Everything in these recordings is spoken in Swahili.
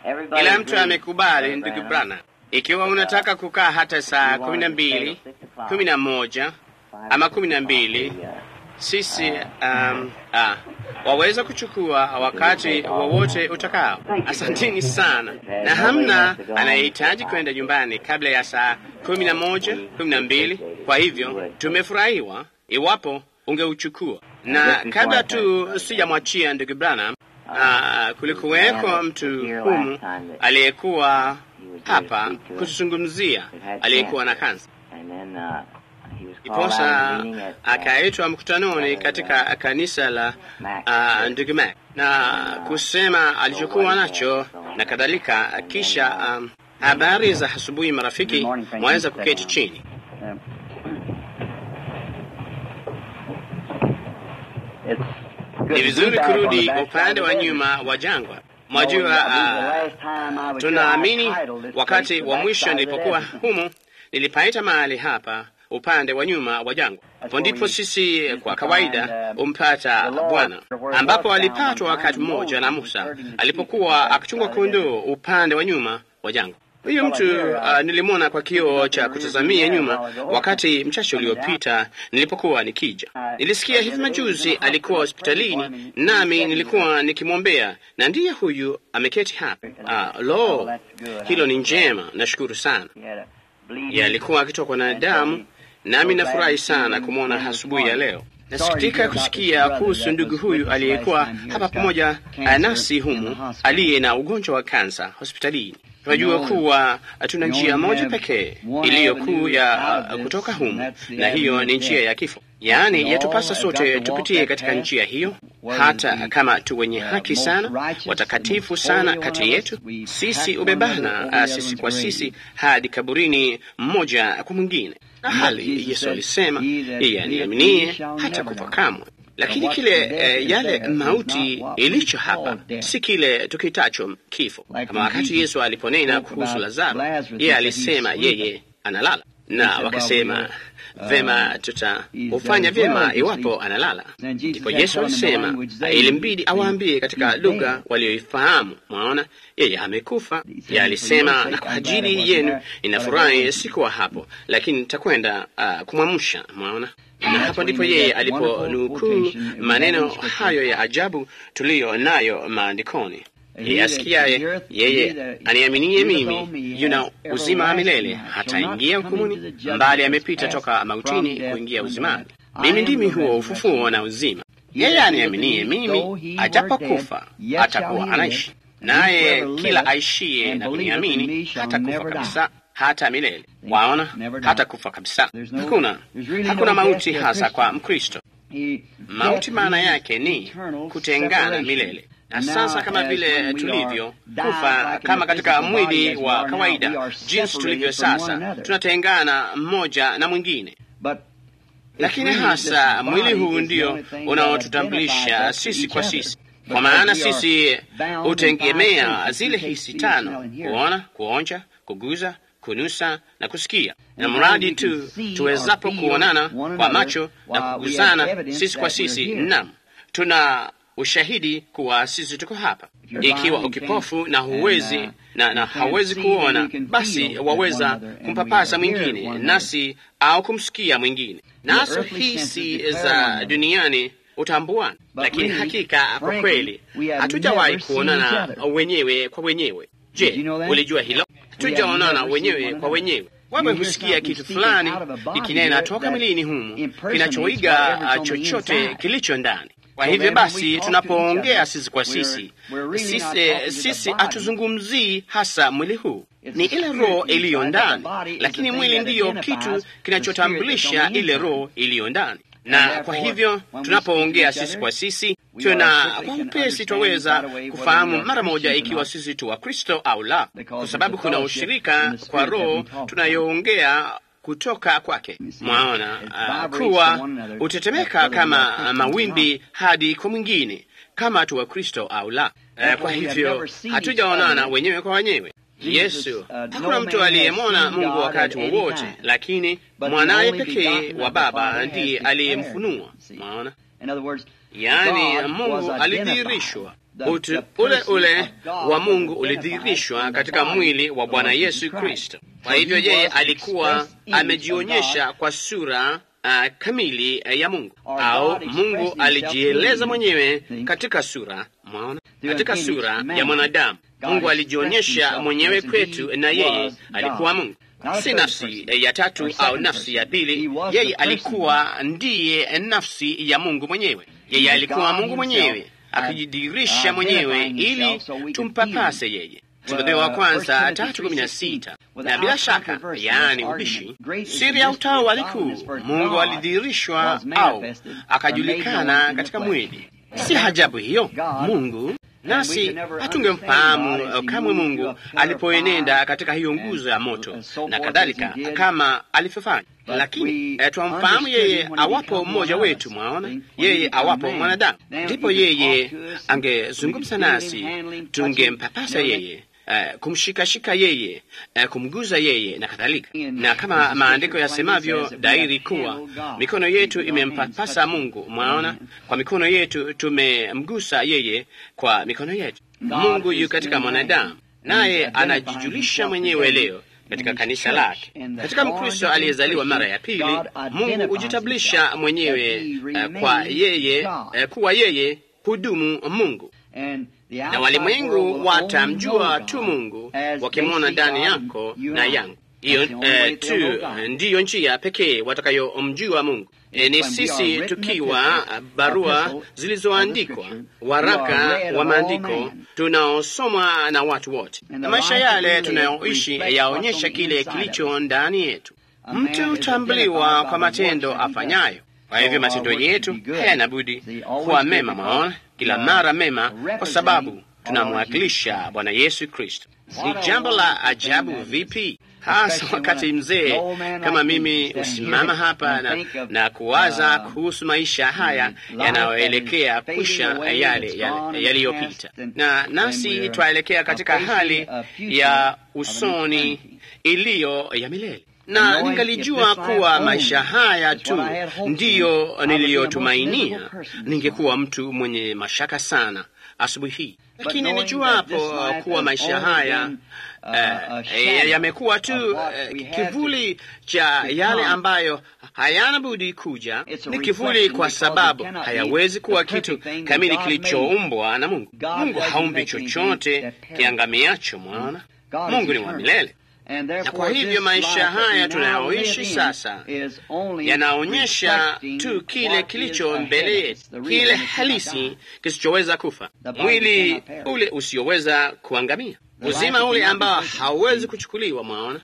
Kila mtu amekubali, ndugu Branham. Ikiwa unataka kukaa hata saa 12, 11 ama 12, sisi waweza kuchukua wakati wowote utakao. Asanteni sana, na hamna anayehitaji kwenda nyumbani kabla ya saa 11, 12. Kwa hivyo tumefurahiwa iwapo ungeuchukua. Na kabla tu sijamwachia ndugu Branham, kulikuweko mtu humu aliyekuwa hapa kutuzungumzia, aliyekuwa na kansa. Iposa akaitwa mkutanoni katika kanisa la ndugu Mac na kusema alichokuwa nacho na kadhalika. Kisha habari za asubuhi marafiki, mwaweza kuketi chini. Ni vizuri kurudi upande wa nyuma wa jangwa. Mwajua, tunaamini wakati wa mwisho nilipokuwa humu nilipaita mahali hapa upande wa nyuma wa jangwa. Hapo ndipo sisi kwa kawaida umpata Bwana, ambapo alipatwa wakati mmoja na Musa alipokuwa akichunga kondoo upande wa nyuma wa jangwa. Huyo mtu nilimwona kwa kioo cha kutazamia nyuma wakati mchache uliopita nilipokuwa nikija. Nilisikia hivi majuzi alikuwa hospitalini, nami nilikuwa nikimwombea, na ndiye huyu ameketi hapa. Hilo ni njema, nashukuru sana. Alikuwa akitokwa na damu, nami nafurahi sana kumwona asubuhi ya leo. Nasikitika kusikia kuhusu ndugu huyu aliyekuwa hapa pamoja nasi humu, aliye na ugonjwa wa kansa hospitalini. Tunajua kuwa tuna njia moja pekee iliyo kuu ya kutoka humu, na hiyo ni njia ya kifo. Yaani yatupasa sote tupitie katika njia hiyo, hata kama tu wenye haki sana, watakatifu sana kati yetu. Sisi ubebana sisi kwa sisi hadi kaburini, mmoja kwa mwingine. Na hali Yesu alisema, yeye aniaminie hata kufa kamwe. Lakini kile yale mauti ilicho hapa si kile tukitacho kifo. Kama wakati Yesu aliponena kuhusu Lazaro, yeye alisema yeye analala, na wakasema vema, tutafanya vyema iwapo analala. Ndipo Yesu alisema ilimbidi awaambie katika lugha walioifahamu, mwaona, yeye amekufa. Yeye alisema, na kwa ajili yenu ninafurahi sikuwa hapo, lakini nitakwenda kumwamsha, mwaona. Na hapo ndipo yeye aliponukuu maneno hayo ya ajabu tuliyo nayo maandikoni. Yeye asikiaye, yeye aniaminie mimi, yuna uzima wa milele, hata ingia hukumuni, mbali amepita toka mautini kuingia uzimani. Mimi ndimi huo ufufuo na uzima. Yeye aniaminie mimi, ajapokufa atakuwa anaishi, naye kila aishie na kuniamini hata kufa kabisa, hata milele. Waona, hata kufa kabisa. Hakuna mauti hasa kwa Mkristo. Mauti maana yake ni kutengana milele. Na sasa kama vile tulivyo kufa kama katika mwili wa kawaida, jinsi tulivyo sasa, tunatengana mmoja na mwingine. Lakini hasa mwili huu ndio unaotutambulisha sisi kwa sisi, kwa maana sisi hutegemea zile hisi tano: kuona, kuonja, kuguza, kunusa na kusikia. Na mradi tu tuwezapo kuonana kwa macho na kuguzana sisi kwa sisi, naam, tuna ushahidi kuwa sisi tuko hapa. Ikiwa ukipofu na huwezi na hawezi kuona, basi waweza kumpapasa mwingine nasi au kumsikia mwingine, naso hisi za duniani utambuana. Lakini hakika kwa kweli hatujawahi kuonana wenyewe kwa wenyewe. Je, ulijua hilo? Hatujaonana wenyewe kwa wenyewe. Wewe husikia kitu fulani ikinena toka mwilini humu kinachoiga chochote kilicho ndani. Kwa hivyo basi, tunapoongea sisi kwa sisi, sisi hatuzungumzii hasa mwili huu, ni ile roho iliyo ndani, lakini mwili ndiyo kitu kinachotambulisha ile roho iliyo ndani. Na kwa hivyo tunapoongea sisi kwa sisi, kwa upesi twaweza kufahamu mara moja ikiwa sisi tu wa Kristo au la, kwa sababu kuna ushirika kwa roho tunayoongea kutoka kwake. Mwaona kuwa utetemeka kama mawimbi hadi kwa mwingine, kama tu wa Kristo au la. Kwa hivyo hatujaonana wenyewe kwa wenyewe. Yesu, hakuna mtu aliyemwona Mungu wakati wowote, lakini mwanaye pekee wa Baba ndiye aliyemfunua. Maana yaani Mungu alidhihirishwa, Utu ule ule wa Mungu ulidhihirishwa katika mwili wa Bwana Yesu Kristo. Kwa hivyo yeye alikuwa amejionyesha kwa sura kamili ya Mungu, au Mungu alijieleza mwenyewe katika sura, mwaona, katika sura ya mwanadamu. Mungu alijionyesha mwenyewe kwetu, na yeye alikuwa Mungu, si nafsi ya tatu au nafsi ya pili. Yeye alikuwa ndiye nafsi ya Mungu mwenyewe. Yeye alikuwa Mungu mwenyewe akijidhihirisha mwenyewe ili tumpapase yeye. Timotheo wa kwanza 3:16. Na bila shaka, yaani ubishi, siri ya utawa likuu, Mungu alidhihirishwa au akajulikana katika mwili. Si ajabu hiyo, Mungu nasi hatungemfahamu kamwe Mungu alipoenenda katika hiyo nguzo ya moto na kadhalika kama alivyofanya, lakini twamfahamu yeye awapo mmoja wetu, mwaona, yeye awapo mwanadamu, ndipo yeye angezungumza nasi, tungempapasa yeye, kumshikashika yeye, kumguza yeye na kadhalika. Na kama maandiko yasemavyo dairi kuwa mikono yetu imempapasa Mungu, mwaona, kwa mikono yetu tumemgusa yeye kwa mikono yetu. Mungu yu katika mwanadamu, naye anajijulisha mwenyewe leo katika kanisa lake. Katika Mkristo aliyezaliwa mara ya pili, Mungu hujitambulisha mwenyewe kwa yeye, kuwa yeye hudumu Mungu, na walimwengu watamjua tu Mungu wakimwona ndani yako na yangu. Hiyo tu ndiyo njia pekee watakayomjua Mungu. Ni sisi tukiwa barua zilizoandikwa, waraka wa maandiko tunaosomwa na watu wote, na maisha yale tunayoishi yaonyesha kile kilicho ndani yetu. Mtu hutambuliwa kwa matendo afanyayo. Kwa hivyo matendo yetu hayana budi kuwa mema, maona, kila mara mema, kwa sababu tunamwakilisha Bwana Yesu Kristo. Ni jambo la ajabu vipi, hasa wakati mzee kama mimi usimama hapa na kuwaza kuhusu maisha haya yanayoelekea kwisha yale yaliyopita, na nasi twaelekea katika hali ya usoni iliyo ya milele. Na ningalijua kuwa maisha haya tu ndiyo niliyotumainia, ningekuwa mtu mwenye mashaka sana asubuhi hii. Lakini nijuapo kuwa maisha haya yamekuwa tu kivuli cha yale ambayo hayana budi kuja. Ni kivuli kwa sababu hayawezi kuwa kitu kamili kilichoumbwa na Mungu. Mungu haumbi chochote kiangamiacho, mwana. Mungu ni wa milele. Na kwa hivyo maisha haya tunayoishi sasa yanaonyesha tu kile kilicho mbele yetu, kile halisi kisichoweza kufa, mwili ule usioweza kuangamia, uzima ule ambao hauwezi kuchukuliwa, mwaona.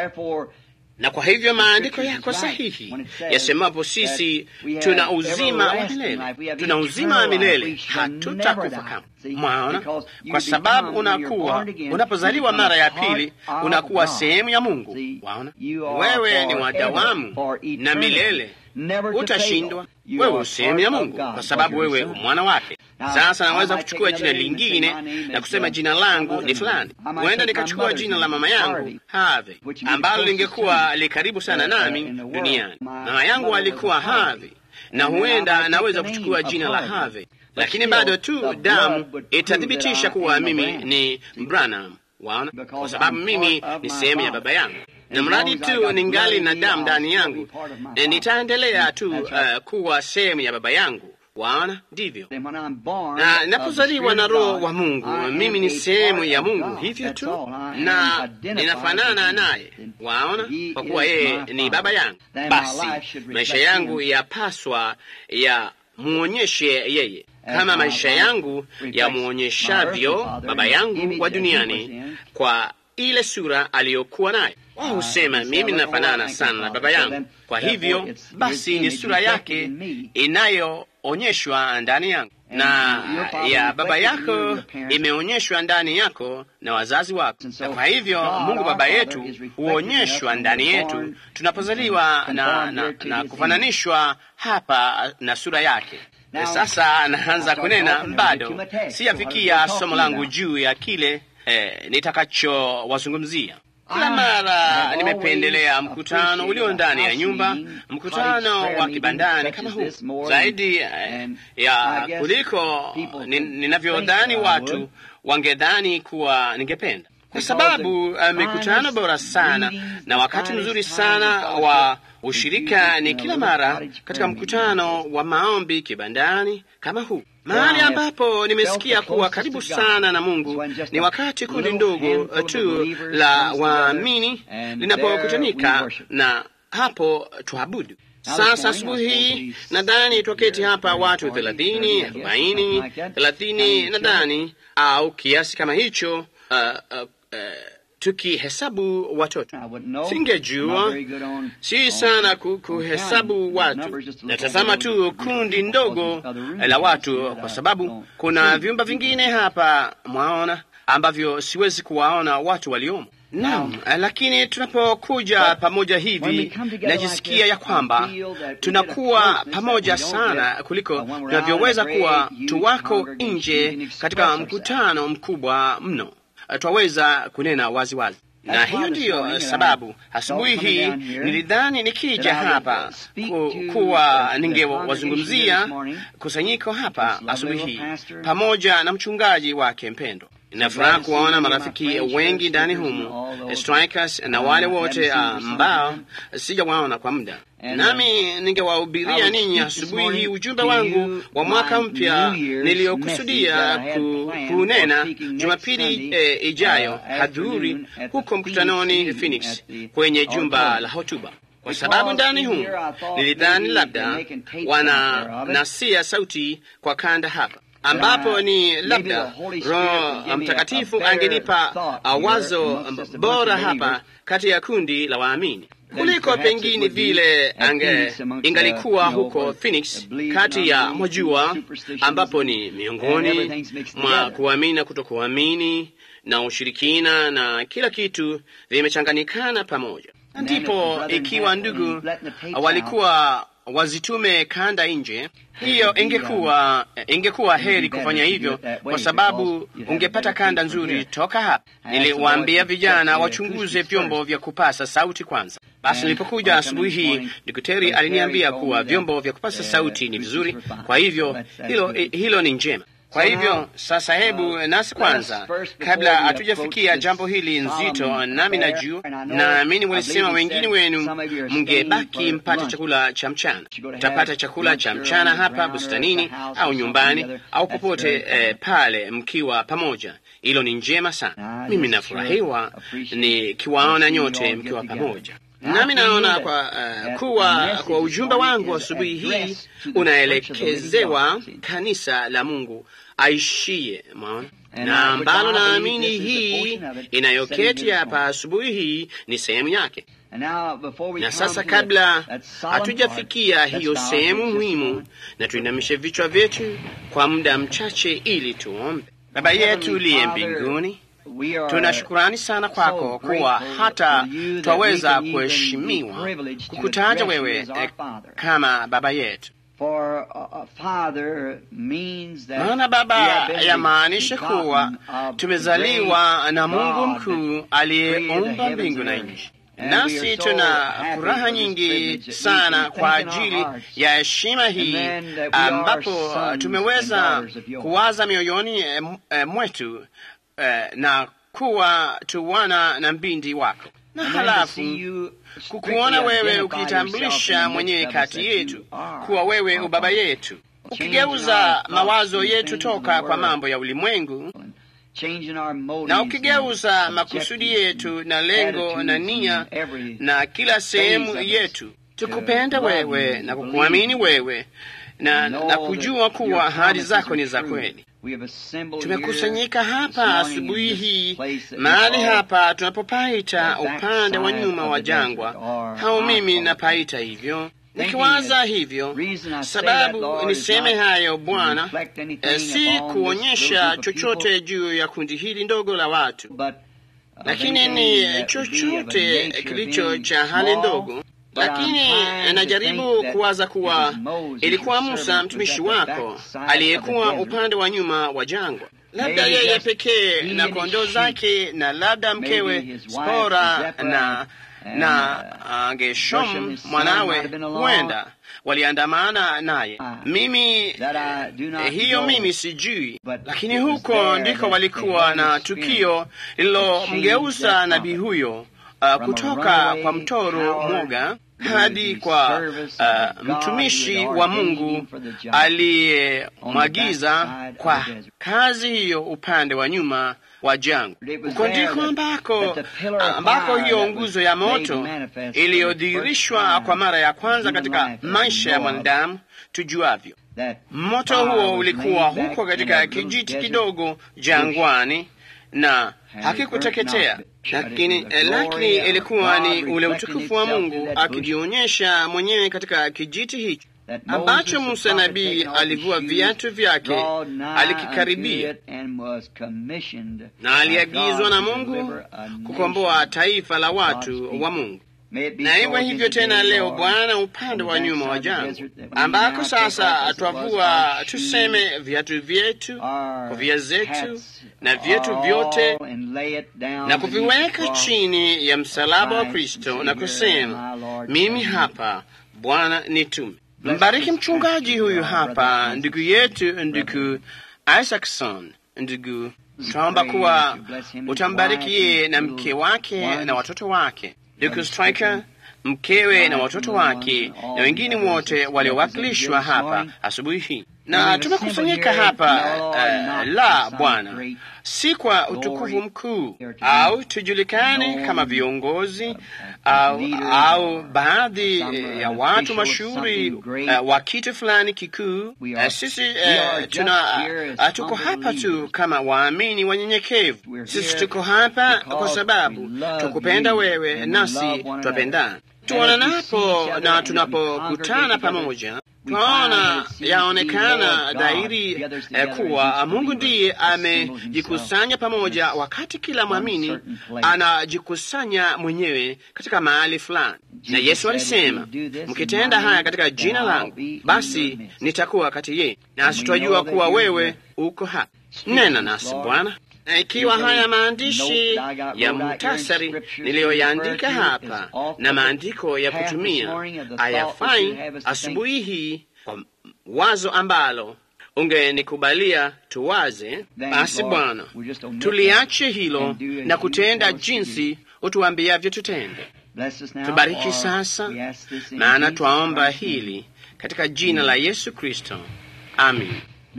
Na kwa hivyo maandiko yako sahihi yasemapo sisi tuna uzima wa milele, tuna uzima wa milele, hatutakufa kamwe, mwaona, kwa sababu unapozaliwa mara ya pili unakuwa sehemu ya Mungu, waona. Wewe ni wa dawamu na milele, utashindwa. Wewe sehemu ya Mungu kwa sababu wewe mwana wake. Sasa naweza kuchukua jina lingine na kusema jina langu ni fulani. Huenda nikachukua jina la mama yangu Harvey, ambalo lingekuwa likaribu sana nami duniani. Mama yangu alikuwa Harvey, na huenda naweza kuchukua jina la Harvey, lakini bado tu damu itathibitisha kuwa mimi ni Branham, waona, kwa sababu mimi ni sehemu ya baba yangu. Na mradi tu ningali na damu ndani yangu, nitaendelea tu kuwa sehemu ya baba yangu, waona, ndivyo. Na ninapozaliwa na Roho wa Mungu, mimi ni sehemu ya Mungu hivyo tu, na ninafanana naye, waona, kwa kuwa yeye ni baba yangu. Basi maisha yangu yapaswa yamuonyeshe yeye, kama maisha yangu yamuonyeshavyo baba yangu wa duniani kwa ile sura aliyokuwa nayo. Wao husema mimi ninafanana sana na baba yangu, kwa hivyo basi ni sura yake inayoonyeshwa ndani yangu, na ya baba yako imeonyeshwa ndani yako na wazazi wako. Na kwa hivyo Mungu baba yetu huonyeshwa ndani yetu tunapozaliwa na kufananishwa hapa na sura yake. Sasa naanza kunena, bado siyafikia somo langu juu ya kile nitakachowazungumzia. Kila mara nimependelea mkutano ulio ndani ya nyumba, mkutano wa kibandani kama huu, zaidi ya kuliko ninavyodhani watu wangedhani kuwa ningependa, kwa sababu mikutano bora sana na wakati mzuri sana wa ushirika ni kila mara katika mkutano wa maombi kibandani kama huu, mahali ambapo nimesikia kuwa karibu sana na Mungu ni wakati kundi ndogo tu la waamini linapokutanika na hapo tuabudu. Sasa asubuhi hii nadhani twaketi hapa watu 30, 40, 30 nadhani, au kiasi kama hicho, tukihesabu watoto. Singejua, si sana kuhesabu watu. Natazama tu kundi ndogo la watu, kwa sababu kuna vyumba vingine hapa, mwaona, ambavyo siwezi kuwaona watu waliomo. Naam, lakini tunapokuja pamoja hivi najisikia ya kwamba tunakuwa pamoja sana kuliko tunavyoweza kuwa tuwako nje katika mkutano mkubwa mno. Twaweza kunena wazi wazi. Na hiyo ndiyo sababu asubuhi hii nilidhani nikija hapa kuwa ningewazungumzia kusanyiko hapa asubuhi hii pamoja na mchungaji wake mpendwa. Ninafuraha kuwaona marafiki wengi ndani humu, strikers na wale wote ambao sijawaona kwa muda. Nami ningewahubiria ninyi asubuhi hii ujumbe wangu wa mwaka mpya niliokusudia kunena Jumapili ijayo hadhuri huko mkutanoni Phoenix kwenye jumba la hotuba, kwa sababu ndani humu nilidhani labda nasia sauti kwa kanda hapa, ambapo ni labda Roho Mtakatifu angenipa wazo bora hapa kati ya kundi la waamini kuliko pengine vile ingalikuwa huko Phoenix kati ya mwajua, ambapo ni miongoni mwa kuamini na kutokuamini na ushirikina na kila kitu vimechanganyikana pamoja. Ndipo ikiwa ndugu walikuwa wazitume kanda nje, hiyo ingekuwa heri kufanya hivyo, kwa sababu ungepata kanda nzuri toka hapa. Niliwaambia vijana wachunguze vyombo vya kupasa sauti kwanza. Basi nilipokuja asubuhi hii, Dikuteri aliniambia kuwa vyombo vya kupasa sauti ni vizuri, kwa hivyo hilo ni njema. Kwa hivyo sasa, hebu nasi kwanza, kabla hatujafikia jambo hili nzito, nami najua, naamini walisema wengine wenu mngebaki mpate chakula cha mchana. Utapata chakula cha mchana hapa bustanini au nyumbani au popote pale mkiwa pamoja. Hilo ni njema sana. Mimi nafurahiwa nikiwaona nyote mkiwa pamoja. Nami naona kwa ujumbe wangu asubuhi hii unaelekezewa kanisa la Mungu aishie, maana na ambalo naamini hii inayoketi hapa asubuhi hii ni sehemu yake. Na sasa, kabla hatujafikia hiyo sehemu muhimu, na tuinamishe vichwa vyetu kwa muda mchache ili tuombe. Baba yetu uliye mbinguni, tuna shukurani sana kwako kuwa hata twaweza kuheshimiwa kukutaja wewe kama baba yetu. Maana baba yamaanisha kuwa tumezaliwa na Mungu mkuu aliyeumba mbingu na nchi. Nasi tuna furaha nyingi sana kwa ajili ya heshima hii, ambapo tumeweza kuwaza mioyoni mwetu na kuwa tuwana na mbindi wako, na halafu kukuona wewe ukitambulisha mwenyewe kati yetu kuwa wewe ubaba yetu, ukigeuza mawazo yetu toka kwa mambo ya ulimwengu na ukigeuza makusudi yetu na lengo na nia na kila sehemu yetu tukupenda wewe na kukuamini wewe na kujua kuwa ahadi zako ni za kweli. Tumekusanyika hapa asubuhi hii mahali hapa tunapopaita upande wa nyuma wa jangwa, hao mimi napaita hivyo, nikiwaza hivyo. Sababu niseme hayo Bwana, si kuonyesha chochote juu ya kundi hili ndogo la watu, lakini ni chochote kilicho cha hali ndogo. Lakini najaribu kuwaza kuwa ilikuwa Musa mtumishi wako aliyekuwa upande wa nyuma wa jangwa. labda yeye pekee na kondoo zake, na labda mkewe Spora na Geshom mwanawe huenda waliandamana naye. Mimi sijui, lakini huko ndiko walikuwa na tukio lililomgeuza nabii huyo kutoka kwa mtoro mwoga hadi kwa mtumishi wa Mungu aliyemwagiza kwa kazi hiyo upande wa nyuma wa jangwa. Huko ndiko ambako hiyo nguzo ya moto iliyodhihirishwa kwa mara ya kwanza katika maisha ya mwanadamu tujuavyo. Moto huo ulikuwa huko katika kijiji kidogo jangwani na hakikuteketea, lakini ilikuwa ni ule utukufu wa Mungu akijionyesha mwenyewe katika kijiti hicho ambacho Musa nabii alivua viatu vyake alikikaribia, na aliagizwa na Mungu kukomboa taifa la watu wa Mungu. Na iwe hivyo tena leo Bwana, upande wa nyuma wa jangwa ambako sasa twavua, tuseme, viatu vyetu, kofia zetu na vyetu vyote na kuviweka chini ya msalaba wa Kristo na kusema, mimi hapa Bwana, nitume. Mbariki mchungaji huyu hapa, ndugu yetu, ndugu Isaacson. Ndugu, tunaomba kuwa utambariki yeye na mke wake na watoto wake, ndugu Striker, mkewe na watoto wake, na wengine wote waliowakilishwa hapa asubuhi hii. Na tumekusanyika hapa la Bwana, si kwa utukufu mkuu au tujulikane kama viongozi au baadhi ya watu mashuhuri wa kitu fulani kikuu. Sisi tuko hapa tu kama waamini wanyenyekevu. Sisi tuko hapa kwa sababu tukupenda wewe, nasi twapendana. Tuonanapo na tunapokutana pamoja, twaona yaonekana dhahiri kuwa Mungu ndiye amejikusanya pamoja, wakati kila mwamini anajikusanya mwenyewe katika mahali fulani. Na Yesu alisema, mkitenda haya katika jina langu, basi nitakuwa kati yenu, nasi twajua kuwa wewe uko hapa. Nena nasi Bwana. Na ikiwa haya maandishi ya muhtasari niliyoyaandika hapa na maandiko ya kutumia hayafai asubuhi hii kwa wazo ambalo ungenikubalia tuwaze, basi Bwana, tuliache hilo na kutenda jinsi utuambiavyo tutende. Tubariki sasa, maana twaomba hili katika jina la Yesu Kristo. Amin.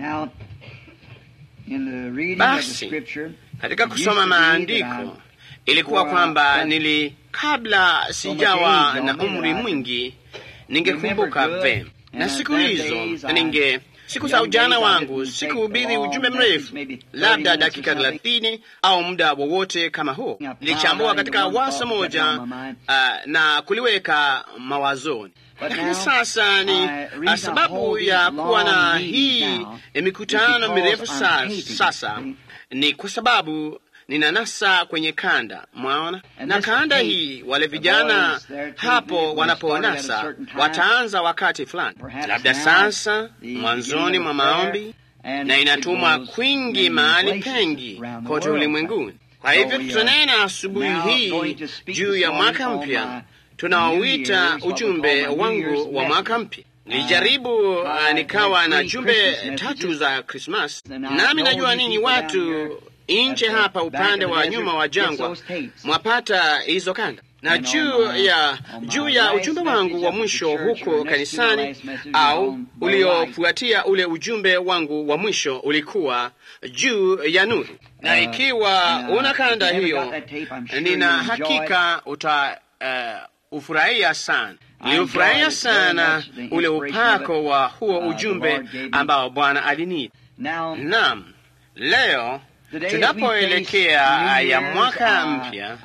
Basi katika kusoma maandiko ilikuwa kwamba kabla sijawa na umri mwingi ningekumbuka vema, na siku hizo siku za ujana wangu sikuhubiri ujumbe mrefu, labda dakika 30 au muda wowote kama huo. Nilichambua katika wazo moja na kuliweka mawazoni. Lakini sasa ni sababu ya kuwa na hii mikutano mirefu sasa ni kwa sababu ninanasa kwenye kanda, mwaona, na kanda hii, wale vijana hapo wanaponasa wataanza wakati fulani, labda sasa mwanzoni mwa maombi, na inatumwa kwingi mahali pengi kote ulimwenguni. Kwa hivyo tutanena asubuhi hii juu ya mwaka mpya tunaoita ujumbe wangu wa mwaka mpya. Nilijaribu nikawa na jumbe 3 za Krismas, nami najua ninyi watu nje hapa upande wa nyuma wa jangwa mwapata hizo kanda. Na juu ya ujumbe wangu wa mwisho huko kanisani, au uliofuatia ule ujumbe wangu wa mwisho, ulikuwa juu ya nuru. Na ikiwa una kanda hiyo, nina hakika ufurahia sana. Niliufurahia sana ule upako wa huo ujumbe ambao Bwana alinipa. Naam, leo tunapoelekea ya mwaka mpya,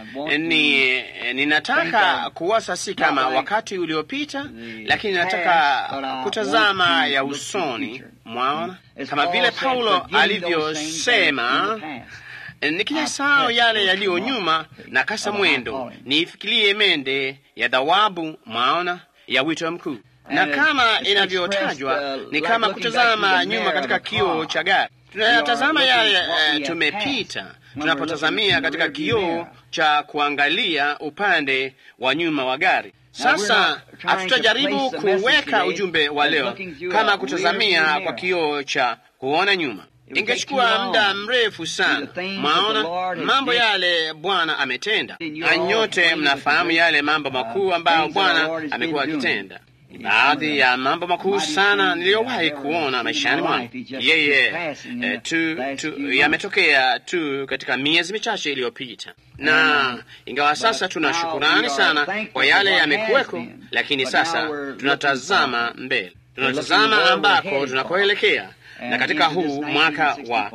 ninataka kuwasa si kama wakati uliopita, lakini nataka kutazama ya usoni, mwaona, kama vile Paulo alivyosema, nikiyasahau yale yaliyo nyuma na kasa mwendo, niifikirie mende ya thawabu, mwaona, ya wito mkuu. Na kama inavyotajwa, ni kama kutazama nyuma katika kioo cha gari. tunayatazama yale tumepita, tunapotazamia katika kioo cha kuangalia upande wa nyuma wa gari. Sasa hatutajaribu kuweka ujumbe wa leo kama kutazamia kwa kioo cha kuona nyuma. Ingechukua muda mrefu sana. Mwaona mambo yale Bwana ametenda, na nyote mnafahamu yale mambo makuu ambayo Bwana amekuwa akitenda. Baadhi ya mambo makuu sana niliyowahi kuona maishani mwangu yeye yametokea tu katika miezi michache iliyopita, na ingawa sasa tuna shukurani sana kwa yale yamekuweko, lakini sasa tunatazama mbele, tunatazama ambako tunakoelekea, na katika huu mwaka wa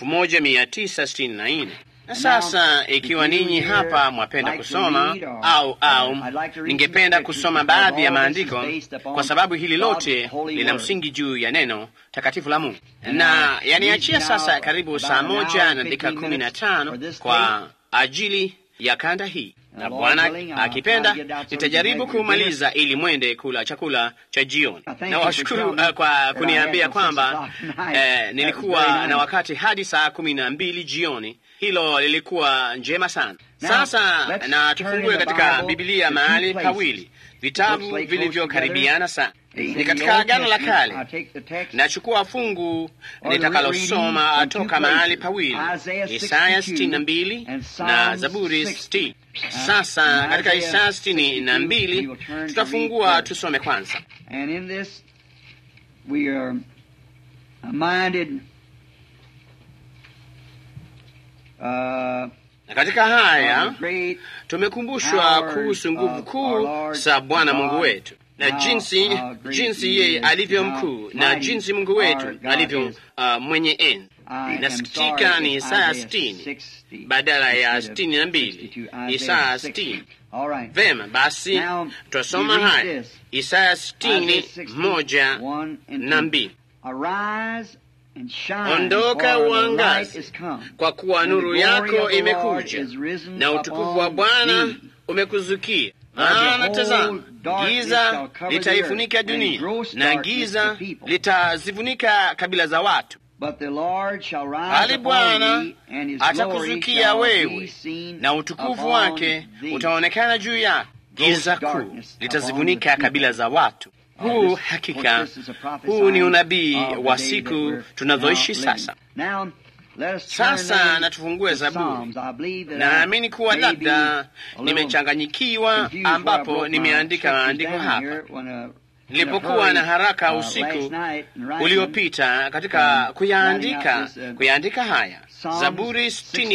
1964. Na sasa ikiwa ninyi hapa mwapenda kusoma au ningependa kusoma baadhi ya maandiko, kwa sababu hili lote lina msingi juu ya neno takatifu la Mungu. Na yaniachia sasa karibu saa 1:15 kwa ajili ya kanda hii, na Bwana akipenda nitajaribu kumaliza ili mwende kula chakula cha jioni. Na washukuru kwa kuniambia kwamba nilikuwa na wakati hadi saa 12 jioni. Hilo lilikuwa njema sana. Sasa na tufungue katika Biblia mahali pawili, vitabu vilivyokaribiana sana. Ni katika Agano la Kale. Nachukua fungu nitakalosoma toka mahali pawili, Isaya 62 na Zaburi 60. Sasa katika Isaya 62 tutafungua tusome kwanza. And in this we are minded na katika haya tumekumbushwa kuhusu nguvu kuu za Bwana Mungu wetu, na jinsi yeye alivyo mkuu, na jinsi Mungu wetu alivyo mwenye enzi. Nasikitika ni Isaya 60 badala ya 62, Isaya 60. Vema, basi tutasoma haya, Isaya 60:1-2. Ondoka uangaze, kwa kuwa nuru yako imekuja, na utukufu wa Bwana umekuzukia. Maana tazama, giza litaifunika dunia, na giza litazifunika kabila za watu. Bali Bwana atakuzukia wewe, na utukufu wake utaonekana juu yako. Giza kuu litazifunika kabila za watu. Huu ni unabii wa siku tunazoishi sasa. Sasa na tufungue Zaburi. Naamini kuwa labda nimechanganyikiwa ambapo nimeandika maandiko hapa. Nilipokuwa na haraka usiku uliopita katika kuyaandika haya, Zaburi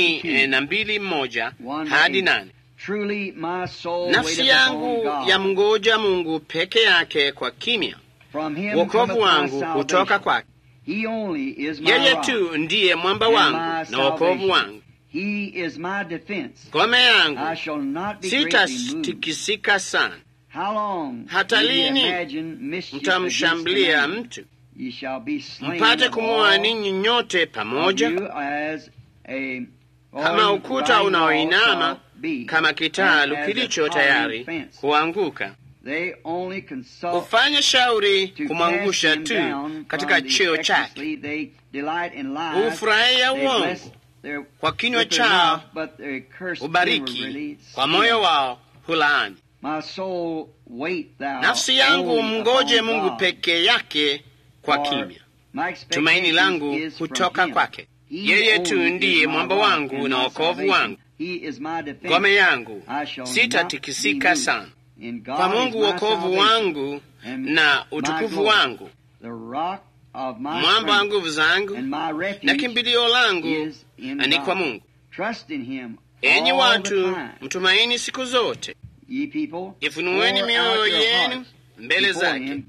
62:1-8. Nafsi yangu yamngoja Mungu peke yake kwa kimya, wokovu wangu hutoka kwake. Yeye tu ndiye mwamba wangu na wokovu wangu, ngome yangu, sitatikisika sana. Hata lini mtamshambulia mtu, mpate kumua ninyi nyote pamoja? Kama ukuta unaoinama, kama kitalu kilicho tayari kuanguka. Hufanya shauri kumwangusha tu katika cheo chake. Hufurahia uongo, kwa kinywa chao hubariki, kwa moyo wao hulaani. Nafsi yangu mngoje Mungu peke yake kwa kimya, tumaini langu hutoka kwake. Yeye tu ndiye mwamba wangu na wokovu wangu, ngome yangu, sitatikisika sana. Kwa Mungu wokovu wangu na utukufu wangu, mwamba wa nguvu zangu na kimbilio langu ni kwa Mungu. Enyi watu, mtumaini siku zote, ifunueni mioyo yenu mbele zake.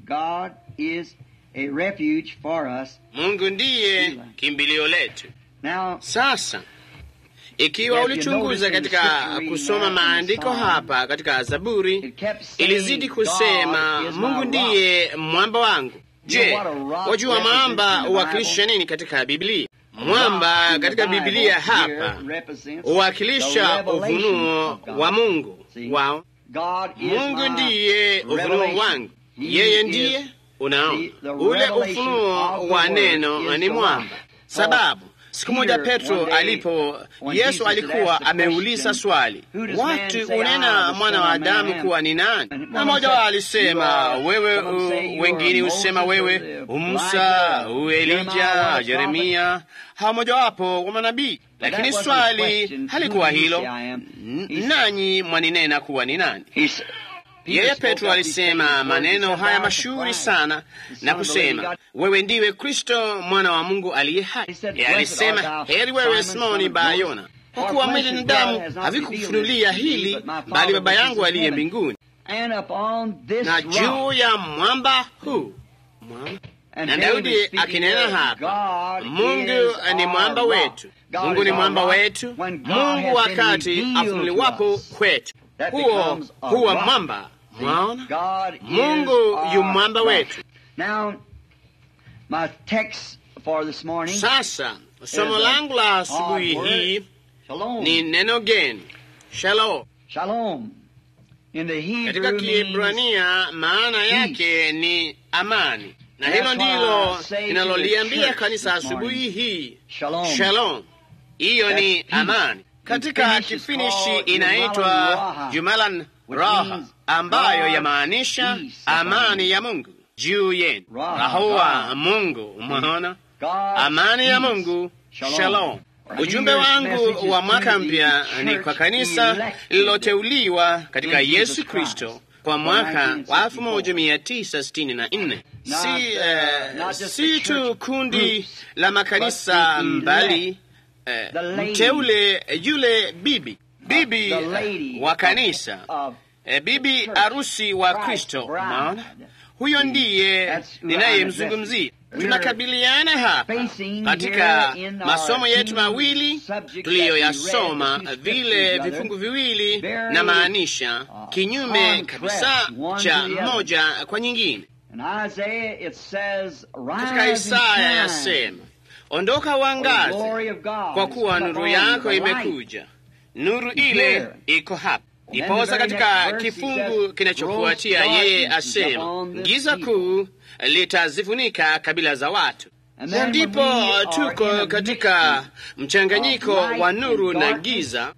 Mungu ndiye kimbilio letu. Sasa ikiwa ulichunguza katika kusoma maandiko hapa katika Zaburi, ilizidi kusema Mungu ndiye mwamba wangu. Je, wajua mwamba huwakilisha nini katika Biblia? Mwamba katika Biblia hapa huwakilisha ufunuo wa Mungu wao. Mungu ndiye ufunuo wangu. Yeye ndiye, unaona, ule ufunuo wa neno ni mwamba. sababu siku moja Petro Yesu alikuwa ameuliza swali, watu unena mwana wa Adamu kuwa ni nani? Na mmoja wao alisema wewe, wengine husema wewe Musa, Elija, Yeremia, hao mojawapo wa manabii. Lakini swali halikuwa hilo, nanyi mwaninena kuwa ni nani? Yeye Petro alisema maneno haya mashuhuri sana na kusema, wewe ndiwe Kristo mwana wa Mungu aliye hai. Yeye alisema, heri wewe Simoni Bar-Yona, kwa kuwa mwili na damu havikufunulia hili, bali Baba yangu aliye mbinguni. Na juu ya mwamba huu, na Daudi akinena hapa, Mungu ni mwamba wetu, Mungu ni mwamba wetu, Mungu wakati afunuliwapo kwetu, huwa mwamba. Mwaona, Mungu yu mwamba wetu. Sasa somo langu la asubuhi hii ni neno geni, shalom. Katika Kiebrania maana yake ni amani, na hilo ndilo ninaloliambia kanisa asubuhi hii, shalom. Hiyo ni amani. Katika Kifinishi inaitwa Jumalan Raha, ambayo yamaanisha amani ya Mungu juu yenu. Raha Mungu, umeona? Amani ya Mungu, shalom. Ujumbe wangu wa mwaka mpya ni kwa kanisa lililoteuliwa katika Yesu Kristo kwa mwaka wa 1964. Si tu kundi la makanisa mbali, mteule yule bibi wa kanisa, bibi arusi wa Kristo. Maana huyo ndiye ninayemzungumzia. Tunakabiliana hapa katika masomo yetu mawili tuliyoyasoma, vile vifungu viwili na maanisha kinyume kabisa cha moja kwa nyingine. Katika Isaya yasema, ondoka uangaze, kwa kuwa nuru yako imekuja. Nuru ile iko hapa. Iposa katika kifungu kinachofuatia yeye asema, giza kuu litazifunika kabila za watu. Na ndipo tuko katika mchanganyiko wa nuru na giza.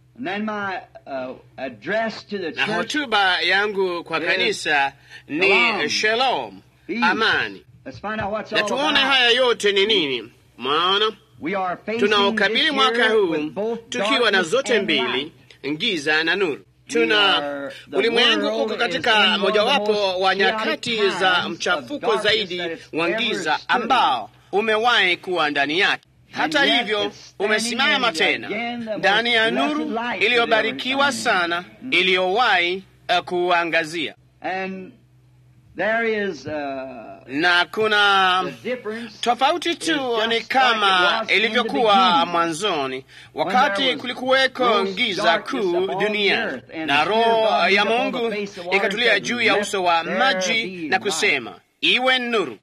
Na hotuba yangu kwa kanisa ni shalom, amani. Na tuone haya yote ni nini. Maana tunaokabili mwaka huu tukiwa na zote mbili, giza na nuru. Ulimwengu uko katika mojawapo wa nyakati za mchafuko zaidi wa giza ambao umewahi kuwa ndani yake. Hata hivyo umesimama tena ndani ya nuru iliyobarikiwa sana iliyowahi kuangazia. Na kuna tofauti tu, ni kama ilivyokuwa mwanzoni, wakati kulikuweko giza kuu duniani, na Roho ya Mungu ikatulia juu ya uso wa maji na kusema, iwe nuru.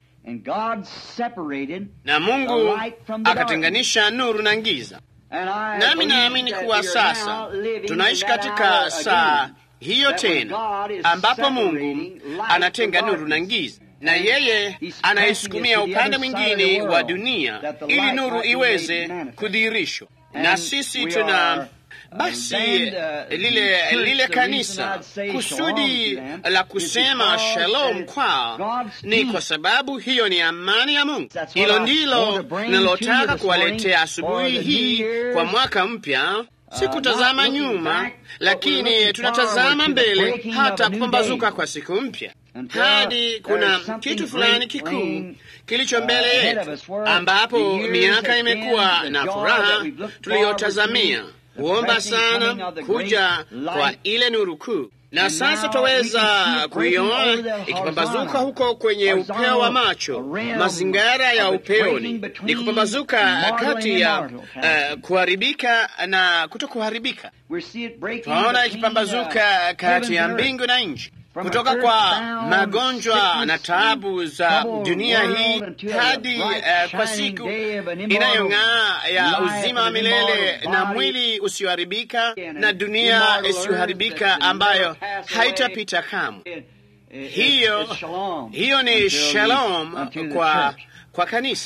Na Mungu akatenganisha nuru na giza. Nami naamini kuwa sasa tunaishi katika saa hiyo tena, ambapo Mungu anatenga nuru na giza, na yeye anaisukumia upande mwingine wa dunia ili nuru iweze kudhihirishwa. Na sisi tuna basi lile kanisa, kusudi la kusema shalom kwao ni kwa sababu hiyo ni amani ya Mungu. Hilo ndilo ninalotaka kuwaletea asubuhi hii kwa mwaka mpya. Si kutazama nyuma, lakini tunatazama mbele, hata kupambazuka kwa siku mpya. Hadi kuna kitu fulani kikuu kilicho mbele yetu, ambapo miaka imekuwa na furaha tuliyotazamia, kuomba sana kuja kwa ile nuru kuu. Na sasa twaweza kuiona ikipambazuka huko kwenye upeo wa macho. Mazingara ya upeoni ni kupambazuka kati ya kuharibika na kutokuharibika. Twaona ikipambazuka kati ya mbingu na nchi, kutoka kwa magonjwa na taabu za dunia hii hadi kwa siku inayong'aa ya uzima wa milele na mwili usioharibika na dunia isiyoharibika ambayo haitapita kamwe. Hiyo ni shalom kwa kanisa.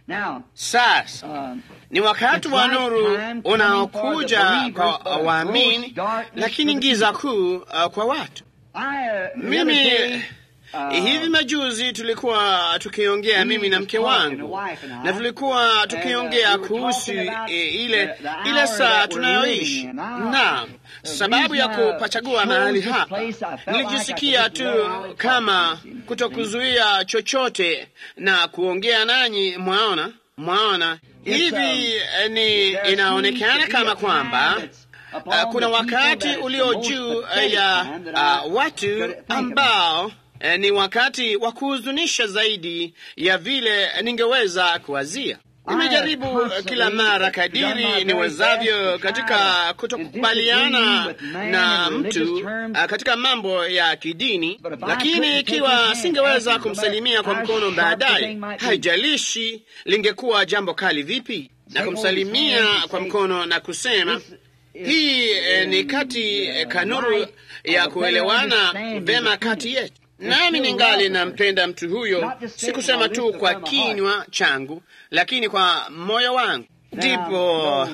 Sasa ni wakati wa nuru unaokuja kwa waamini, lakini giza kuu kwa watu. Mimi hivi majuzi tulikuwa tukiongea, mimi na mke wangu, na tulikuwa tukiongea kuhusu ile saa tunayoishi. Na sababu ya kupachagua mahali hapa, nilijisikia tu kama kutokuzuia chochote na kuongea nanyi. Mwaona hivi, inaonekana kama kwamba kuna wakati ulio juu ya watu ambao ni wakati wa kuhuzunisha zaidi ya vile ningeweza kuwazia. Nimejaribu kila mara kadiri niwezavyo katika kutokubaliana na mtu katika mambo ya kidini, lakini ikiwa singeweza kumsalimia kwa mkono baadaye, haijalishi lingekuwa jambo kali vipi, na kumsalimia kwa mkono na kusema hii ni kati kanuru ya kuelewana vema kati yetu. Nami ningali nampenda mtu huyo, sikusema tu kwa kinywa changu, lakini kwa moyo wangu. Ndipo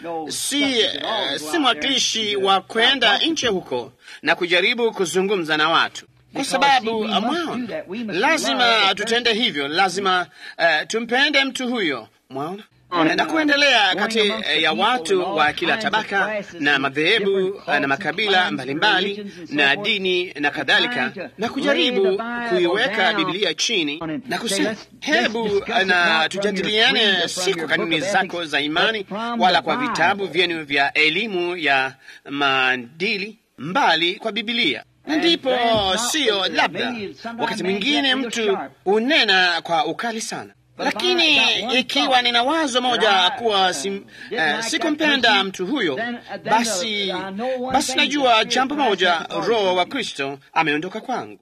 si mwakilishi wa kwenda nje huko na kujaribu kuzungumza na watu, kwa sababu mwaona, lazima tutende hivyo. Lazima tumpende mtu huyo, mwaona, na kuendelea kati ya watu wa kila tabaka na madhehebu na makabila mbalimbali na dini na kadhalika, na kujaribu kuiweka Biblia chini na kusema, hebu na tujadiliane si kwa kanuni zako za imani wala kwa vitabu vyenu vya elimu ya maadili, mbali kwa Biblia. Na ndipo sio, labda wakati mwingine mtu unena kwa ukali sana, lakini ikiwa nina wazo moja kuwa sikumpenda mtu huyo, basi najua jambo moja, Roho wa Kristo ameondoka kwangu.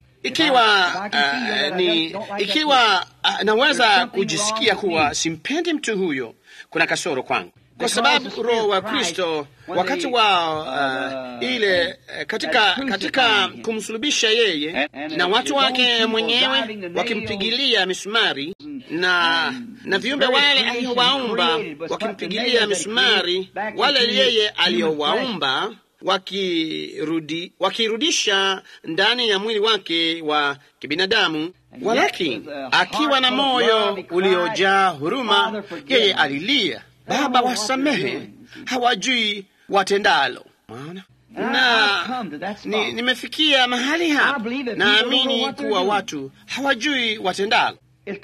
Ikiwa naweza kujisikia kuwa simpendi mtu huyo, kuna kasoro kwangu, kwa sababu Roho wa Kristo wakati wao katika kumsulubisha yeye na watu wake mwenyewe wakimpigilia misumari na viumbe wale aliowaumba wakimpigilia misumari, wale yeye aliowaumba wakirudisha ndani ya mwili wake wa kibinadamu, walakini akiwa na moyo uliojaa huruma, yeye alilia, Baba, wasamehe, hawajui watendalo. Na nimefikia mahali hapa, naamini kuwa watu hawajui watendalo.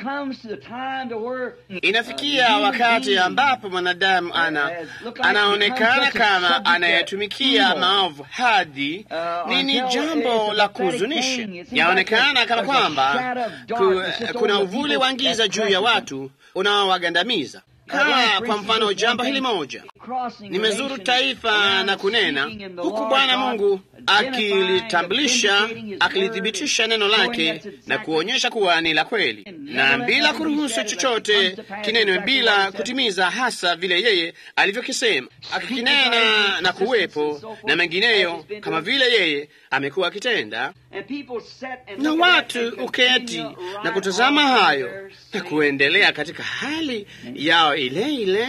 Inafikia wakati ambapo mwanadamu anaonekana kama anayetumikia maovu hadi ni jambo la kuhuzunisha. Yaonekana kama kwamba kuna uvuli wa giza juu ya watu unaowagandamiza. Kama kwa mfano jambo hili moja, nimezuru taifa na kunena huku Bwana Mungu akilitambulisha, akilithibitisha neno lake na kuonyesha kuwa ni la kweli, na bila kuruhusu chochote kinenwe, bila kutimiza hasa vile yeye alivyokisema, akikinena na kuwepo na mengineyo kama vile yeye amekuwa akitenda. Na watu uketi na kutazama hayo na kuendelea katika hali yao ile ile.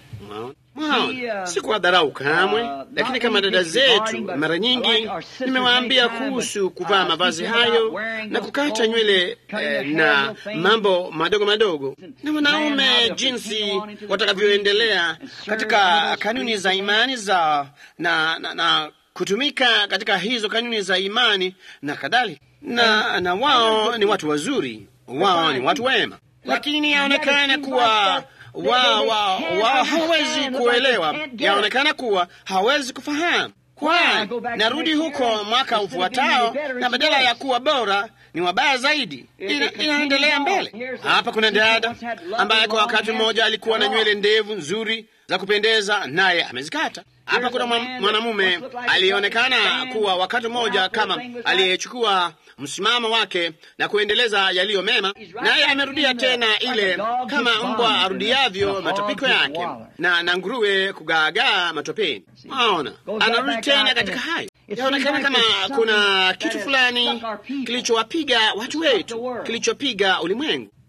Si kuwadharau kamwe, lakini kama dada zetu, mara nyingi nimewaambia kuhusu kuvaa mavazi hayo na kukata nywele na mambo madogo madogo, na wanaume jinsi watakavyoendelea katika kanuni za imani zao na kutumika katika hizo kanuni za imani na kadhalika, na wao ni watu wazuri, wao ni watu wema, lakini yaonekana kuwa wao hawezi kuelewa, yaonekana kuwa hawezi kufahamu. Kwani narudi huko mwaka ufuatao, na badala ya kuwa bora ni wabaya zaidi. Inaendelea mbele. Hapa kuna dada ambaye kwa wakati mmoja alikuwa na nywele ndevu nzuri za kupendeza, naye amezikata. Hapa kuna mwanamume alionekana kuwa wakati mmoja kama aliyechukua msimamo wake na kuendeleza yaliyo mema, naye amerudia tena ile kama mbwa arudiavyo matopiko yake na nguruwe kugaagaa matopeni. Maona, anarudi tena katika hayo. Yaonekana kama kuna kitu fulani kilichowapiga watu wetu, kilichopiga ulimwengu.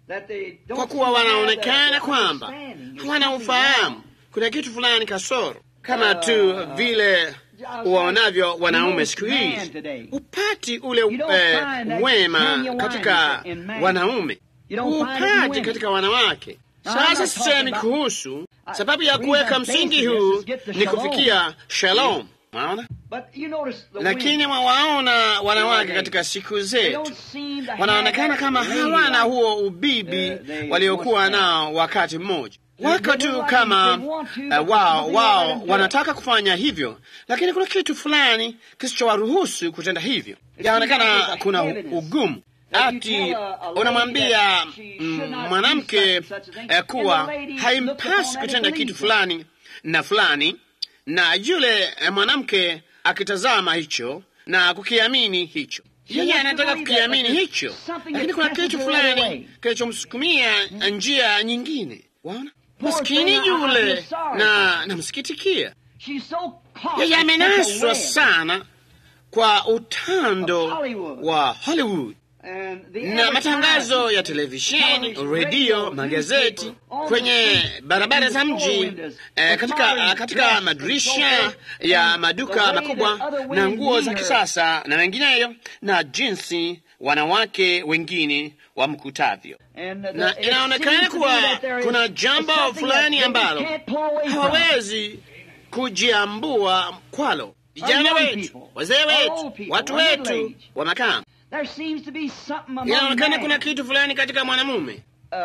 kwa kuwa wanaonekana kwamba hawana ufahamu. Kuna kitu fulani kasoro, kama tu vile waonavyo wanaume siku hizi. Upati ule wema katika wanaume, upati katika wanawake. Sasa sisemi kuhusu sababu ya kuweka msingi huu ni kufikia shalom, maona. Lakini wawaona wanawake katika siku zetu wanaonekana kama hawana huo ubibi waliokuwa nao wakati mmoja. Wako tu kama wao wanataka kufanya hivyo, lakini kuna kitu fulani kisichowaruhusu kutenda hivyo. Yaonekana kuna ugumu. Ati unamwambia mwanamke kuwa haimpasi kutenda kitu fulani na fulani, na yule mwanamke akitazama hicho na kukiamini hicho, yeye anataka kukiamini hicho, lakini kuna kitu fulani kilichomsukumia njia nyingine. Waona, maskini yule, na namsikitikia. Yeye amenaswa sana kwa utando wa Hollywood na matangazo ya televisheni, redio, magazeti, kwenye barabara za mji, katika madirisha ya maduka makubwa, na nguo za kisasa na wengineyo, na jinsi wanawake wengine wamkutavyo. Na inaonekana kuwa kuna jambo fulani ambalo hawawezi kujiambua kwalo. Vijana wetu, wazee wetu, watu wetu wa makamu, inaonekana kuna kitu fulani katika mwanamume.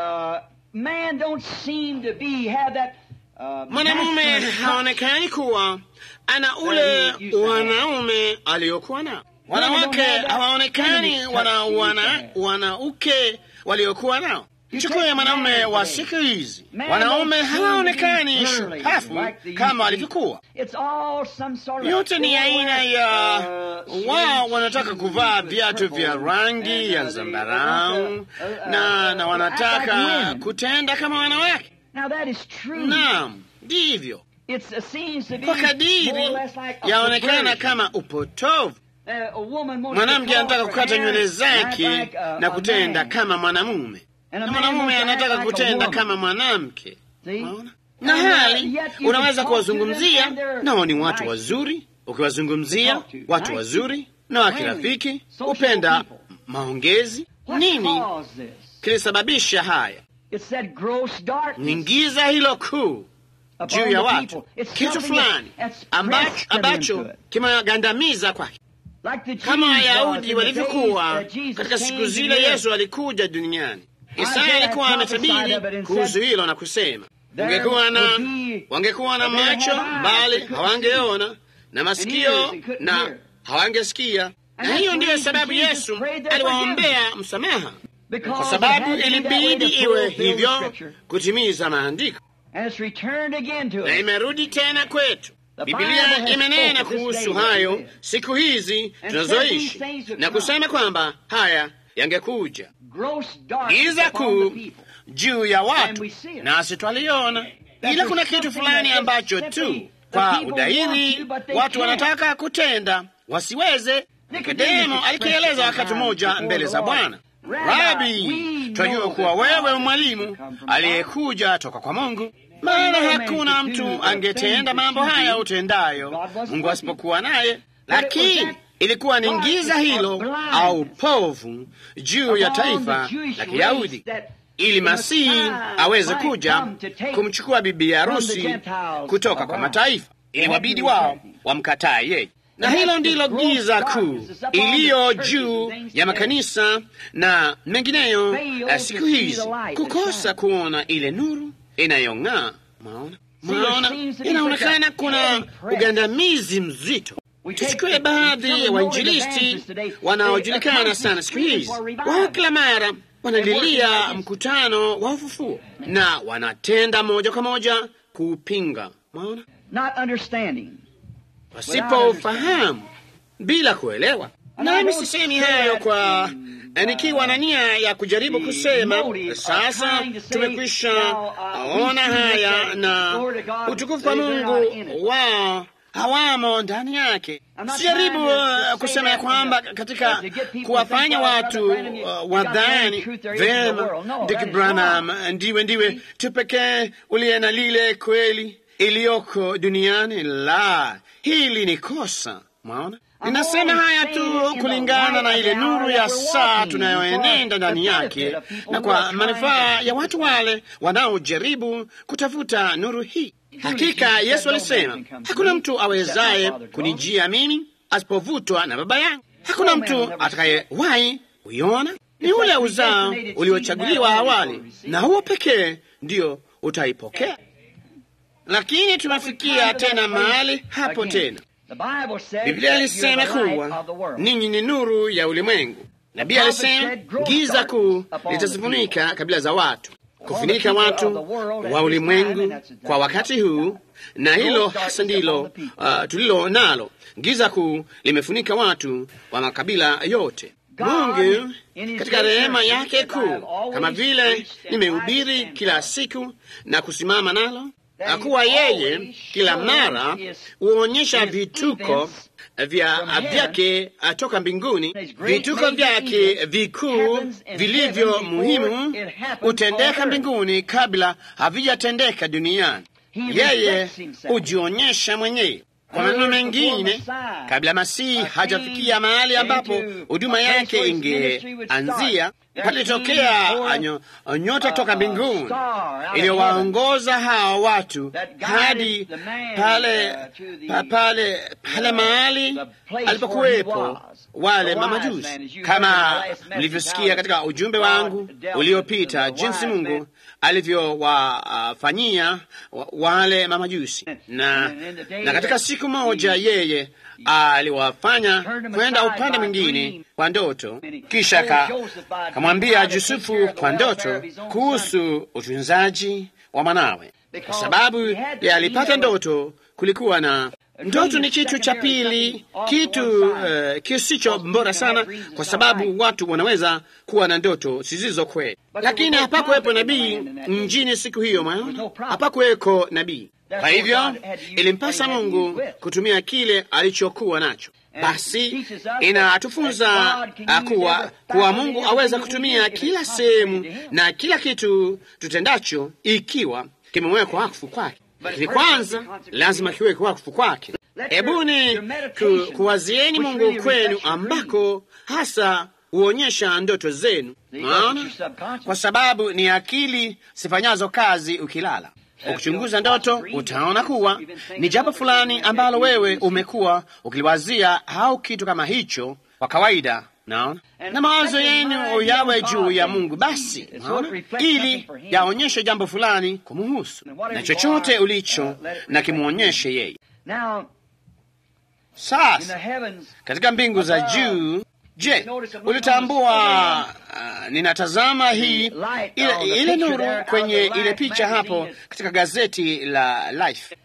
Mwanamume haonekani kuwa ana ule wanaume aliokuwa nao. Wanawake hawaonekani wanauke waliokuwa nao. Chukua mwanamume wa siku hizi, wanaume hawaonekani shupafu kama walivyokuwa. Yote ni aina ya wao wanataka kuvaa viatu vya rangi ya zambarau na wanataka kutenda kama wanawake. Naam, ndivyo. Kwa kadiri yaonekana kama upotovu. Mwanamke anataka kukata nywele zake na kutenda kama mwanamume, na mwanamume anataka kutenda kama mwanamke. Na hali unaweza kuwazungumzia nao ni watu wazuri, ukiwazungumzia watu wazuri na wakirafiki, upenda maongezi. Nini kilisababisha haya? Ni giza hilo kuu juu ya watu, kitu fulani ambacho kimegandamiza kwake, kama Wayahudi walivyokuwa katika siku zile Yesu alikuja duniani. Isaya alikuwa ametabiri kuhusu hilo na kusema, wangekuwa na macho bali hawangeona, na masikio na hawangesikia. Na hiyo ndiyo sababu Yesu aliwaombea msamaha, kwa sababu ilibidi iwe hivyo kutimiza maandiko. Na imerudi tena kwetu. Biblia imenena kuhusu hayo siku hizi tunazoishi, na kusema kwamba haya yangekuja. Giza kuu juu ya watu, nasi twaliona. Ila kuna kitu fulani ambacho tu kwa udahili watu wanataka kutenda wasiweze. Nikodemo alikieleza wakati mmoja mbele za Bwana, Rabi, twajua kuwa wewe mwalimu aliyekuja toka kwa Mungu, maana hakuna mtu angetenda mambo haya utendayo Mungu asipokuwa naye. Lakini ilikuwa ni giza hilo au povu juu ya taifa la Kiyahudi, ili Masihi aweze kuja kumchukua bibi harusi kutoka kwa mataifa. Iliwabidi wao wamkataa yeye. Na hilo ndilo giza kuu iliyo juu ya makanisa na mengineyo siku hizi, kukosa kuona ile nuru inayong'aa. Maona, inaonekana kuna ugandamizi mzito. Tuchukue baadhi ya wainjilisti wanaojulikana sana siku hizi. Wao kila mara wanalilia mkutano wa ufufuo na wanatenda moja kwa moja kuupinga. Maona, wasipoufahamu, bila kuelewa. Nami sisemi hayo kwa nikiwa na nia ya kujaribu kusema sasa tumekwisha ona haya na utukufu wa Mungu wao hawamo ndani yake. Sijaribu kusema ya kwamba katika kuwafanya watu wadhani vema Dick Branham ndiwe tu pekee uliye na lile kweli iliyoko duniani. La, hili ni kosa. Mwaona, ninasema haya tu kulingana na ile nuru ya saa tunayoenenda ndani yake, na kwa manufaa ya watu wale wanaojaribu kutafuta nuru hii. Hakika Yesu alisema, hakuna mtu awezaye kunijia mimi asipovutwa na Baba yangu. Hakuna mtu atakayewahi kuiona. Ni ule uzao uliochaguliwa awali, na huo pekee ndio utaipokea. Lakini tunafikia tena mahali hapo tena. Biblia ilisema kuwa ninyi ni nuru ya ulimwengu. Nabii alisema giza kuu litazifunika kabila za watu, kufunika watu wa ulimwengu kwa wakati huu, na hilo hasa ndilo tulilo nalo. Giza kuu limefunika watu wa makabila yote. Mungu katika rehema yake kuu, kama vile nimehubiri kila siku na kusimama nalo, akuwa yeye kila mara huonyesha vituko vyake atoka mbinguni. Vituko vyake vikuu vilivyo muhimu hutendeka mbinguni kabla havijatendeka duniani. Yeye hujionyesha mwenyewe. Kwa maneno mengine, kabla Masihi hajafikia mahali ambapo huduma yake ingeanzia, palitokea nyota toka mbinguni iliyowaongoza hao watu hadi pale mahali alipokuwepo wale mamajusi. Kama mlivyosikia katika ujumbe wangu uliopita, jinsi Mungu alivyowafanyia wale mamajusi, na katika siku moja yeye aliwafanya kwenda upande mwingine kwa ndoto, kisha kamwambia Yusufu kwa ndoto kuhusu utunzaji wa mwanawe, kwa sababu yeye alipata ndoto. Kulikuwa na ndoto, ni kitu cha pili, kitu kisicho bora sana, kwa sababu watu wanaweza kuwa na ndoto zisizo kweli. Lakini hapakuwepo nabii mjini siku hiyo, maana hapakuweko nabii. Kwa hivyo ilimpasa Mungu kutumia kile alichokuwa nacho. Basi inatufunza kuwa Mungu aweza kutumia kila sehemu na kila kitu tutendacho, ikiwa kimewekwa wakfu kwake. Lakini kwanza lazima kiwekwe wakfu kwake. Hebuni kuwazieni Mungu kwenu, ambako hasa huonyesha ndoto zenu. Maana kwa sababu ni akili sifanyazo kazi ukilala. Ukichunguza ndoto utaona kuwa ni jambo fulani ambalo wewe umekuwa ukiliwazia, au kitu kama hicho kwa kawaida. Naona na mawazo yenu yawe juu ya Mungu, basi naona, ili yaonyeshe jambo fulani kumuhusu, na chochote ulicho na kimuonyeshe yeye. Sasa katika mbingu za juu, je, ulitambua ninatazama hii ile nuru kwenye ile picha hapo katika gazeti la Life,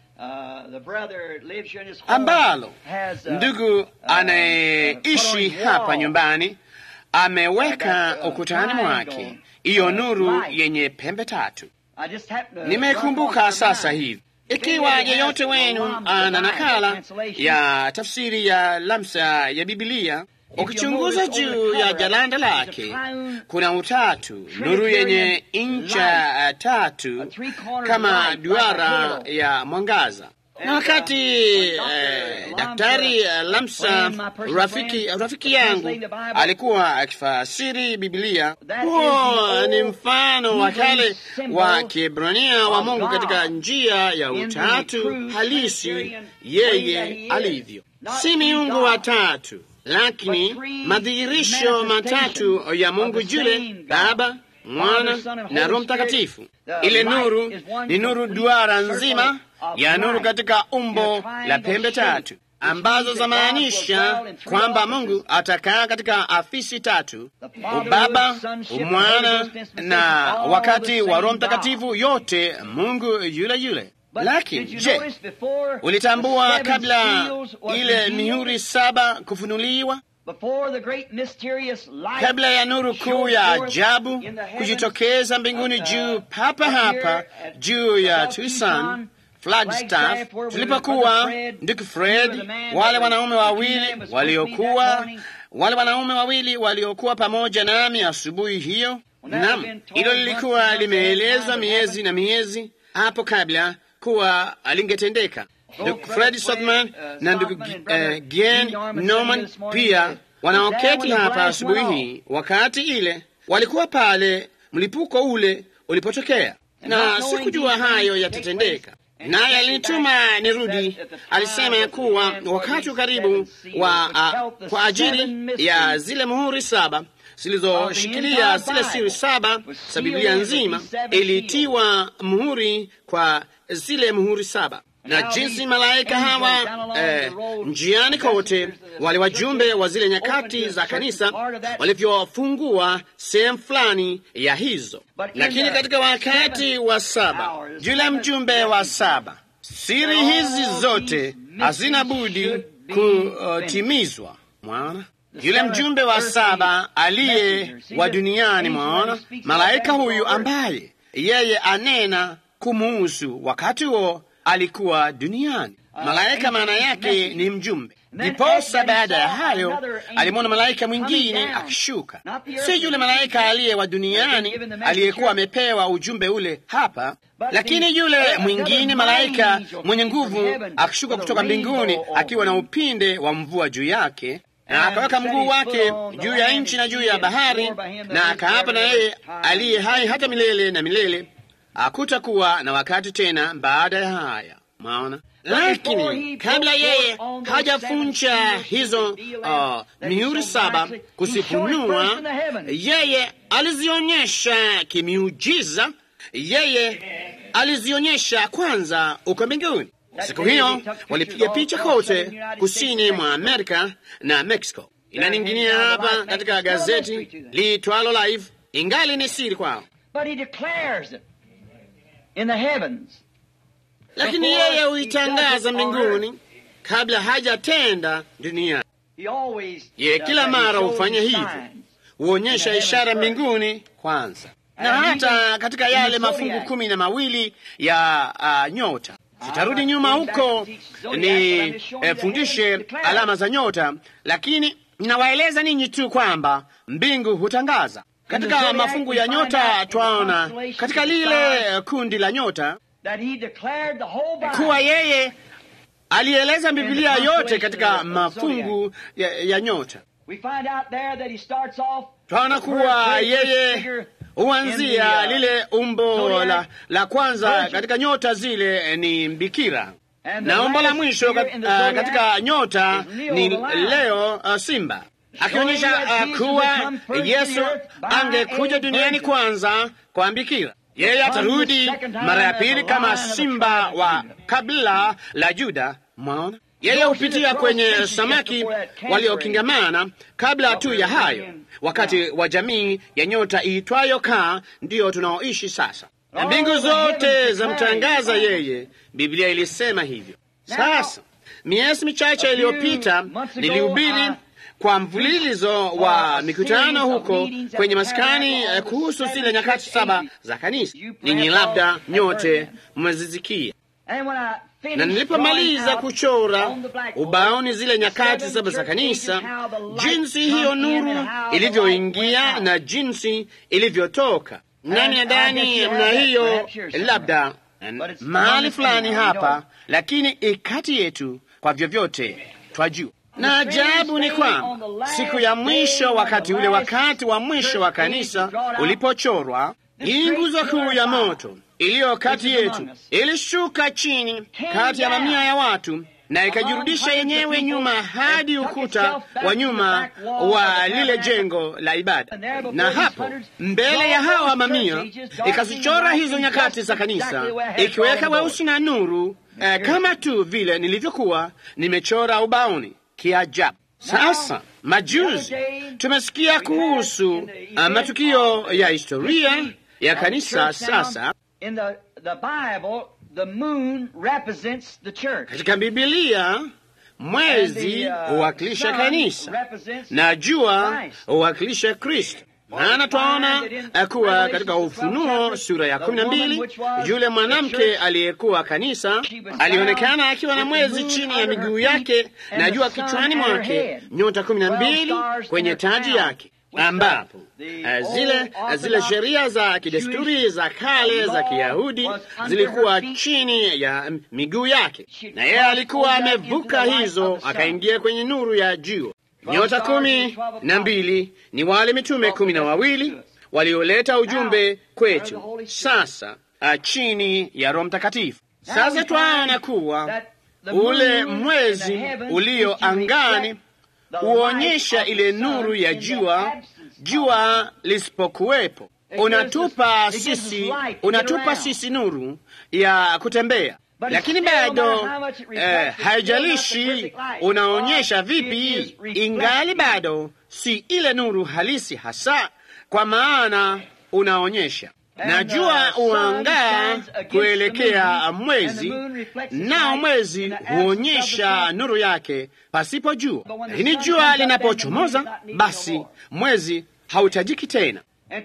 ambalo ndugu anayeishi hapa nyumbani ameweka ukutani mwake, hiyo nuru yenye pembe tatu. Nimekumbuka sasa hivi. Ikiwa yeyote wenu ana nakala ya tafsiri ya Lamsa ya Biblia, ukichunguza juu ya jalanda lake kuna utatu, nuru yenye incha tatu kama duara ya mwangaza. Na wakati Daktari Lamsa, rafiki yangu, alikuwa akifasiri Biblia, huo ni mfano wa kale wa Kiebrania wa Mungu katika njia ya utatu halisi yeye alivyo. Si miungu watatu, lakini madhihirisho matatu ya Mungu yule Baba, Mwana na Roho Mtakatifu. Ile nuru ni nuru duara nzima ya nuru katika umbo la pembe tatu, ambazo zamaanisha kwamba Mungu atakaa katika afisi tatu: Ubaba, Umwana na wakati wa Roho Mtakatifu, yote Mungu yule yule. Lakini je, ulitambua kabla ile mihuri saba kufunuliwa, kabla ya nuru kuu ya ajabu kujitokeza mbinguni juu, papa hapa juu ya Tucson, Flagstaff, tulipokuwa ndugu Fred, wale wanaume wawili waliokuwa pamoja nami asubuhi hiyo. Naam, hilo lilikuwa limeelezwa miezi na miezi hapo kabla kuwa lingetendeka. Ndugu Fred Sothman na ndugu Gen Norman pia wanaoketi hapa asubuhi hii, wakati ile walikuwa pale mlipuko ule ulipotokea, na sikujua hayo yatatendeka. Naye alinituma nirudi. Alisema ya kuwa wakati karibu kwa ajili ya zile muhuri 7 zilizoshikilia zile siri 7 za Biblia nzima, ilitiwa muhuri kwa zile muhuri 7, na jinsi malaika hawa njiani kote wale wajumbe wa zile nyakati za kanisa walivyofungua sehemu fulani ya hizo. Lakini katika wakati wa 7, yule mjumbe wa 7, siri hizi zote hazina budi kutimizwa. Mwaona, yule mjumbe wa 7 aliye wa duniani, mwaona, malaika huyu ambaye yeye anena kumuhusu wakati huo alikuwa duniani. Malaika maana yake ni mjumbe. Ndiposa baada ya hayo alimwona malaika mwingine akishuka, si yule malaika aliye wa duniani aliyekuwa amepewa ujumbe ule hapa, lakini yule mwingine malaika mwenye nguvu akishuka kutoka mbinguni akiwa na upinde wa mvua juu yake, na akaweka mguu wake juu ya nchi na juu ya bahari, na akaapa na yeye aliye hai hata milele na milele, hakutakuwa na wakati tena baada ya haya. Maona, lakini kabla yeye hajafunja hizo mihuri 7 kusifunua, yeye alizionyesha kimiujiza. Yeye alizionyesha kwanza uko mbinguni. Siku hiyo walipiga picha kote kusini mwa Amerika na Mexico. Inaninginia hapa katika gazeti liitwalo Life, ingali ni siri kwao. Lakini yeye huitangaza mbinguni kabla hajatenda duniani. Yeye kila mara hufanya hivyo, huonyesha ishara mbinguni kwanza. Na hata katika yale mafungu 12 ya nyota, sitarudi nyuma huko ni fundishe alama za nyota, lakini ninawaeleza ninyi tu kwamba mbingu hutangaza. Katika mafungu ya nyota twaona katika lile kundi la nyota kuwa yeye alieleza Biblia yote katika mafungu ya nyota. Twaona kuwa yeye huanzia lile umbo la kwanza katika nyota zile ni mbikira, na umbo la mwisho katika nyota ni leo simba, akionyesha kuwa Yesu angekuja duniani kwanza kwa mbikira. Yeye atarudi mara ya pili kama simba wa kabila la Juda. Mwaona, yeye hupitia kwenye samaki waliokingamana kabla tu ya hayo, wakati wa jamii ya nyota iitwayo Kaa, ndiyo tunaoishi sasa. Na mbingu zote zamtangaza yeye. Biblia ilisema hivyo. Sasa miezi michache iliyopita nilihubiri kwa mfululizo wa mikutano huko kwenye maskani kuhusu zile nyakati 7 za kanisa. Ninyi labda nyote mmezisikia. Na nilipomaliza kuchora ubaoni zile nyakati 7 za kanisa, jinsi hiyo nuru ilivyoingia na jinsi ilivyotoka nani ya ndani na hiyo labda mahali fulani hapa, lakini ikati yetu kwa vyovyote twajua. Na ajabu ni kwamba siku ya mwisho, wakati ule wakati wa mwisho wa kanisa ulipochorwa, hii nguzo kuu ya moto iliyo kati yetu ilishuka chini kati ya mamia ya watu na ikajirudisha yenyewe nyuma hadi ukuta wa nyuma wa lile jengo la ibada, na hapo mbele ya hawa mamia ikazichora hizo nyakati za kanisa, ikiweka weusi na nuru kama tu vile nilivyokuwa nimechora ubaoni. Kiajabu. Sasa majuzi tumesikia kuhusu matukio ya historia ya kanisa. Sasa katika Biblia mwezi huwakilisha kanisa na jua huwakilisha Kristo. Maana twaona kuwa katika Ufunuo sura ya 12 yule mwanamke aliyekuwa kanisa alionekana akiwa na mwezi chini ya miguu yake na jua kichwani mwake, nyota 12 kwenye taji yake, ambapo zile sheria za kidesturi za kale za Kiyahudi zilikuwa chini ya miguu yake, na yeye alikuwa amevuka hizo akaingia kwenye nuru ya jua. Nyota 12 ni wale mitume 12 walioleta ujumbe kwetu sasa, chini ya Roho Mtakatifu. Sasa twaona kuwa ule mwezi ulio angani huonyesha ile nuru ya jua. Jua lisipokuwepo, unatupa sisi nuru ya kutembea, lakini bado haijalishi unaonyesha vipi, ingali bado si ile nuru halisi hasa, kwa maana unaonyesha. Na jua huangaa kuelekea mwezi, nao mwezi huonyesha nuru yake pasipo jua. Lakini jua linapochomoza, basi mwezi hauhitajiki tena.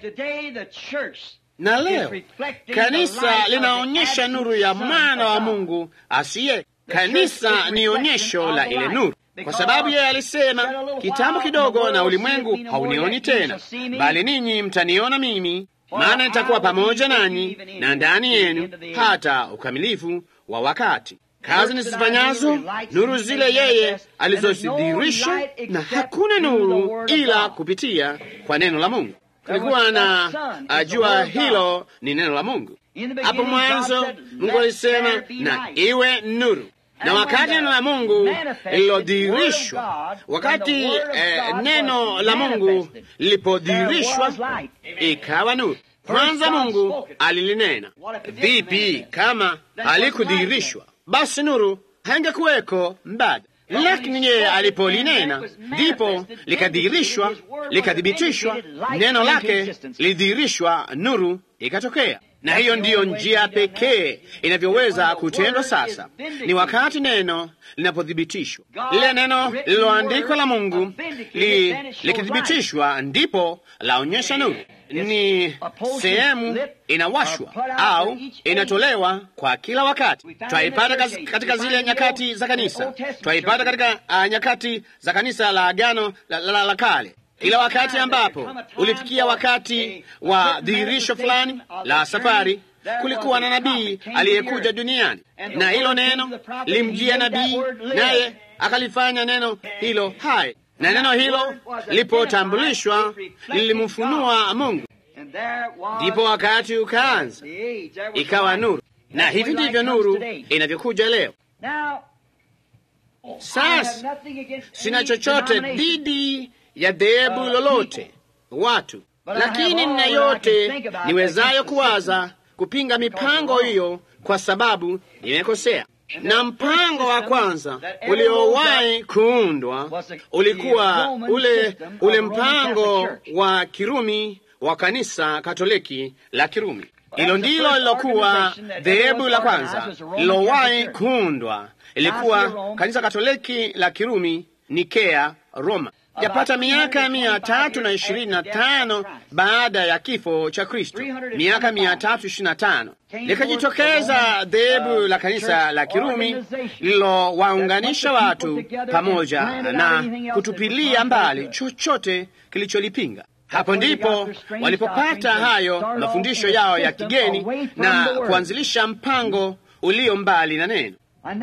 Na leo kanisa linaonyesha nuru ya mwana wa Mungu asiye. Kanisa ni onyesho la ile nuru, kwa sababu yeye alisema, kitambo kidogo na ulimwengu haunioni tena, bali ninyi mtaniona mimi, maana nitakuwa pamoja nanyi na ndani yenu hata ukamilifu wa wakati. Kazi nisifanyazo, nuru zile yeye alizozidhihirisha, na hakuna nuru ila kupitia kwa neno la Mungu. Kulikuwa na jua, hilo ni neno la Mungu. Hapo mwanzo Mungu alisema na iwe nuru, na wakati neno la Mungu lililodhihirishwa, wakati neno la Mungu lilipodhihirishwa, ikawa nuru. Kwanza Mungu alilinena. Vipi kama halikudhihirishwa? Basi nuru haingekuweko mbada. Lakini yeye alipolinena, ndipo likadhihirishwa, likathibitishwa, neno lake lidhihirishwa, nuru ikatokea. Na hiyo ndiyo njia pekee inavyoweza kutendwa sasa, ni wakati neno linapothibitishwa. Lile neno lililoandikwa la Mungu likithibitishwa, ndipo laonyesha nuru. Ni sehemu inawashwa au inatolewa kwa kila wakati. Twaipata katika zile nyakati za kanisa, twaipata katika nyakati za kanisa la Agano la Kale. Kila wakati ambapo ulifikia wakati wa dhihirisho fulani la safari, kulikuwa na nabii aliyekuja duniani, na hilo neno limjia nabii, naye akalifanya neno hilo hai, na neno hilo lipotambulishwa lilimfunua Mungu. Ndipo wakati ukaanza, ikawa nuru. Na hivi ndivyo nuru inavyokuja leo. Sasa sina chochote dhidi ya dhehebu lolote, watu, lakini nina yote niwezayo kuwaza kupinga mipango hiyo, kwa sababu nimekosea. Na mpango wa kwanza uliowahi kuundwa ulikuwa ule mpango wa Kirumi wa kanisa Katoliki la Kirumi. Hilo ndilo lilokuwa dhehebu la kwanza lilowahi kuundwa, ilikuwa kanisa Katoliki la Kirumi, Nikea, Roma. Yapata miaka 325 baada ya kifo cha Kristo, miaka 325 likajitokeza dhehebu la kanisa la Kirumi lililowaunganisha watu pamoja na kutupilia mbali chochote kilicholipinga. Hapo ndipo walipopata hayo mafundisho yao ya kigeni na kuanzilisha mpango ulio mbali na neno.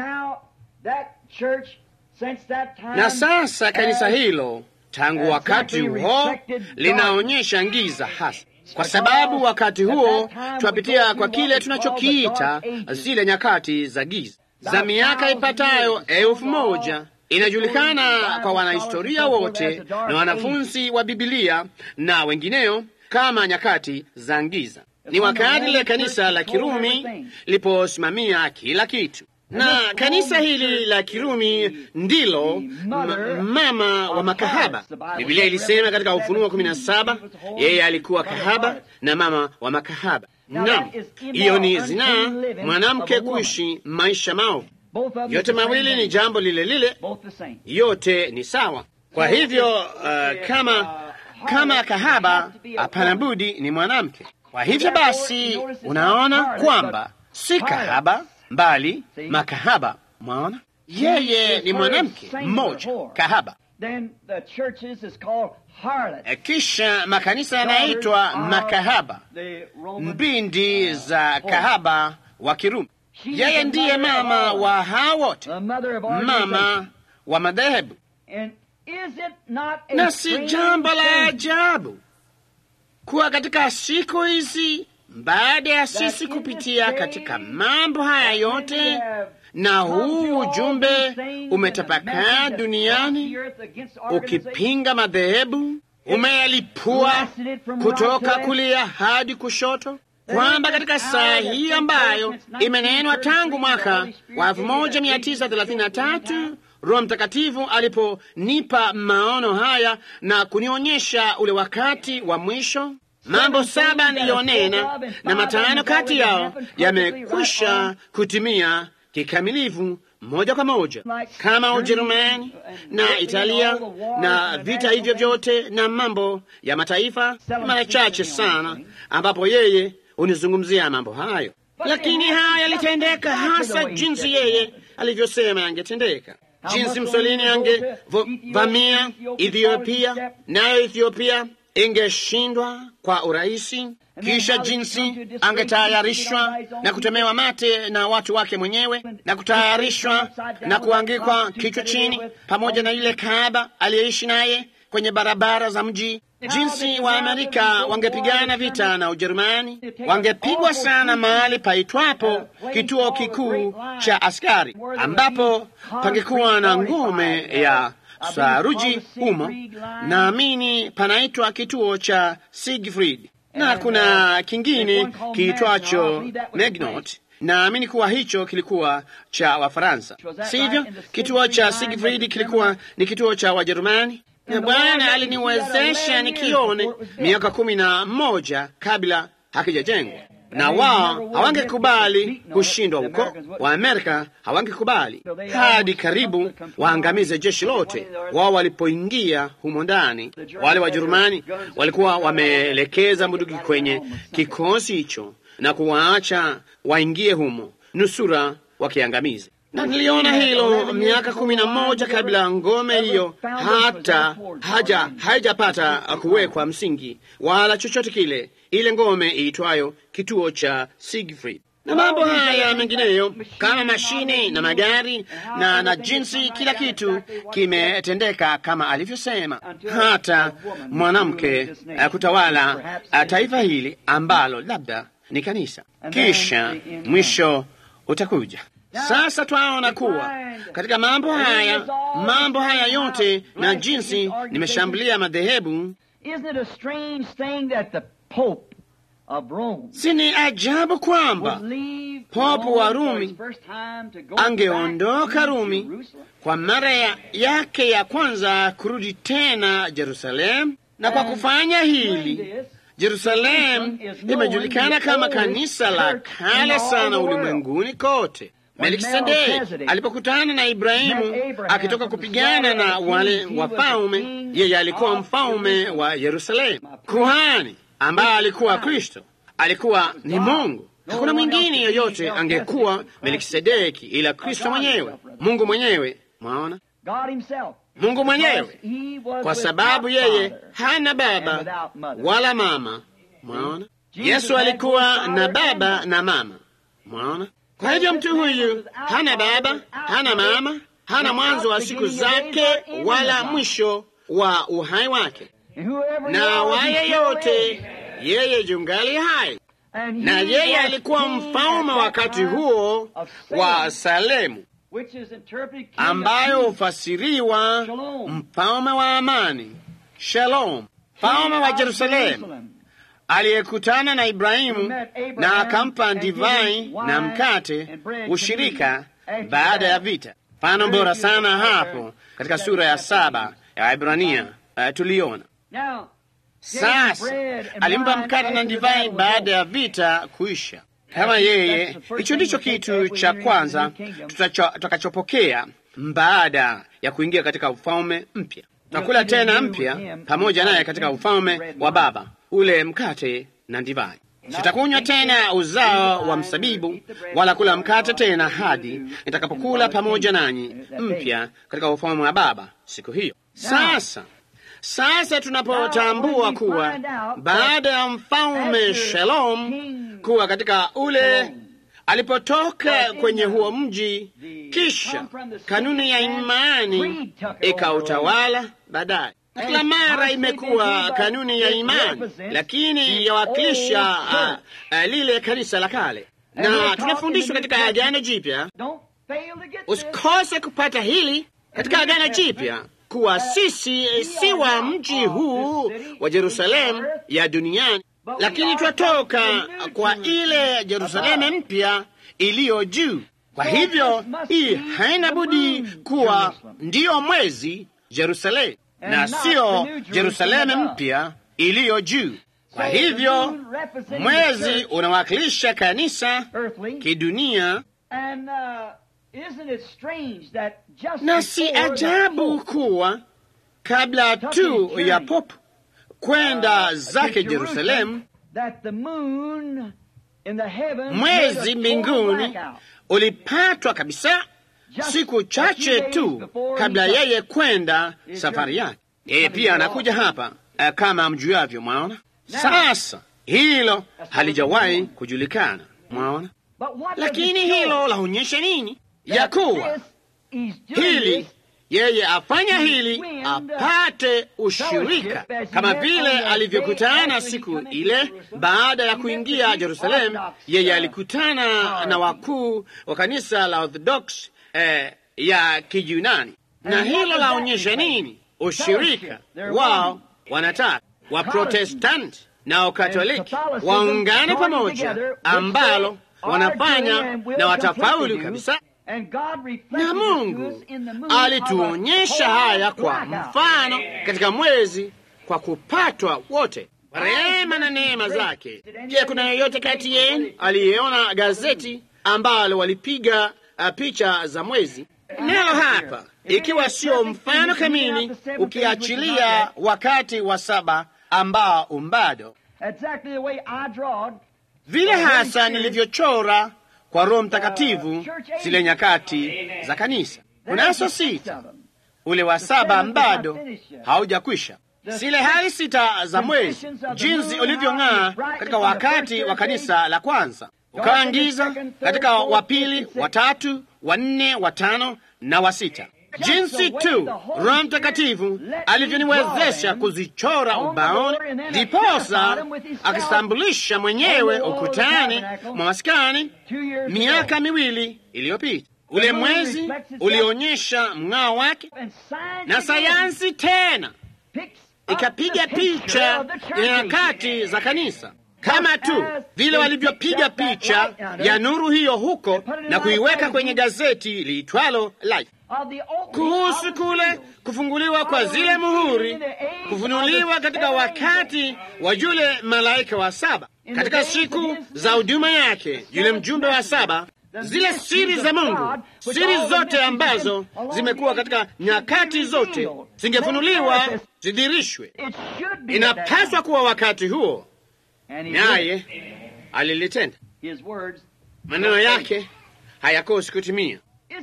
Na sasa kanisa hilo tangu wakati huo linaonyesha giza hasa, kwa sababu wakati huo twapitia kwa kile tunachokiita zile nyakati za giza za miaka ipatayo 1000. Inajulikana kwa wanahistoria wote na wanafunzi wa Biblia na wengineo kama nyakati za giza. Ni wakati lile kanisa la Kirumi liposimamia kila kitu. Na kanisa hili la Kirumi ndilo mama wa makahaba. Biblia ilisema katika Ufunuo 17, yeye alikuwa kahaba na mama wa makahaba. Naam, hiyo ni zinaa, mwanamke kuishi maisha maovu. Yote mawili ni jambo lile lile, yote ni sawa. Kwa hivyo kama kama kahaba, hapana budi ni mwanamke. Kwa hivyo basi, unaona kwamba si kahaba mbali makahaba. Mwaona, yeye ni mwanamke mmoja kahaba. Kisha makanisa yanaitwa makahaba, mbindi za kahaba wa Kirumi. Yeye ndiye mama wa hao wote, mama wa madhehebu. Na si jambo la ajabu kuwa katika siku hizi, baada ya sisi kupitia katika mambo haya yote, na huu ujumbe umetapakaa duniani ukipinga madhehebu, umeyalipua kutoka kulia hadi kushoto, kwamba katika saa hii ambayo imenenwa tangu mwaka wa 1933 Roho Mtakatifu aliponipa maono haya na kunionyesha ule wakati wa mwisho, mambo 7 niliyonena na 5 kati yao yamekwisha kutimia kikamilifu moja kwa moja, kama Ujerumani na Italia na vita hivyo vyote na mambo ya mataifa. Mara chache sana ambapo yeye unizungumzia mambo hayo, lakini haya yalitendeka hasa jinsi yeye alivyosema yangetendeka. Jinsi Mussolini angevamia Ethiopia, nayo Ethiopia ingeshindwa kwa urahisi, kisha jinsi angetayarishwa na kutemewa mate na watu wake mwenyewe, na kutayarishwa na kuangikwa kichwa chini pamoja na yule kahaba aliyeishi naye kwenye barabara za mji. Jinsi wa Amerika wangepigana vita na Ujerumani, wangepigwa sana mahali paitwapo kituo kikuu cha askari, ambapo pangekuwa na ngome ya saruji humo. Naamini panaitwa kituo cha Siegfried, na kuna kingine kiitwacho Maginot. Naamini kuwa hicho kilikuwa cha Wafaransa, sivyo? Kituo cha Siegfried kilikuwa ni kituo cha Wajerumani, na Bwana aliniwezesha nikione miaka 11 kabla hakijajengwa, na wao hawangekubali kushindwa huko. Wa Amerika hawangekubali hadi karibu waangamize jeshi lote. Wao walipoingia humo ndani, wale Wajerumani walikuwa wameelekeza bunduki kwenye kikosi hicho na kuwaacha waingie humo nusura wakiangamize. Na niliona hilo miaka 11 kabla ngome hiyo hata haijapata kuwekwa msingi wala chochote kile, ile ngome iitwayo kituo cha Siegfried. Na mambo haya mengineyo kama mashine na magari na jinsi kila kitu kimetendeka kama alivyosema, hata mwanamke kutawala taifa hili ambalo labda ni kanisa. Kisha mwisho utakuja. Sasa twaona kuwa katika mambo haya yote na jinsi nimeshambulia madhehebu, si ni ajabu kwamba Popu wa Rumi angeondoka Rumi kwa mara yake ya kwanza kurudi tena Yerusalemu, na kwa kufanya hili Yerusalemu imejulikana kama kanisa la kale sana ulimwenguni kote. Melkisedeki alipokutana na Ibrahimu akitoka kupigana na wale wafalme, yeye alikuwa mfalme wa Yerusalemu. Kuhani ambaye alikuwa Kristo alikuwa ni Mungu. Hakuna mwingine yoyote angekuwa Melkisedeki ila Kristo mwenyewe, Mungu mwenyewe. Mwaona, Mungu mwenyewe, kwa sababu yeye hana baba wala mama. Mwaona, Yesu alikuwa na baba na mama. Mwaona, kwa hivyo mtu huyu hana baba, hana mama, hana mwanzo wa siku zake wala mwisho wa uhai wake, na wa yeyote yeye jungali hai. Na yeye alikuwa mfalme wakati huo wa Salemu, ambayo hufasiriwa mfalme wa amani, Shalom, mfalme wa Yerusalemu, aliyekutana na Ibrahimu na akampa divai na mkate ushirika baada ya vita. Mfano bora sana hapo katika sura ya 7 ya Ibrania tuliona. Sasa alimpa mkate na divai baada ya vita kuisha. Kama yeye, hicho ndicho kitu cha kwanza tutakachopokea baada ya kuingia katika ufalme mpya. Tutakula tena mpya pamoja naye katika ufalme wa Baba, ule mkate na divai. Sitakunywa tena uzao wa mzabibu wala kula mkate tena hadi nitakapokula pamoja nanyi mpya katika ufalme wa Baba siku hiyo. Sasa tunapotambua kuwa baada ya mfalme Shalom kuwa katika ule alipotoka kwenye huo mji, kisha kanuni ya imani ikautawala baadaye. Kila mara imekuwa kanuni ya imani, lakini yawakilisha lile kanisa la kale, na tunafundishwa katika Agano Jipya. Usikose kupata hili katika Agano Jipya, kuwa sisi si wa mji huu wa Yerusalemu ya duniani, lakini twatoka kwa ile Yerusalemu mpya iliyo juu. Kwa hivyo hii haina budi kuwa ndiyo mwezi Yerusalemu na sio Yerusalemu mpya iliyo juu. Kwa hivyo mwezi unawakilisha kanisa kidunia, na si ajabu kuwa kabla tu ya Pope kwenda zake Yerusalemu, mwezi mbinguni ulipatwa kabisa siku chache tu kabla yeye kwenda safari yake. Yeye pia anakuja hapa kama mjuavyo, mwaona. Sasa hilo halijawahi kujulikana, mwaona. Lakini hilo laonyesha nini? Ya kuwa hili yeye afanya hili apate ushirika, kama vile alivyokutana siku ile baada ya kuingia Yerusalemu. Yeye alikutana na wakuu wa kanisa la Orthodox ya Kijunani, na hilo laonyesha nini? Ushirika wao. Wanataka Waprotestanti na Wakatoliki waungane pamoja, ambalo wanafanya na watafaulu kabisa. Na Mungu alituonyesha haya kwa mfano katika mwezi, kwa kupatwa wote rehema na neema zake. Je, kuna yeyote kati yenu aliyeona gazeti ambalo walipiga picha za mwezi? Nalo hapa, ikiwa sio mfano kamili, ukiachilia wakati wa saba ambao umbado, vile hasa nilivyochora kwa Roho Mtakatifu zile nyakati za kanisa. Kunazo sita, ule wa saba bado haujakwisha. Zile hali sita za mwezi, jinsi ulivyong'aa katika wakati wa kanisa la kwanza, ukaangiza katika wa pili, wa tatu, wa nne, wa tano na wa sita. Jinsi tu Roho Mtakatifu alivyoniwezesha kuzichora ubaoni, ndiposa akisambulisha mwenyewe ukutani mwa maskani miaka 2 iliyopita. Ule mwezi ulionyesha mng'ao wake, na sayansi tena ikapiga picha ya nyakati za kanisa, kama tu vile walivyopiga picha ya nuru hiyo huko na kuiweka kwenye gazeti liitwalo Life, kuhusu kule kufunguliwa kwa zile muhuri, kufunuliwa katika wakati wa yule malaika wa saba, katika siku za huduma yake, yule mjumbe wa saba, zile siri za Mungu, siri zote ambazo zimekuwa katika nyakati zote zingefunuliwa, zidhirishwe. Inapaswa kuwa wakati huo, naye alilitenda. Maneno yake hayakosi kutimia.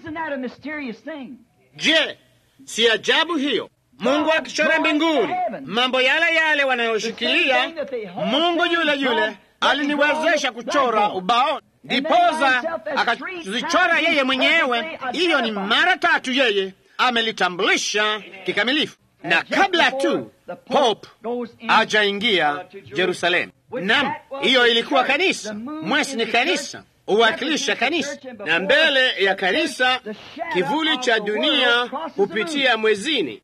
Je, si ajabu hiyo? Mungu akichora mbinguni mambo yale yale wanayoshikilia, Mungu yule yule aliniwezesha kuchora ubao, ndipoza akazichora yeye mwenyewe. Hiyo ni mara 3 yeye amelitambulisha kikamilifu, na kabla tu Pope ajaingia Yerusalemu. Naam, hiyo ilikuwa kanisa. Mwezi ni kanisa, uwakilisha kanisa, na mbele ya kanisa kivuli cha dunia hupitia mwezini,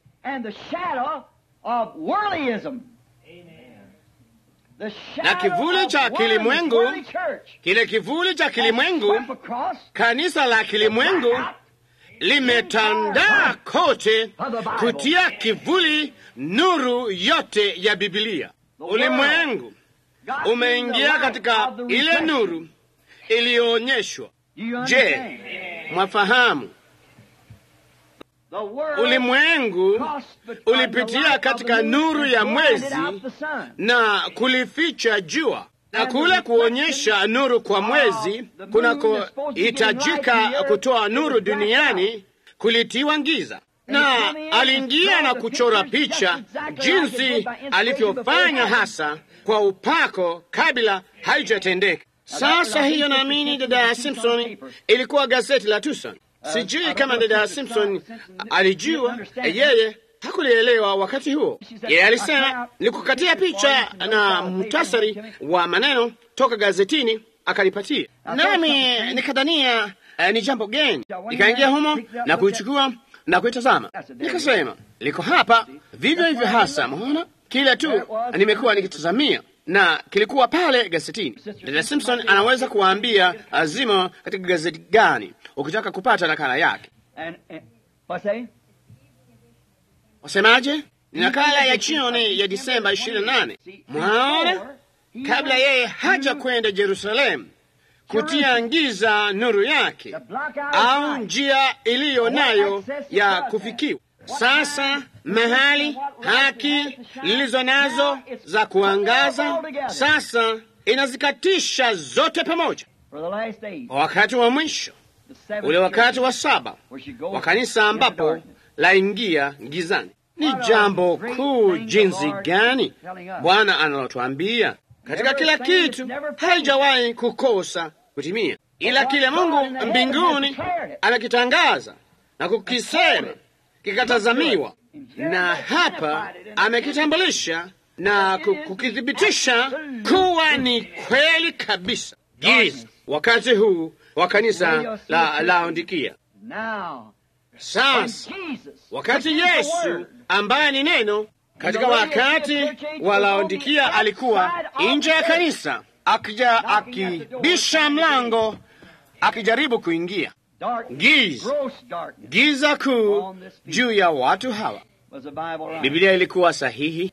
na kivuli cha kilimwengu, kile kivuli cha kilimwengu, kanisa la kilimwengu limetandaa kote kutia kivuli nuru yote ya Biblia. Ulimwengu umeingia katika ile nuru iliyoonyeshwa. Je, mwafahamu? ulimwengu ulipitia katika nuru ya mwezi na kulificha jua, na kule kuonyesha nuru kwa mwezi kunakohitajika kutoa nuru duniani kulitiwa giza. Na aliingia na kuchora picha jinsi alivyofanya hasa kwa upako kabla haijatendeka. Sasa hiyo, naamini dada Simpson ilikuwa gazeti la Tucson. Sijui kama dada Simpson alijua, yeye hakulielewa wakati huo. Yeye alisema nilikukatia picha na muhtasari wa maneno toka gazetini, akalipatia nami nikadhania ni jambo geni. Nikaingia humo na kuichukua na kuitazama, nikasema liko hapa vivyo hivyo hasa, mwaona kile tu nimekuwa nikitazamia, na kilikuwa pale gazetini. Dada Simpson anaweza kuwaambia azima katika gazeti gani ukitaka kupata nakala yake. Wasemaje? Ni nakala ya jioni ya Disemba 28. Mwaona, kabla yeye haja kwenda Yerusalemu kutia giza nuru yake au njia iliyo nayo ya kufikiwa. Sasa mahali haki lilizo nazo za kuangaza sasa inazikatisha zote pamoja. Wakati wa mwisho, ule wakati wa 7 wa kanisa ambapo laingia gizani. Ni jambo kuu jinsi gani Bwana analotuambia katika kila kitu. Haijawahi kukosa kutimia, ila kile Mungu mbinguni amekitangaza na kukisema kikatazamiwa, na hapa amekitambulisha na kukithibitisha kuwa ni kweli kabisa. Giza wakati huu wa kanisa la Laodikia. Sasa wakati Yesu ambaye ni neno, katika wakati wa Laodikia alikuwa nje ya kanisa, akija akibisha mlango, akijaribu kuingia. Giza kuu juu ya watu hawa. Biblia ilikuwa sahihi,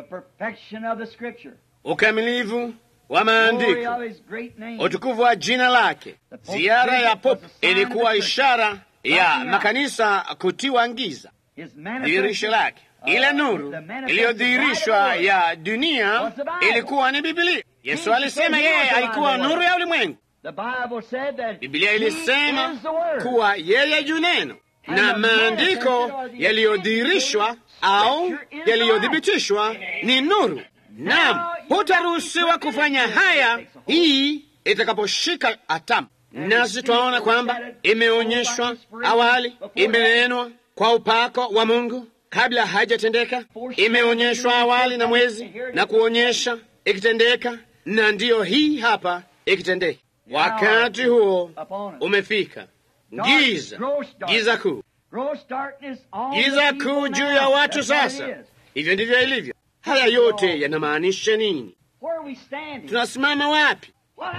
ukamilifu wa maandiko, utukufu wa jina lake. Ziara ya Pope ilikuwa ishara ya makanisa kutiwa giza. Dhihirisho lake, ile nuru iliyodhihirishwa ya dunia, ilikuwa ni Biblia. Yesu alisema yeye alikuwa nuru ya ulimwengu. Biblia ilisema kuwa yeye yu neno, na maandiko yaliyodhihirishwa au yaliyothibitishwa ni nuru. Naam, hutaruhusiwa kufanya haya hii itakaposhika hatamu. Nasi twaona kwamba imeonyeshwa awali, imenenwa kwa upako wa Mungu kabla hajatendeka. Imeonyeshwa awali na mwezi na kuonyesha ikitendeka, na ndiyo hii hapa ikitendeka. Wakati huo umefika. Giza kuu, giza kuu juu ya watu. Sasa hivyo ndivyo ilivyo. Haya yote yanamaanisha nini? Tunasimama wapi?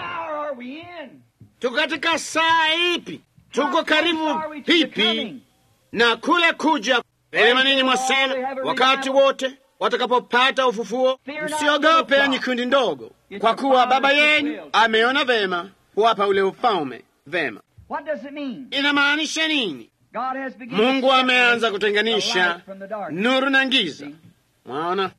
Tuko katika saa ipi? Tuko karibu pipi na kule kuja? Elema ninyi mwasema wakati wote watakapopata ufufuo, msiogope enyi kundi ndogo, kwa kuwa Baba yenu ameona vema kuwapa ule ufalme. Vema, inamaanisha nini? Mungu ameanza kutenganisha nuru na giza. Mwaona,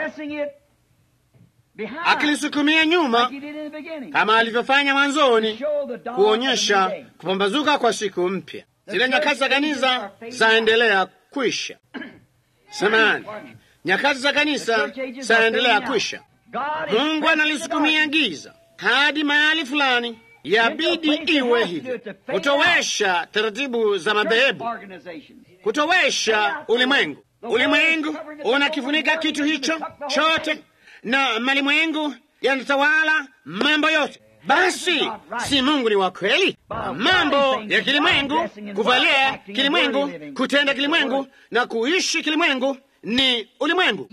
akilisukumia nyuma kama alivyofanya mwanzoni, kuonyesha kupambazuka kwa siku mpya. Zile nyakati za kanisa zaendelea kwisha. Samahani, nyakati za kanisa zaendelea kwisha. Mungu analisukumia giza hadi mahali fulani, yabidi iwe hivyo, kutowesha taratibu za madhehebu, kutowesha ulimwengu. Ulimwengu unakifunika kitu hicho chote, na malimwengu yanatawala mambo yote. Basi si Mungu ni wa kweli? Mambo ya kilimwengu, kuvalia kilimwengu, kutenda kilimwengu na kuishi kilimwengu ni ulimwengu.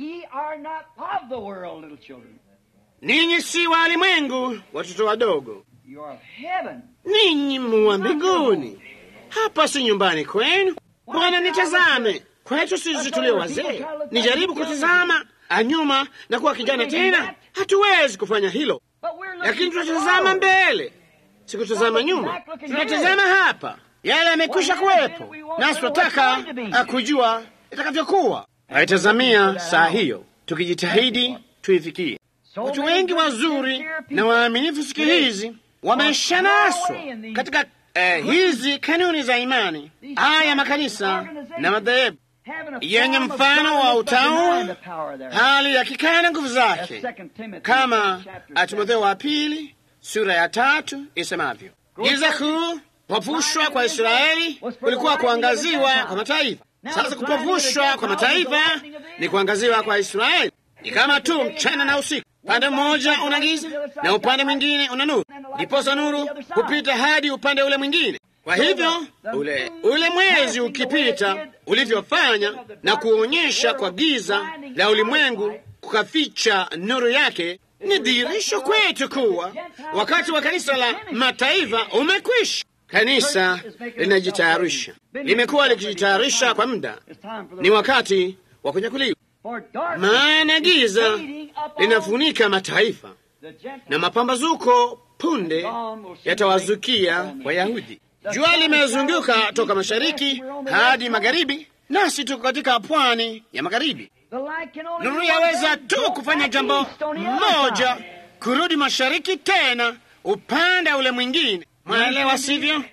Ninyi si wa ulimwengu, watoto wadogo. Ninyi muwa mbinguni. Hapa si nyumbani kwenu. Bwana, nitazame kwetu sisi tulio wazee. Nijaribu kutazama anyuma na kuwa kijana tena. Hatuwezi kufanya hilo, lakini tunatazama mbele, sikutazama nyuma. Tunatazama hapa Yale yamekwisha kuwepo, nasi tunataka kujua itakavyokuwa. Haitazamia saa hiyo, tukijitahidi tuifikie. Watu wengi wazuri na waaminifu siku hizi wameshanaswa katika hizi kanuni za imani, haya makanisa na madhehebu yenye mfano wa utaua, hali ya kikana nguvu zake, kama Timotheo wa pili sura ya 3 isemavyo. Giza kuu, kupofushwa kwa Israeli kulikuwa kuangaziwa kwa mataifa. Sasa kupofushwa kwa mataifa ni kuangaziwa kwa Israeli. Ni kama tu mchana na usiku, upande mmoja una giza na upande mwingine una nuru, ndiposa nuru kupita hadi upande ule mwingine. Kwa hivyo ule mwezi ukipita ulivyofanya na kuonyesha kwa giza la ulimwengu kukaficha nuru yake, ni dhihirisho kwetu kuwa wakati wa kanisa la mataifa umekwisha. Kanisa linajitayarisha, limekuwa likijitayarisha kwa muda. Ni wakati wa kunyakuliwa, maana giza linafunika mataifa na mapambazuko punde yatawazukia Wayahudi. Jua limezunguka toka mashariki hadi magharibi, nasi tuko katika pwani ya magharibi. Nuru yaweza tu kufanya jambo moja, kurudi mashariki tena upande ule mwingine. Mwaelewa, sivyo?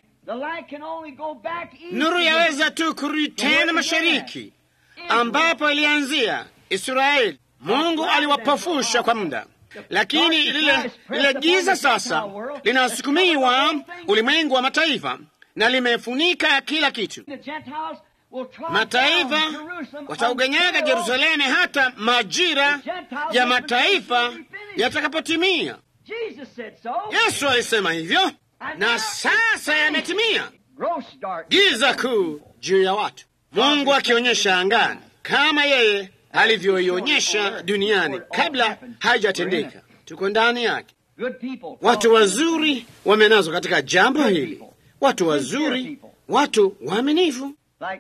Nuru yaweza tu kurudi tena mashariki ambapo ilianzia Israeli. Mungu aliwapofusha kwa muda, lakini lile giza sasa linasukumiwa ulimwengu wa mataifa na limefunika kila kitu. Mataifa watauganyaga Yerusalemu hata majira ya mataifa yatakapotimia. Yesu alisema hivyo, na sasa yametimia. Giza kuu juu ya watu, Mungu akionyesha angani kama yeye alivyoionyesha duniani kabla haijatendeka. Tuko ndani yake. Watu wazuri wamenazwa katika jambo hili, watu wazuri, watu waaminifu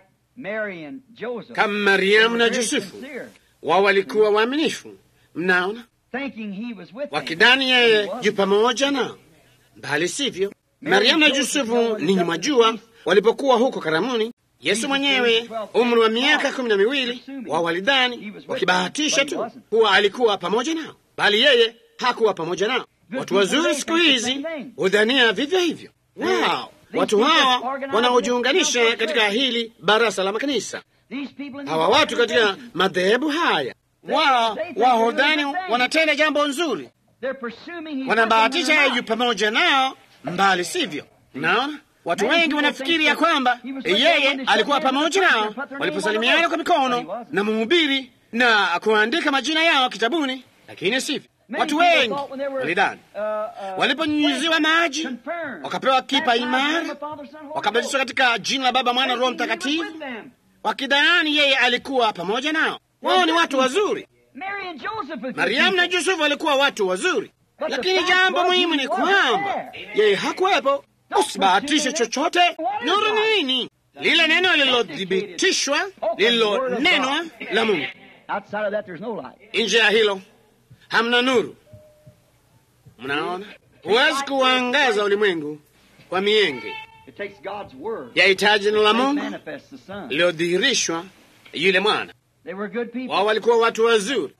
kama Mariamu na Yusufu. Wao walikuwa waaminifu, mnaona, wakidhani yeye yu pamoja nao, bali sivyo. Mariamu na Yusufu, ninyi mwajua, walipokuwa huko karamuni, Yesu mwenyewe umri wa miaka 12, wao walidhani wakibahatisha tu kuwa alikuwa pamoja nao, bali yeye hakuwa pamoja nao. Watu wazuri siku hizi hudhania vivyo hivyo. Wow, watu hawa wanaojiunganisha katika hili barasa la makanisa, hawa watu katika madhehebu haya, wao hudhani wanatenda jambo nzuri, wanabahatisha yeye yu pamoja nao, mbali sivyo. Naona watu wengi wanafikiri ya kwamba yeye alikuwa pamoja nao waliposalimiana kwa mikono na mhubiri na kuandika majina yao kitabuni, lakini sivyo. Watu wengi walidhani waliponyunyiziwa maji, wakapewa kipa imara, wakabatizwa katika jina la Baba, Mwana, Roho Mtakatifu, wakidhani yeye alikuwa pamoja nao. Wao ni watu wazuri. Mariamu na Yusufu walikuwa watu wazuri, lakini jambo muhimu ni kwamba yeye hakuwepo. Usibahatishe chochote. Nuru ni nini? Lile neno lililothibitishwa, lililonenwa la Mungu. Nje ya hilo hamna nuru. Mnaona, huwezi kuangaza ulimwengu kwa mienge. Yahitaji neno la Mungu lililodhihirishwa yule mwana. Wao walikuwa watu wazuri.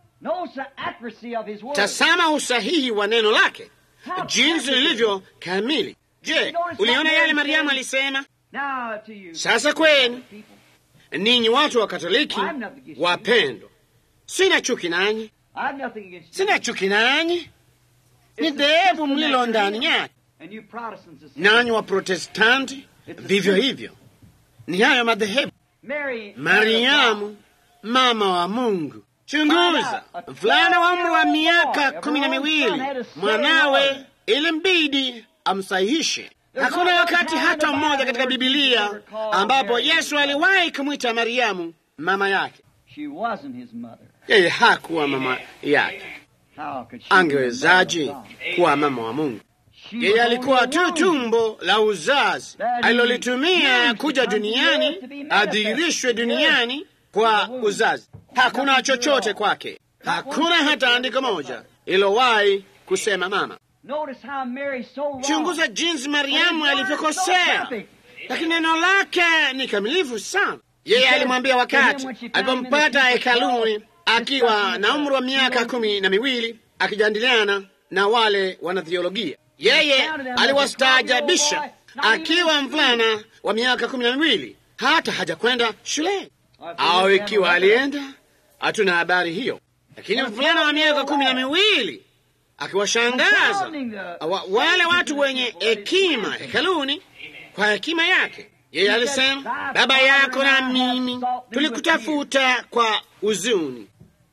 Tazama usahihi wa neno lake, jinsi lilivyo kamili. Je, uliona yale Mariamu alisema? Sasa kwenu ninyi watu wa Katoliki wapendwa, sina chuki nanyi, sina chuki nanyi, ni dhehebu mlilo ndani yake. Nanyi wa Protestanti vivyo hivyo, ni hayo madhehebu. Mariamu mama wa Mungu. Chunguza, mvulana wa umri wa miaka 12, mwanawe ilimbidi amsahihishe. Hakuna wakati hata mmoja katika Biblia ambapo Yesu aliwahi kumwita Mariamu mama yake. Yeye hakuwa mama yake. Angewezaje kuwa mama wa Mungu? Yeye alikuwa tu tumbo la uzazi alilolitumia kuja duniani, adhihirishwe duniani kwa uzazi. Hakuna chochote kwake. Hakuna hata andiko moja ililowahi kusema mama. Chunguza jinsi Mariamu alivyokosea. lakini neno lake ni kamilifu sana. Yeye alimwambia wakati alipompata hekaluni akiwa na umri wa miaka 12 akijadiliana na wale wanathiolojia. Yeye aliwastaajabisha akiwa mvulana wa miaka 12, hata hajakwenda shule, au ikiwa alienda, hatuna habari hiyo. Lakini mvulana wa miaka 12 akiwashangaza wale watu wenye hekima hekaluni kwa hekima yake. Yeye alisema, baba yako na mimi tulikutafuta kwa huzuni.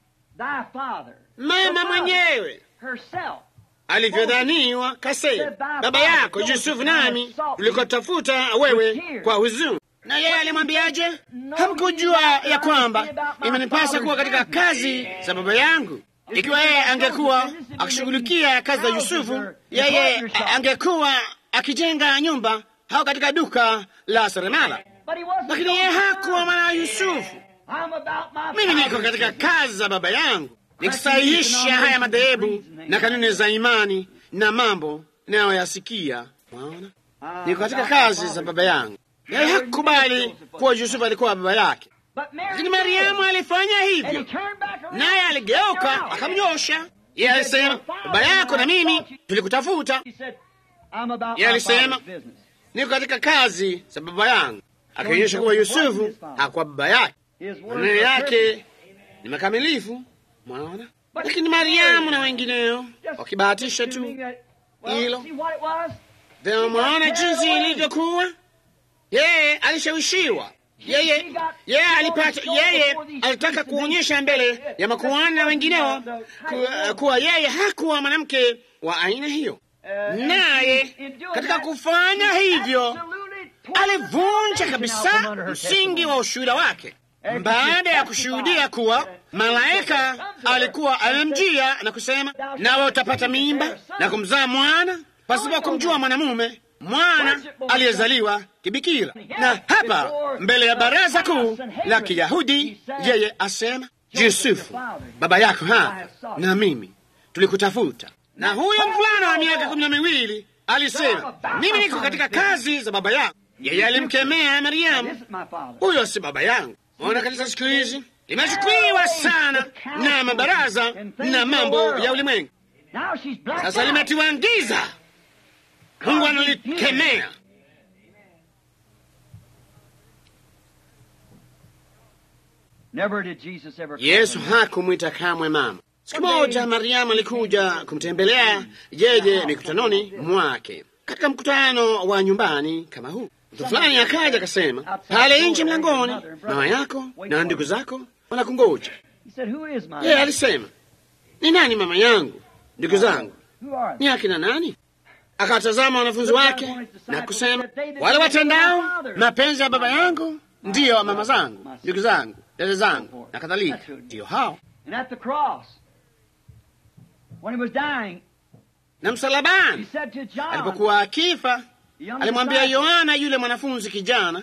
Mama mwenyewe alivyodhaniwa kasema, baba yako Yusufu nami tulikutafuta wewe kwa huzuni. Na yeye alimwambiaje? Hamkujua ya kwamba imenipasa kuwa katika kazi za baba yangu? Ikiwa yeye angekuwa akishughulikia kazi za Yusufu, yeye angekuwa akijenga nyumba au katika duka la seremala. Lakini yeye hakuwa mwana wa Yusufu. Mimi niko katika kazi za baba yangu, nikisahihisha haya madhehebu na kanuni za imani na mambo nayoyasikia. Waona, niko katika kazi za baba yangu. Yeye hakukubali kuwa Yusufu alikuwa baba yake, lakini Mariamu alifanya hivyo, naye aligeuka akamnyosha. Yeye alisema, baba yako na mimi tulikutafuta. Yeye alisema, niko katika kazi za baba yangu, akionyesha kuwa Yusufu hakuwa baba yake. Maneno yake ni makamilifu, mwaona. Lakini Mariamu na wengineo wakibahatisha tu hilo. Mwaona jinsi ilivyokuwa. Yeye alishawishiwa. Yeye alitaka kuonyesha mbele ya makuhani na wengineo kuwa yeye hakuwa mwanamke wa aina hiyo. Naye katika kufanya hivyo alivunja kabisa msingi wa ushuhuda wake. Baada ya kushuhudia kuwa malaika alikuwa amemjia na kusema, nawe utapata mimba na kumzaa mwana pasipo kumjua mwanamume, mwana aliyezaliwa kibikira. Na hapa mbele ya baraza kuu la Kiyahudi yeye asema, Yusufu baba yako na mimi tulikutafuta. Na huyo mvulana wa miaka 12 alisema, mimi niko katika kazi za baba yako. Yeye alimkemea Mariamu, huyo si baba yangu. Mwaona, kanisa siku hizi limechukuliwa sana na mabaraza na mambo ya ulimwengu. Sasa limetiwa giza. Mungu analikemea. Yesu hakumwita kamwe mama. Siku moja Mariamu alikuja kumtembelea yeye mikutanoni mwake, katika mkutano wa nyumbani kama huu. Mtu fulani akaja akasema, pale nje mlangoni mama yako na ndugu zako wanakungoja. Yeye alisema, ni nani mama yangu, ndugu zangu ni akina nani? Akatazama wanafunzi wake na kusema, wale watendao mapenzi ya baba yangu ndiyo mama zangu, ndugu zangu, dada zangu na kadhalika, ndiyo hao. Na msalabani alipokuwa akifa, alimwambia Yohana yule mwanafunzi kijana,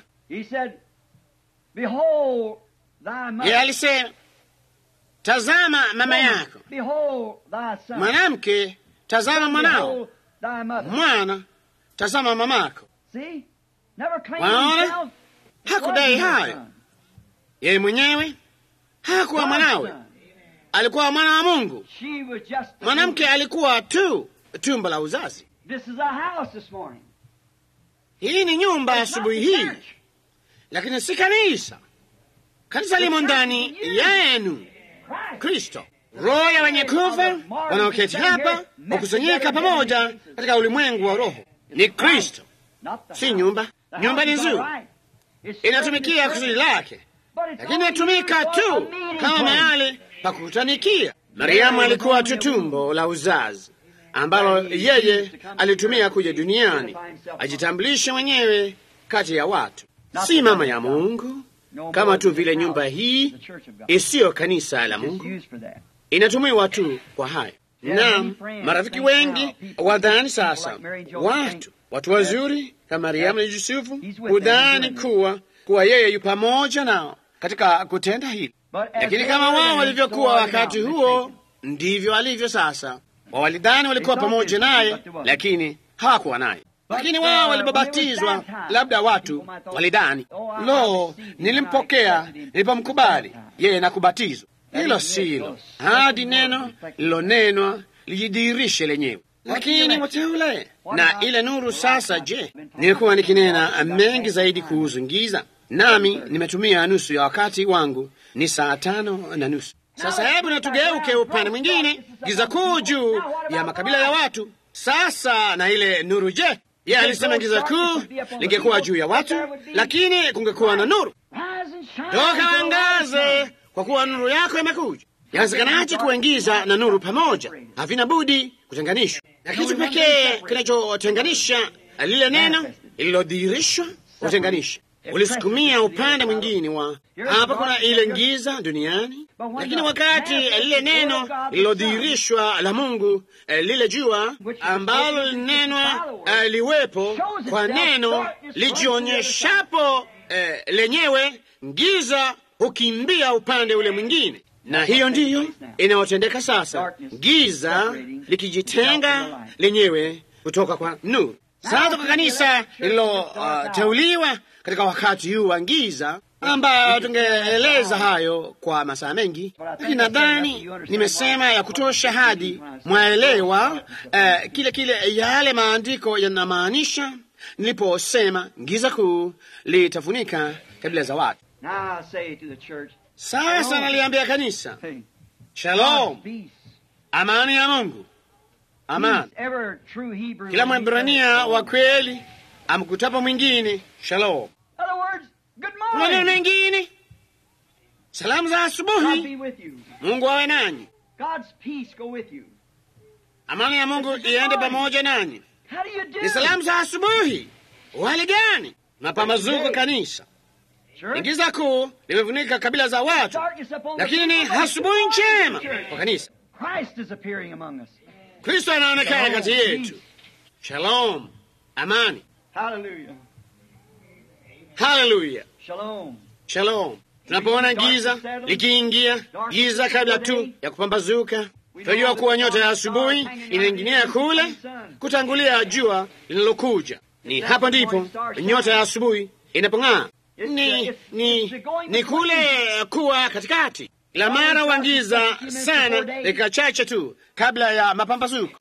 yeye alisema, tazama mama yako. Mwanamke, tazama mwanao. Mwana, tazama mamako. Waona, hakudai hayo. Yeye mwenyewe hakuwa mwanawe, alikuwa mwana wa Mungu. Mwanamke alikuwa tu tumbo la uzazi. Hii ni nyumba asubuhi hii, lakini si kanisa. Kanisa limo ndani yenu. Kristo, roho ya wenye kufa wanaoketi hapa wakusanyika pamoja katika ulimwengu wa roho. Ni Kristo, si nyumba. Nyumba ni nzuri, inatumikia kusudi lake, lakini inatumika tu kama mahali pa kukutanikia. Mariamu alikuwa tu tumbo la uzazi ambalo yeye alitumia kuja duniani ajitambulishe mwenyewe kati ya watu, si mama ya Mungu, kama tu vile nyumba hii isiyo kanisa la Mungu inatumiwa tu kwa hayo. Na marafiki wengi wadhani sasa, watu wazuri kama Mariamu na Yusufu hudhani kuwa yeye yu pamoja nao katika kutenda hili, lakini kama wao walivyokuwa wakati huo, ndivyo alivyo sasa. Walidhani walikuwa pamoja naye, lakini hawakuwa naye. lakini wao walipobatizwa, labda watu walidhani, lo, nilimpokea nilipomkubali yeye na kubatizwa. Hilo silo, hadi neno lilonenwa lijidhihirishe lenyewe. Lakini mteule na ile nuru sasa, je, nilikuwa nikinena mengi zaidi kuhusu giza, nami nimetumia nusu ya wakati wangu, ni saa 5:30. Sasa hebu na tugeuke upande mwingine, giza kuu juu ya makabila ya watu. Sasa na ile nuru, je, yeye alisema giza kuu lingekuwa juu ya watu, lakini kungekuwa na nuru. Toka angaze, kwa kuwa nuru yako imekuja. Yawezekanaje kuingiza na nuru pamoja? Havina budi kutenganishwa, na kitu pekee kinachotenganisha lile neno lililodhihirishwa kutenganisha, ulisukumia upande mwingine wa hapa. Kuna ile giza duniani, lakini wakati lile neno lililodhihirishwa la Mungu, lile jua ambalo linenwa liwepo kwa neno lijionyeshapo lenyewe, giza hukimbia upande ule mwingine. Na hiyo ndiyo inayotendeka sasa, giza likijitenga lenyewe kutoka kwa nuru. Sasa kwa kanisa lililoteuliwa katika wakati huu wa giza, ambayo tungeeleza hayo kwa masaa mengi, lakini nadhani nimesema ya kutosha hadi mwaelewa kile yale maandiko yanamaanisha niliposema giza kuu litafunika kabila za watu. Sasa naliambia kanisa, shalom, amani ya Mungu, amani. Kila Mwebrania wa kweli amkutapo mwingine, shalom. Kuna neno mengine, salamu za asubuhi, Mungu awe nanyi. Amani ya Mungu iende pamoja nanyi. Ni salamu za asubuhi. Hali gani? Mapambazuko kanisa. Giza kuu limefunika kabila za watu, lakini ni asubuhi njema kwa kanisa. Kristo anaonekana kati yetu. Shalom, amani. Haleluya, shalom. Tunapoona giza likiingia, giza kabla tu ya kupambazuka, tunajua kuwa nyota ya asubuhi inaingilia kule kutangulia jua linalokuja. Ni hapo ndipo nyota ya asubuhi inapong'aa. Ni kule kuwa katikati. La mara wangiza sana dakika chache tu kabla ya mapambazuko.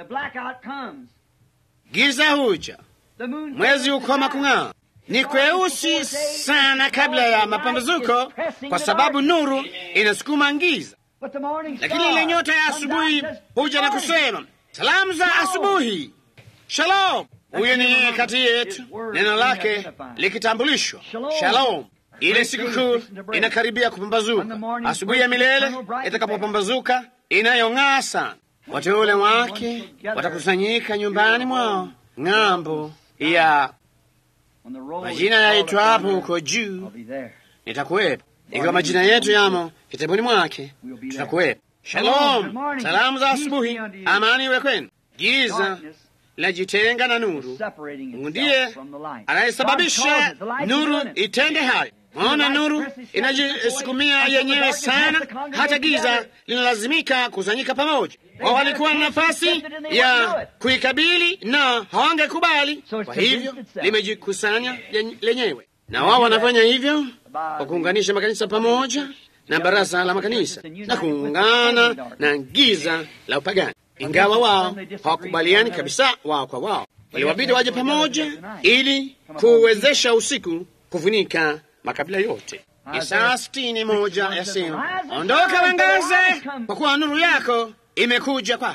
Giza huja, mwezi ukoma kung'aa. Ni kweusi sana kabla ya mapambazuko, kwa sababu nuru inasukuma giza. Lakini ile nyota ya asubuhi huja na kusema, salamu za asubuhi, shalom. Huyo ni kati yetu, neno lake likitambulishwa, shalom. Ile siku kuu inakaribia kupambazuka, asubuhi ya milele itakapopambazuka, inayong'aa sana. Wateule wake watakusanyika nyumbani mwao ng'ambo ya majina yaitwa hapo huko juu. Nitakuwepo. Ikiwa majina yetu yamo kitabuni mwake, tutakuwepo. Shalom, salamu za asubuhi, amani iwe kwenu. Giza linajitenga na nuru. Mungu ndiye anayesababisha nuru itende hayo. Maona nuru inajisukumia yenyewe sana, hata giza linalazimika kusanyika pamoja. Wao walikuwa na nafasi ya kuikabili na hawangekubali, kwa hivyo limejikusanya lenyewe. Na wao wanafanya hivyo kwa kuunganisha makanisa pamoja na baraza la makanisa na kuungana na giza la upagani. Ingawa wao hawakubaliani kabisa wao kwa wao, waliwabidi waje pamoja ili kuwezesha usiku kufunika makabila yote. Isaya 61 yasema, ondoka wangaze, kwa kuwa nuru yako imekuja kwako.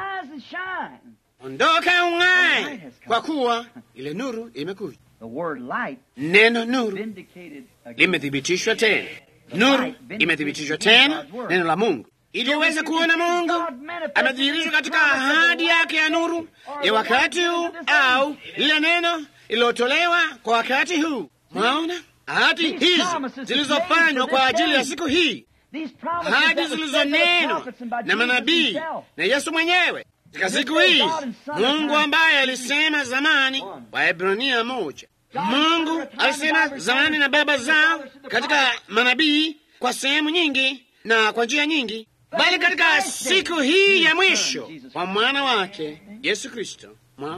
Ondoka ung'ae, kwa kuwa ile nuru imekuja. Neno nuru limethibitishwa tena. Nuru imethibitishwa tena, neno la Mungu, ili uweze kuona Mungu amedhihirishwa katika ahadi yake ya nuru ya wakati huu, au lile neno ililotolewa kwa wakati huu. Mwaona ahadi hizi zilizofanywa kwa ajili ya siku hii, ahadi zilizonenwa na manabii na Yesu mwenyewe katika siku hizi. Mungu ambaye alisema zamani, Waebrania 1, Mungu alisema zamani na baba zao katika manabii kwa sehemu nyingi na kwa njia nyingi, bali katika siku hii ya mwisho wa mwana wake Yesu Kristo, mwaona,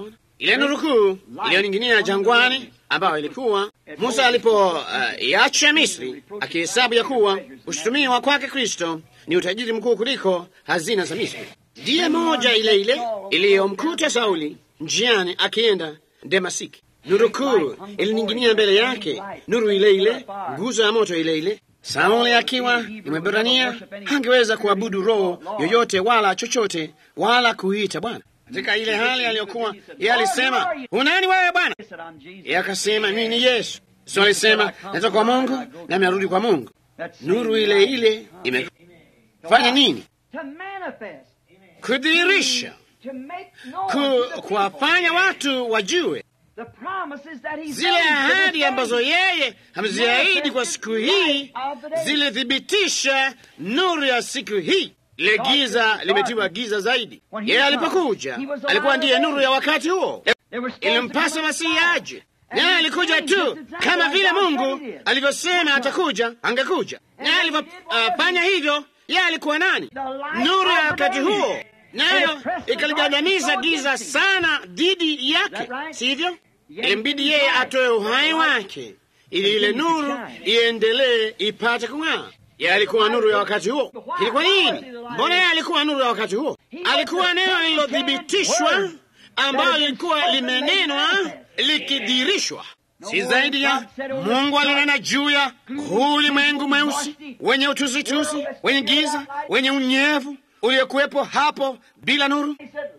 ile nuru kuu iliyoning'inia jangwani, ambayo ilikuwa Musa alipoiacha Misri, akihesabu ya kuwa kushutumiwa kwake Kristo ni utajiri mkuu kuliko hazina za Misri. Ndiye moja ile ile iliyomkuta Sauli njiani akienda Damasiki. Nuru kuu ilining'inia mbele yake, nuru ile ile, nguzo ya moto ile ile. Sauli akiwa ni Mwebrania hangeweza kuabudu roho yoyote wala chochote wala kuita Bwana. Katika ile hali aliyokuwa, yeye alisema, unani wewe Bwana? Yeye akasema, mimi ni Yesu. So alisema, natoka kwa Mungu na narudi kwa Mungu. Nuru ile ile imefanya nini? Kudhihirisha, kuwafanya watu wajue zile ahadi ambazo yeye ameziahidi kwa siku hii, zilithibitisha nuru ya siku hii. Ile giza limetiwa giza zaidi. Yeye alipokuja alikuwa ndiye nuru ya wakati huo. Ilimpasa Masihi aje, naye alikuja tu kama vile Mungu alivyosema atakuja, angekuja. Naye alivyofanya hivyo, yeye alikuwa nani? Nuru ya wakati huo, nayo ikaligandamiza giza sana dhidi yake, sivyo? Ilimbidi yeye atoe uhai wake ili ile nuru iendelee ipate kung'aa. Yeye alikuwa nuru ya wakati huo. Ilikuwa nini? Mbona yeye alikuwa nuru ya wakati huo? Alikuwa neno lililothibitishwa, ambalo lilikuwa limenenwa likidhihirishwa. Si zaidi ya Mungu alinena juu ya ulimwengu mweusi wenye utusitusi, wenye giza, wenye unyevu uliokuwepo hapo bila nuru.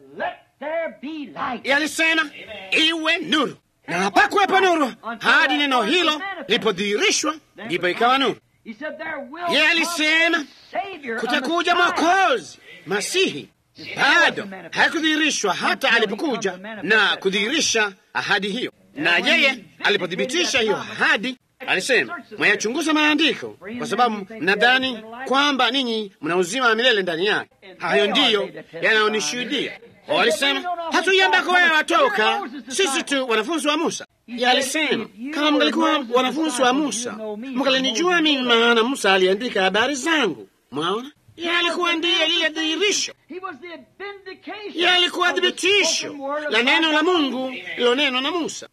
Yeye alisema iwe nuru, na hapakuwepo nuru hadi neno hilo lilipodhihirishwa, ndipo ikawa nuru. Yeye alisema kutakuja Mwokozi, Masihi. Bado haikudhihirishwa hata alipokuja na kudhihirisha ahadi hiyo. Na yeye alipothibitisha hiyo ahadi, alisema, mwayachunguza maandiko kwa sababu mnadhani kwamba ninyi mna uzima wa milele ndani yake. Hayo ndiyo yanayonishuhudia. Walisema, hatuiambako wewe watoka, sisi tu wanafunzi wa Musa. Yeye alisema, kama mngalikuwa wanafunzi wa Musa, mngalinijua mimi, maana Musa aliandika habari zangu. Mwaona? Yeye alikuwa ndiye lile dhihirisho. Yeye alikuwa thibitisho la neno la Mungu lilonenwa na Musa.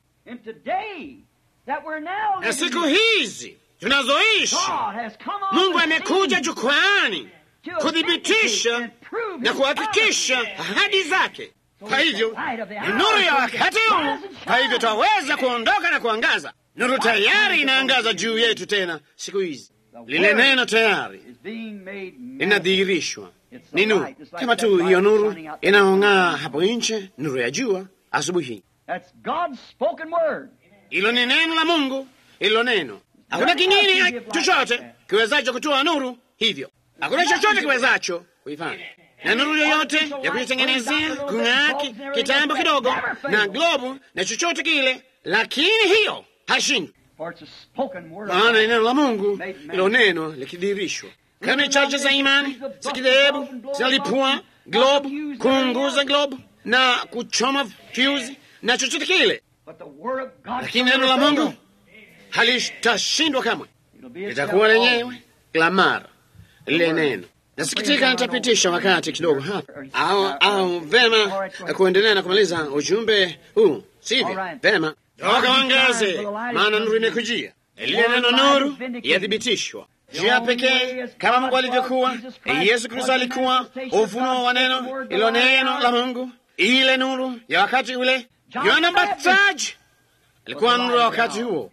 Na siku hizi tunazoishi, Mungu amekuja jukwaani kuthibitisha na kuhakikisha ahadi zake. Kwa hivyo ni nuru ya wakati huu. Kwa hivyo twaweza kuondoka na kuangaza. Nuru tayari inaangaza juu yetu tena siku hizi. Lile neno tayari linadhihirishwa. Ni nuru, kama tu hiyo nuru inaong'aa hapo nje, nuru ya jua asubuhi. Ilo ni neno la Mungu, ilo neno. Hakuna kingine chochote kiwezacho kutoa nuru hivyo. Hakuna chochote kiwezacho kuifanya. Na nuru yoyote ya kujitengenezea kung'aa kitambo kidogo na globu na chochote kile, lakini hiyo hashindi. Maana neno la Mungu, ilo neno likidhihirishwa. Kama chache za imani za kidhehebu zinalipua globu, kuunguza globu na kuchoma fuse na chochote kile, lakini neno la Mungu halitashindwa kamwe. Litakuwa lenyewe kila mara lile neno. Nasikitika nitapitisha wakati kidogo hapa, au vema kuendelea na kumaliza ujumbe huu, sivyo? Vema, toka wangaze, maana nuru imekujia. Lile neno nuru yathibitishwa njia pekee, kama Mungu alivyokuwa. Yesu Kristo alikuwa ufunuo wa neno, ilo neno la Mungu, ile nuru ya wakati ule. Yohana Mbatizaji alikuwa nuru ya wakati huo.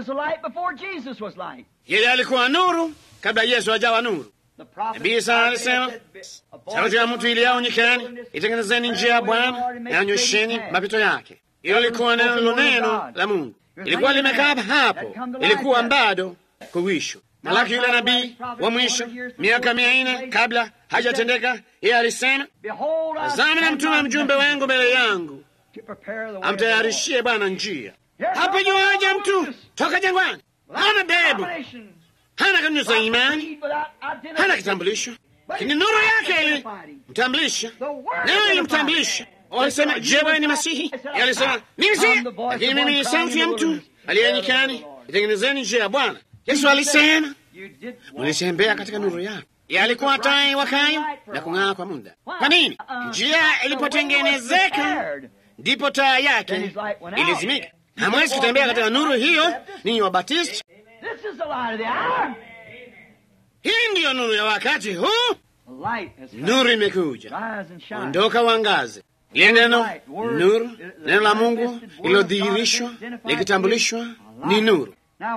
Yeye alikuwa nuru kabla Yesu hajawa nuru. Nabii Isaya alisema, sauti ya mtu iliao nyikani, itengenezeni njia ya Bwana na nyosheni mapito yake. Hilo lilikuwa neno la Mungu, ilikuwa limekaa hapo, ilikuwa bado kuwishwa. Malaki yule nabii wa mwisho, miaka 400 kabla hajatendeka, yeye alisema, tazama namtuma mjumbe wangu mbele yangu, amtayarishie Bwana njia. Hapa yuaja mtu toka jangwani, hana bebu, hana kanuni za imani, hana kitambulisho, lakini nuru yake ilimtambulisha, nayo ilimtambulisha. Walisema, je, wewe ni Masihi? Yeye alisema, mimi si, lakini mimi ni sauti ya mtu aliye nyikani, itengenezeni njia ya Bwana. Yesu alisema, mlitembea katika nuru yake. Yeye alikuwa taa iwakayo na kung'aa kwa muda. Kwa nini? Njia ilipotengenezeka, ndipo taa yake ilizimika. Hamwezi kutembea katika nuru hiyo, ninyi Wabatisti. Hii ndiyo nuru ya wakati huu. Nuru imekuja, ondoka uangaze. Ile neno nuru, neno la Mungu ililodhihirishwa likitambulishwa ni nuru.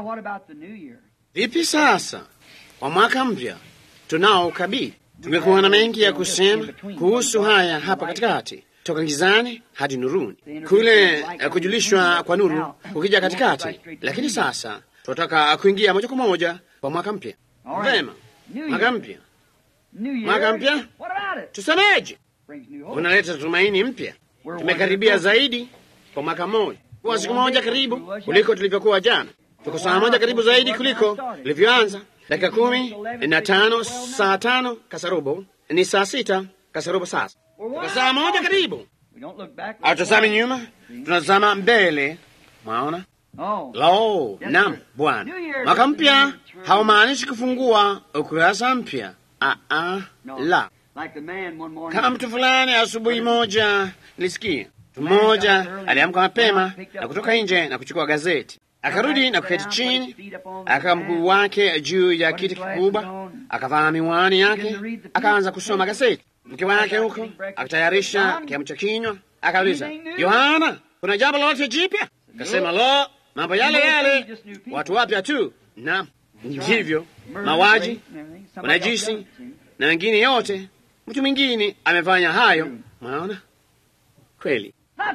Vipi sasa kwa mwaka mpya tunao ukabili? Tungekuwa na mengi ya kusema kuhusu haya hapa katikati, toka gizani hadi nuruni, kule kujulishwa kwa nuru kukija katikati. Lakini sasa tunataka kuingia moja kwa moja kwa mwaka mpya. Vema, mwaka mpya, mwaka mpya, tusemeje? Unaleta tumaini mpya. Tumekaribia zaidi kwa mwaka mmoja, kwa siku moja karibu kuliko tulivyokuwa jana. Tuko saa moja karibu zaidi kuliko tulivyoanza. Dakika 15, saa 5 kasarobo, ni saa 6 kasarobo sasa. Tuko saa moja karibu. Hatutazami nyuma, tunazama mbele. Mwaona? Lo, naam Bwana. Mwaka mpya haumaanishi kufungua ukurasa mpya. La. Kama mtu fulani asubuhi moja nilisikia mtu mmoja aliamka mapema na kutoka nje na kuchukua gazeti, akarudi na kuketi chini, akaweka mguu wake juu ya kiti kikubwa, akavaa miwani yake, akaanza kusoma gazeti. Mke wake huko akatayarisha kiamsha kinywa, akauliza, Yohana, kuna jambo lolote jipya? Akasema, lo, mambo yale yale, watu wapya tu. Na ndivyo mawaji, unajisi na wengine yote. Mtu mwingine amefanya hayo. Maona kweli,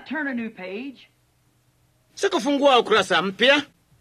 sikufungua ukurasa mpya.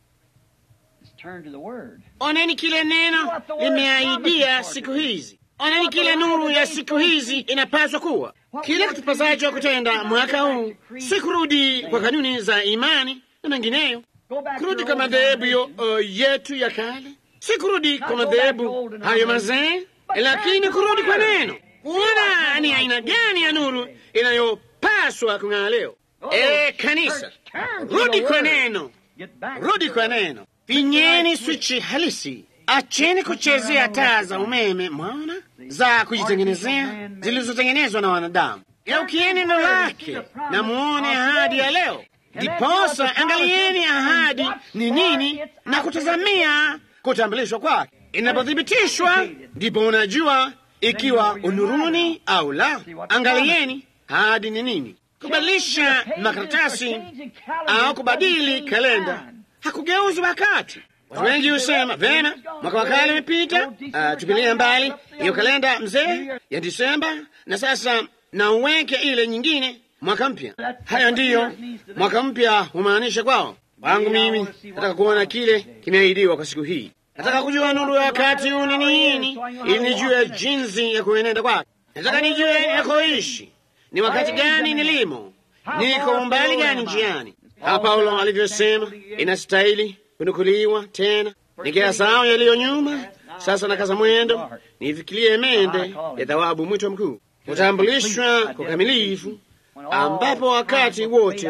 Oneni kile neno limeahidia siku hizi. Oneni kile nuru ya siku hizi inapaswa kuwa. Kile kutupasacho kutenda mwaka huu si kurudi kwa kanuni za imani na mengineyo, kurudi kwa madhehebu yetu ya kale, si kurudi kwa madhehebu hayo mazee, lakini kurudi kwa neno. Kuona ni aina gani ya nuru inayopaswa kung'aa leo. Kanisa, rudi kwa neno, rudi kwa neno. Finyeni swichi halisi. Acheni kuchezea taa za umeme, mwaona, za kujitengenezea zilizotengenezwa na wanadamu. Geukieni neno lake na muone ahadi ya leo. Ndiposa angalieni ahadi ni nini na kutazamia kutambulishwa kwake. Inapothibitishwa ndipo unajua ikiwa unuruni au la. Angalieni ahadi ni nini. Kubadilisha makaratasi au kubadili kalenda hakugeuzi wakati. Watu wengi husema, vema, mwaka wa kale umepita, tupilie mbali hiyo kalenda mzee ya Disemba na sasa na uweke ile nyingine, mwaka mpya. Hayo ndiyo mwaka mpya humaanisha kwao. Wangu mimi nataka kuona kile kimeahidiwa kwa siku hii. Nataka kujua nuru ya wakati huu ni nini, ili nijue jinsi ya kuenenda kwake. Nataka nijue yakoishi, ni wakati gani nilimo, niko umbali gani njiani. Kama Paulo alivyosema, inastahili kunukuliwa tena. Nikiyasahau yaliyo nyuma, sasa nakaza mwendo, nifikirie mende ya thawabu, mwito mkuu, kutambulishwa kwa kamilifu, ambapo wakati wote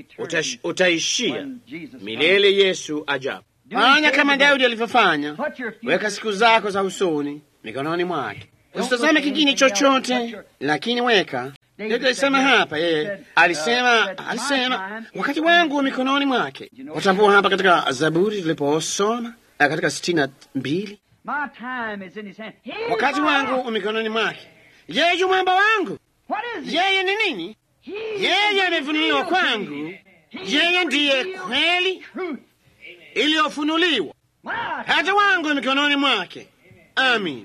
utaishia milele. Yesu ajabu. Fanya kama Daudi alivyofanya. Weka siku zako za usoni mikononi mwake. Usitazame kingine chochote, lakini weka. Daudi alisema hapa, yeye alisema wakati wangu mikononi mwake. Watambua hapa katika Zaburi tuliposoma katika 62, wakati wangu mikononi mwake. Yeye yu mwamba wangu. Yeye ni nini? Yeye amefunuliwa kwangu. Yeye ndiye kweli iliyofunuliwa. Hata wangu mikononi mwake. Amin.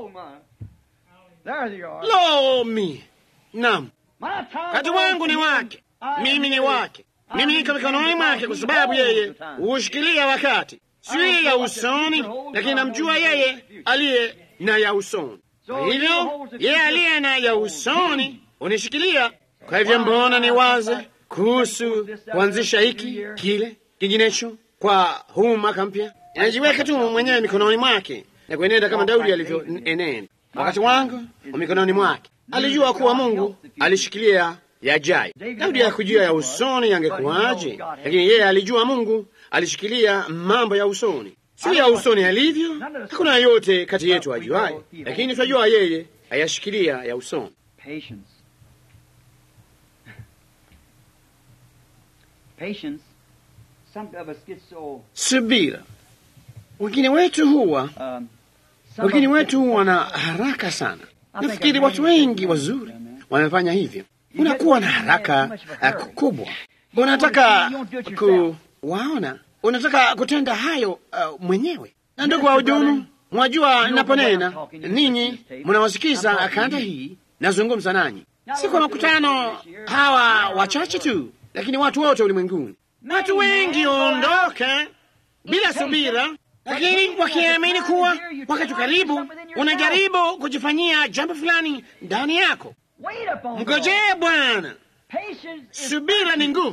Lo, mi nam, hata wangu ni wake, mimi ni wake. Mimi niko mikononi mwake kwa sababu yeye hushikilia wakati, si ya usoni, lakini namjua yeye aliye na ya usoni. Kwa hivyo yeye aliye na ya usoni unishikilia. Kwa hivyo mbona ni waze kuhusu kuanzisha hiki kile kinginecho kwa huu mwaka mpya? Anajiweka tu mwenyewe mikononi mwake na kuenenda kama Daudi alivyoenenda. Wakati wangu mikononi mwake. Alijua kuwa Mungu alishikilia yajayo. Daudi hakujua ya usoni yangekuwaje, lakini yeye alijua Mungu alishikilia mambo ya usoni, si ya usoni alivyo. Hakuna yote kati yetu ajuaye, lakini tunajua yeye ayashikilia ya usoni. Subira. Wengine wetu huwa na haraka sana. Nafikiri watu wengi wazuri wamefanya hivyo. Unakuwa na haraka kubwa, unataka kuwaona, unataka kutenda hayo mwenyewe. Na ndugu wa hudumu, mwajua ninaponena ninyi mnawasikiza kanda hii, nazungumza nanyi si kwa makutano hawa wachache tu, lakini watu wote ulimwenguni. Watu wengi ondoka bila subira, lakini wakiamini kuwa wakati karibu unajaribu kujifanyia jambo fulani ndani yako. Mngojee Bwana. Subira ni nguvu.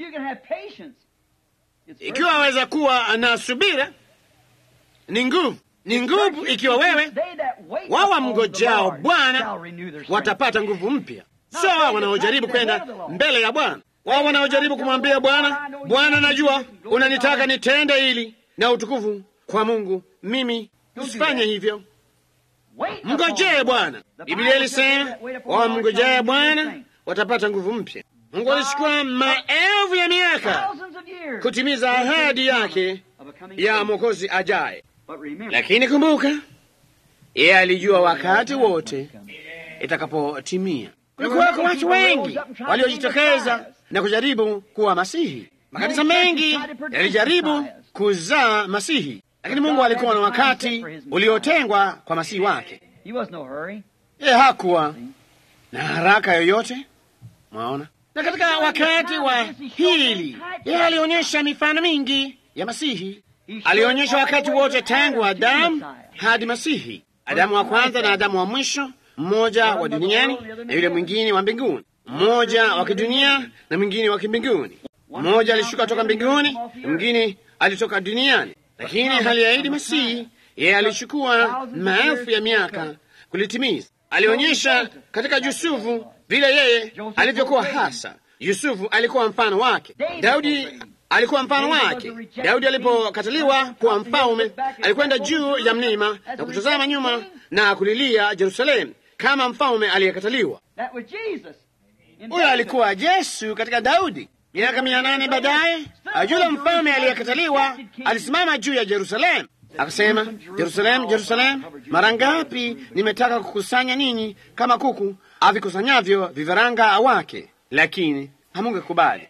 Ikiwa waweza kuwa na subira, ni nguvu. Ni nguvu ikiwa wewe wao wamngojao Bwana watapata nguvu mpya. So wanaojaribu kwenda mbele ya Bwana, wao wanaojaribu kumwambia Bwana, Bwana, najua unanitaka nitende hili na utukufu kwa Mungu, mimi usifanye hivyo. Mngojee Bwana. Biblia ilisema wao mngojee Bwana watapata nguvu mpya. Mungu alichukua maelfu ya miaka kutimiza ahadi yake ya Mwokozi ajaye. Lakini kumbuka, yeye alijua wakati wote itakapotimia. Kulikuwa watu wengi waliojitokeza na kujaribu kuwa Masihi. Makanisa mengi yalijaribu kuzaa Masihi, lakini Mungu alikuwa na wakati uliotengwa kwa Masihi wake. Yeye hakuwa na haraka yoyote, mwaona. Na katika wakati wa hili, yeye alionyesha mifano mingi ya Masihi. Alionyesha wakati wote tangu Adamu hadi Masihi. Adamu wa kwanza na Adamu wa mwisho, mmoja wa duniani na yule mwingine wa mbinguni, mmoja wa kidunia na mwingine wa kimbinguni. Mmoja alishuka toka mbinguni na mwingine alitoka duniani. Lakini aliahidi Masihi, yeye alichukua maelfu ya miaka kulitimiza. Alionyesha katika Yusufu vile yeye alivyokuwa hasa. Yusufu alikuwa mfano wake. Daudi alikuwa mfano wake. Daudi alipokataliwa kuwa mfalme, alikwenda juu ya mlima na kutazama nyuma na kulilia Yerusalemu kama mfalme aliyekataliwa. Huyo alikuwa Yesu katika Daudi. Miaka 800 baadaye, yule mfalme aliyekataliwa alisimama juu ya Yerusalemu akasema, Yerusalemu, Yerusalemu, mara ngapi nimetaka kukusanya ninyi kama kuku avikusanyavyo vifaranga wake, lakini hamungekubali.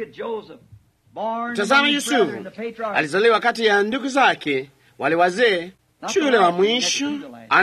Tazama Yusufu, alizaliwa kati ya ndugu zake wale wazee, shule wa mwisho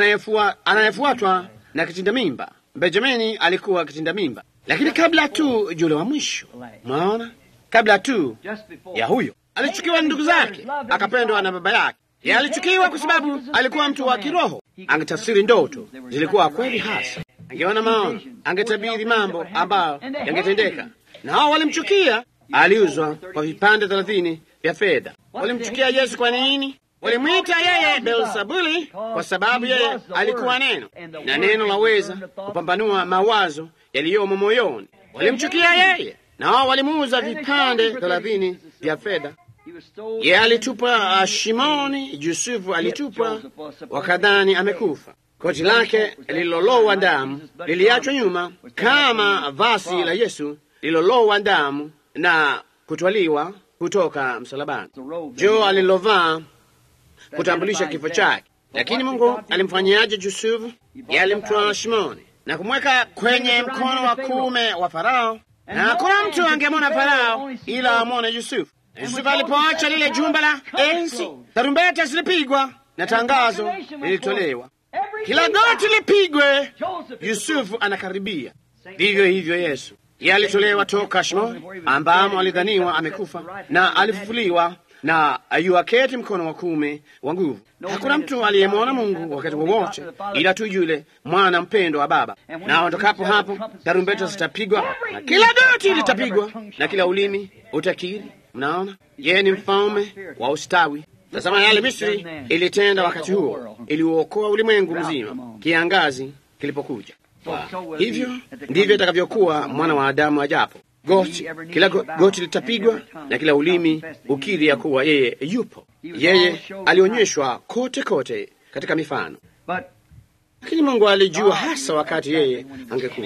anayefuatwa na kitinda mimba. Benjamini alikuwa kitinda mimba, lakini kabla tu yule wa mwisho, mwaona, kabla tu ya huyo alichukiwa ndugu zake, akapendwa na baba yake. Yeye alichukiwa kwa sababu alikuwa mtu wa kiroho. Angetafsiri ndoto zilikuwa kweli hasa, angeona maono, angetabiri mambo ambayo yangetendeka. Na hao walimchukia. Aliuzwa kwa vipande 30 vya fedha. Walimchukia Yesu kwa nini? Walimwita yeye Beelzebuli kwa sababu yeye alikuwa neno, na neno laweza kupambanua mawazo yaliyomo moyoni. Walimchukia yeye, na wao walimuuza vipande 30 vya fedha. Yeye alitupwa shimoni. Yusufu alitupwa, wakadhani amekufa. Koti lake lililolowa damu liliachwa nyuma kama vazi la Yesu lililolowa damu na kutwaliwa kutoka msalabani. Jo alilovaa kutambulisha kifo chake. Lakini Mungu alimfanyiaje Yusufu? Yeye alimtwaa shimoni na kumweka kwenye mkono wa kuume wa Farao, na hakuna mtu angemwona Farao ila amwone Yusufu. Yusufu alipoacha lile jumba la enzi, tarumbeta zilipigwa na tangazo lilitolewa, kila goti lipigwe, Yusufu anakaribia. Vivyo hivyo Yesu, yeye alitolewa toka shimoni ambamo alidhaniwa amekufa, na alifufuliwa na yuaketi mkono wa kuume wa nguvu. Hakuna mtu aliyemwona Mungu wakati wowote ila tu yule mwana mpendo wa Baba. Na ondokapo hapo, tarumbeta zitapigwa na kila goti litapigwa na kila ulimi utakiri. Mnaona, yeye ni mfalme wa ustawi. Tazama yale Misri ilitenda wakati huo, iliuokoa ulimwengu mzima kiangazi kilipokuja. Hivyo ndivyo itakavyokuwa mwana wa Adamu ajapo. Kila goti litapigwa na kila ulimi ukiri ya kuwa yeye yupo. Yeye alionyeshwa kote katika mifano, lakini Mungu alijua hasa wakati yeye angekuja.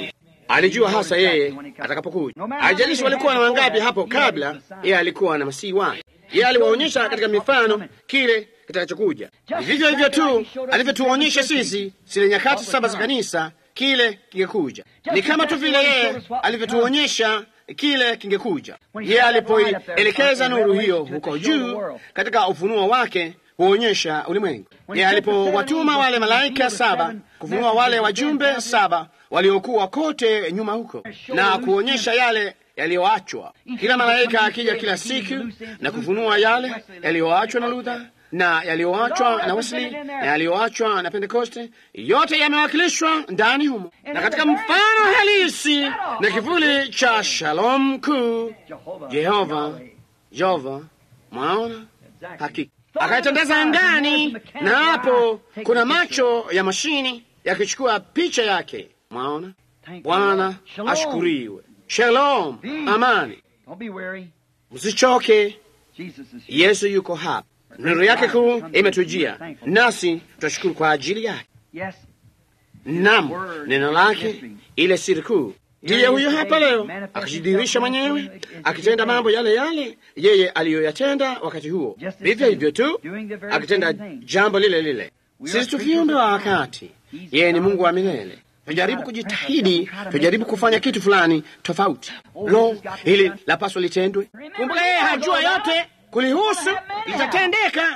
Alijua hasa yeye atakapokuja. Haijalishi walikuwa na wangapi hapo kabla, yeye alikuwa na masihi wake. Yeye aliwaonyesha katika mifano kile kitakachokuja. Vivyo hivyo tu alivyotuonyesha sisi zile nyakati 7 za kanisa, kile kingekuja. Ni kama tu vile yeye alivyotuonyesha kile kingekuja. Yeye alipoelekeza nuru hiyo huko juu katika ufunuo wake kuonyesha ulimwengu. Yeye alipowatuma wale malaika 7 kufunua wale wajumbe 7 waliokuwa kote nyuma huko na kuonyesha yale yaliyoachwa. Kila malaika akija kila siku na kufunua yale yaliyoachwa na Luther na yaliyoachwa na Wesley na yaliyoachwa na Pentekoste, yote yamewakilishwa ndani humo, na katika mfano halisi na kivuli cha Shalom kuu, Jehova, mwaona hakika akaitandeza angani, na hapo kuna macho ya mashini yakichukua picha yake. Mwaona, Bwana ashukuriwe. Shalom, amani. Msichoke, Yesu yuko hapa. Nuru yake kuu imetujia, nasi tutashukuru kwa ajili yake. Naam, neno lake, ile siri kuu, ndiye huyo hapa leo akijidhihirisha mwenyewe, akitenda mambo yale yale yeye aliyoyatenda wakati huo. Vivyo hivyo tu akitenda jambo lile lile. Sisi tu viumbe wa wakati, yeye ni Mungu wa milele. Tujaribu kujitahidi, tujaribu kufanya kitu fulani tofauti. Lo, hili lapaswa litendwe. Kumbuka yeye hajua yote kulihusu, litatendeka.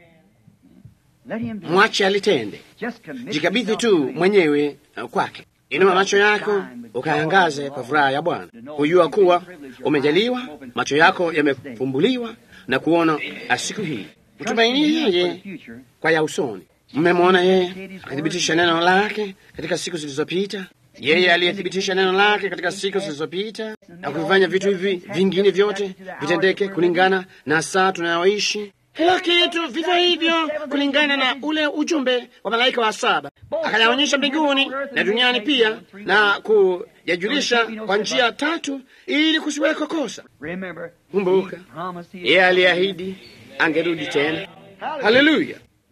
Mwache alitende. Jikabidhi tu mwenyewe kwake. Inua macho yako ukaangaze kwa furaha ya Bwana, kujua kuwa umejaliwa, macho yako yamefumbuliwa na kuona siku hii. Mtumaini yeye kwa ya usoni. Mmemwona yeye akithibitisha neno lake katika siku zilizopita. Yeye aliyethibitisha neno lake katika siku zilizopita na kuvifanya vitu hivi vingine vyote vitendeke kulingana na saa tunayoishi. Kila kitu vivyo hivyo kulingana na ule ujumbe wa malaika wa 7. Akayaonyesha mbinguni na duniani pia, na kuyajulisha kwa njia 3 ili kusiweko kosa. Kumbuka, yeye aliahidi angerudi tena. Haleluya!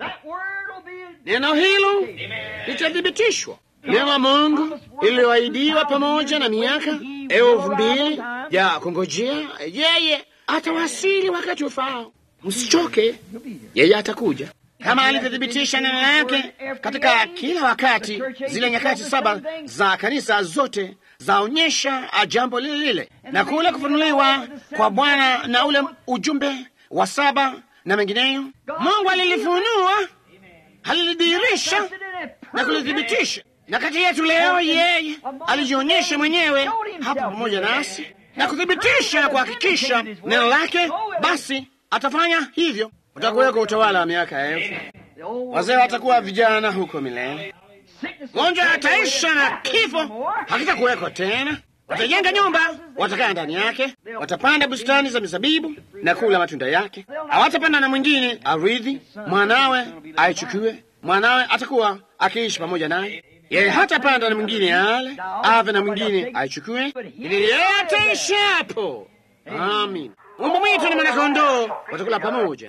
Neno hilo litathibitishwa. Neno la Mungu iliyoahidiwa pamoja na miaka 2000 ya kungojea, yeye atawasili wakati ufao. Msichoke, yeye atakuja kama alivyothibitisha neno lake katika kila wakati. Zile nyakati 7 za kanisa zote zaonyesha jambo lile lile, na kule kufunuliwa kwa Bwana na ule ujumbe wa 7 na mengineyo. Mungu alilifunua, alilidhihirisha na kulithibitisha. Na kati yetu leo yeye alijionyesha mwenyewe hapa pamoja nasi na kuthibitisha, kuhakikisha neno lake. Basi atafanya hivyo. Utakuweko utawala wa miaka 1000. Wazee watakuwa vijana huko milele. Gonjwa ataisha na kifo hakitakuweko tena. Watajenga nyumba, watakaa ndani yake. Watapanda bustani za mizabibu na kula matunda yake. Hawatapanda na mwingine arithi, mwanawe aichukue. Mwanawe atakuwa akiishi pamoja naye. Yeye hatapanda na mwingine ale, ave na mwingine aichukue. Ili yeye ataishi hapo. Amin. Mbwa mwitu na mwanakondoo watakula pamoja,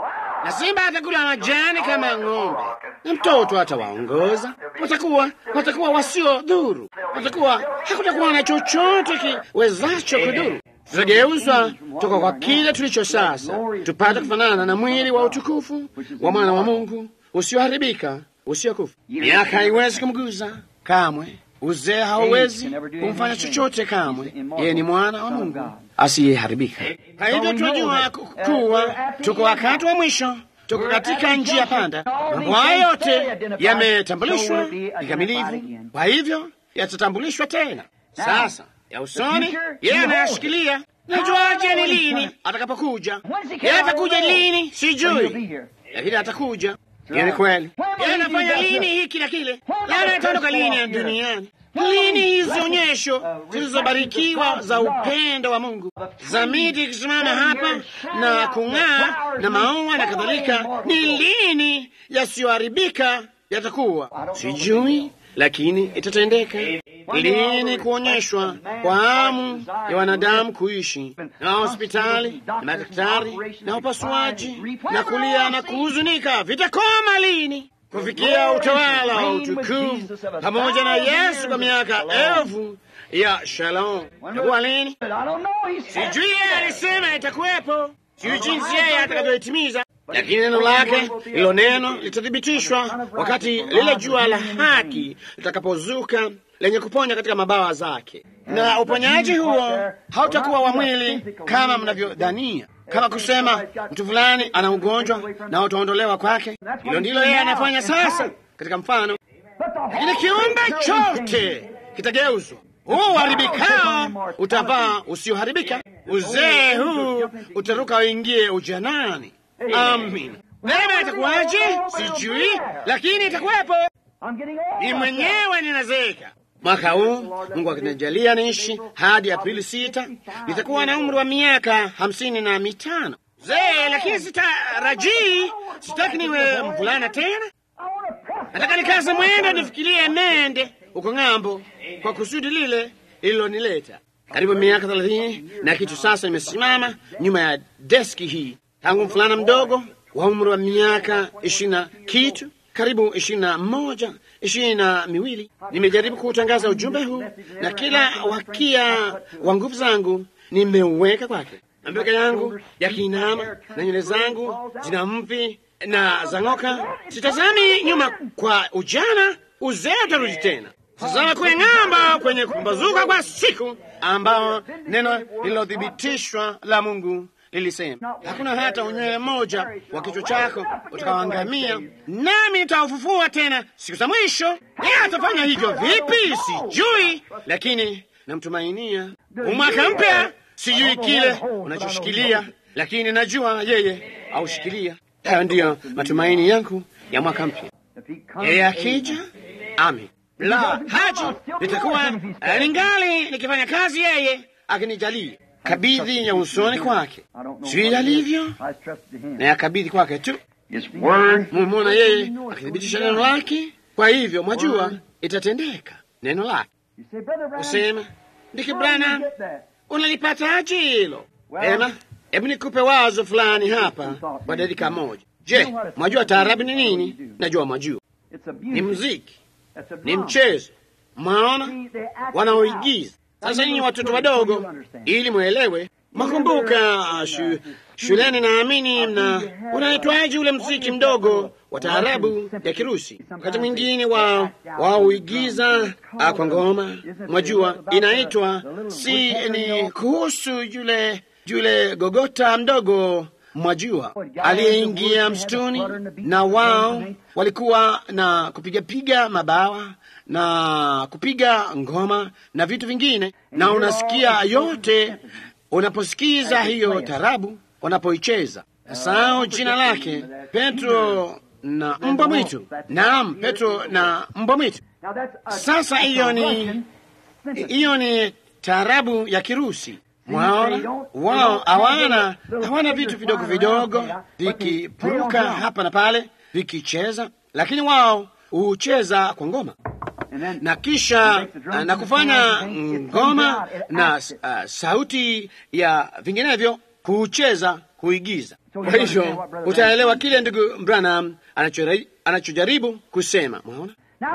na simba atakula majani kama ng'ombe, na mtoto atawaongoza. Watakuwa wasio dhuru. Hakutakuwa na chochote kiwezacho kudhuru. Tutageuzwa toka kwa kile tulicho sasa, tupate kufanana na mwili wa utukufu wa mwana wa Mungu, usioharibika, usiokufa. Miaka haiwezi kumguza kamwe. Uzee hauwezi kumfanya chochote kamwe. Yeye ni mwana wa Mungu asiyeharibika. Kwa hivyo tunajua kuwa tuko wakati wa mwisho, tuko katika njia panda. Mambo haya yote yametambulishwa kikamilifu, kwa hivyo yatatambulishwa tena. Sasa ya usoni yeye anayashikilia. Najuaje ni lini atakapokuja? Yeye atakuja lini sijui, lakini atakuja. Hiyo ni kweli. Yeye anafanya lini hiki na kile, yeye ataondoka lini duniani. Lini hizi onyesho zilizobarikiwa za upendo wa Mungu, za miti ikisimama hapa na kung'aa na maua na kadhalika, ni lini yasiyoharibika yatakuwa? Sijui, lakini itatendeka. Lini kuonyeshwa kwa hamu ya wanadamu kuishi, na hospitali na madaktari na upasuaji na kulia na kuhuzunika vitakoma lini? kufikia utawala wa utukufu pamoja na Yesu kwa miaka 1000 ya Shalom. Itakuwa lini? Sijui. Alisema itakuwepo, sijui jinsi yeye atakavyoitimiza, lakini neno lake, hilo neno litathibitishwa wakati lile jua la haki litakapozuka lenye kuponya katika mabawa zake. Na uponyaji huo hautakuwa wa mwili kama mnavyodhania, kama kusema mtu fulani ana ugonjwa na utaondolewa kwake. Hilo ndilo yeye anafanya sasa katika mfano. Lakini kiumbe chote kitageuzwa. Huu uharibikao utavaa usioharibika, uzee huu utaruka uingie ujanani. Amin. Neema itakuwaje? Sijui, lakini itakuwepo. Ni mwenyewe ninazeeka. Mwaka huu Mungu akinijalia niishi hadi Aprili 6, nitakuwa na umri wa miaka 55. Zee, lakini sitaki niwe mvulana tena. Nataka nikaze mwendo nifikirie mende uko ng'ambo kwa kusudi lile lililonileta. Karibu miaka 30 na kitu sasa nimesimama nyuma ya deski hii. Tangu mvulana mdogo wa umri wa miaka 20 kitu, karibu 21, 22, nimejaribu kuutangaza ujumbe huu, na kila wakia wa nguvu zangu nimeuweka kwake. Mabega yangu yakiinama na nywele zangu zina mvi na zang'oka. Sitazami nyuma kwa ujana, uzee utarudi tena. Tazama kwenye ng'ambo, kwenye kumbazuka kwa siku ambao neno lililothibitishwa la Mungu lilisema, hakuna hata unywele mmoja wa kichwa chako utakaoangamia, nami nitaufufua tena siku za mwisho. Yeye atafanya hivyo vipi? Sijui, lakini namtumainia. Umwaka mpya, sijui kile unachoshikilia, lakini najua yeye aushikilia. Hayo ndiyo matumaini yangu ya mwaka mpya. Yeye akija, amen. La haji, nitakuwa ningali nikifanya kazi yeye akinijalia. Kabidhi ya usoni kwake, sijui alivyo, na yakabidhi kwake tu. Mumona yeye akithibitisha neno lake, kwa hivyo mwajua itatendeka neno lake. Usema, Ndiki Branham, unalipataje hilo? Ema, hebu nikupe wazo fulani hapa kwa dakika moja. Je, mwajua taarabu ni nini? Najua mwajua. Ni muziki, ni mchezo. Maona wanaoigiza. Sasa nyinyi watoto wadogo, ili mwelewe, makumbuka shuleni naamini na unaitwaje ule muziki mdogo wa taarabu ya Kirusi. Wakati mwingine wao uigiza kwa ngoma, mwajua inaitwa ni kuhusu yule gogota mdogo, mwajua, aliyeingia msituni, na wao walikuwa na kupiga mabawa na kupiga ngoma na vitu vingine, na unasikia yote unaposikiza hiyo tarabu wanapoicheza. Sasa jina lake Petro na mbwa mwitu. Naam, Petro na mbwa mwitu. Sasa hiyo ni tarabu ya Kirusi. Mwaona, wao hawana vitu vidogo vidogo vikipuruka hapa na pale vikicheza, lakini wao hucheza kwa ngoma na kisha na kufanya ngoma na sauti ya vinginevyo, kucheza, kuigiza. Kwa hivyo utaelewa kile ndugu Branham anachojaribu kusema. Mwaona?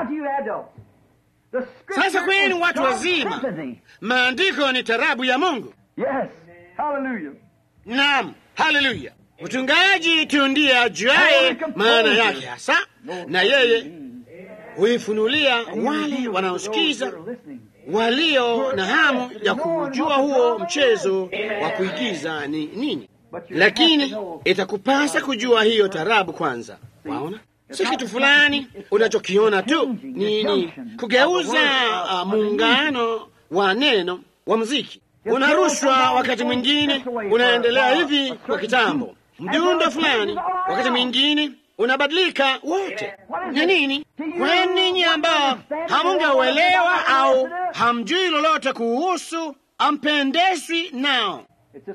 Sasa kwenu watu wazima, maandiko ni tarabu ya Mungu. Yes, hallelujah. Naam, haleluya. Mchungaji tu ndiye ajuaye maana yake hasa, na yeye huifunulia wale wanaosikiza, walio na hamu ya kujua huo mchezo wa kuigiza ni nini. Lakini itakupasa kujua hiyo tarabu kwanza. Waona? Si kitu fulani unachokiona tu, ni kugeuza muungano wa neno wa muziki. Unarushwa wakati mwingine, unaendelea hivi kwa kitambo, mdundo fulani, wakati mwingine unabadilika wote. Ni nini? Kwa ninyi ambao hamungeuelewa au hamjui lolote kuhusu, ampendeswi nao.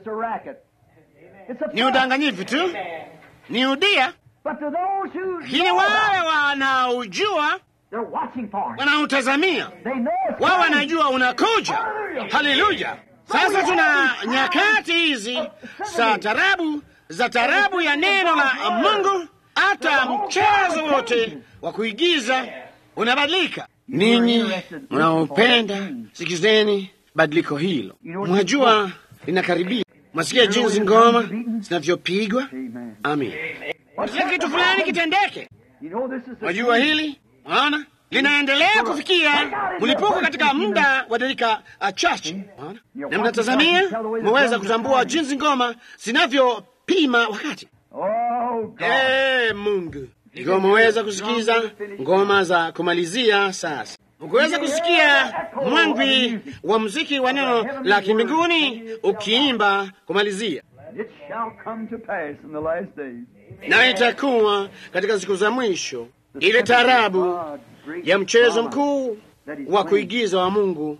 Ni udanganyifu tu, ni udia. Lakini wale wanaojua, wanautazamia, wao wanajua unakuja. Haleluya! Sasa tuna nyakati hizi za tarabu ya neno la Mungu hata mchezo wote wa kuigiza unabadilika. Ninyi mnaopenda, sikizeni badiliko hilo. Mwajua linakaribia. Mwasikia jinsi ngoma zinavyopigwa? Amin. Mwasikia kitu fulani kitendeke. Mwajua hili? Mwaona? Linaendelea kufikia mlipuko katika muda wa dakika chache. Na mnatazamia, mwaweza kutambua jinsi ngoma zinavyopima wakati. Mungu. Ikiwa mwaweza kusikiza ngoma za kumalizia sasa. Ukiweza kusikia mwangwi wa muziki wa neno la kimbinguni ukiimba kumalizia. Na itakuwa katika siku za mwisho ile tarabu ya mchezo mkuu wa kuigiza wa Mungu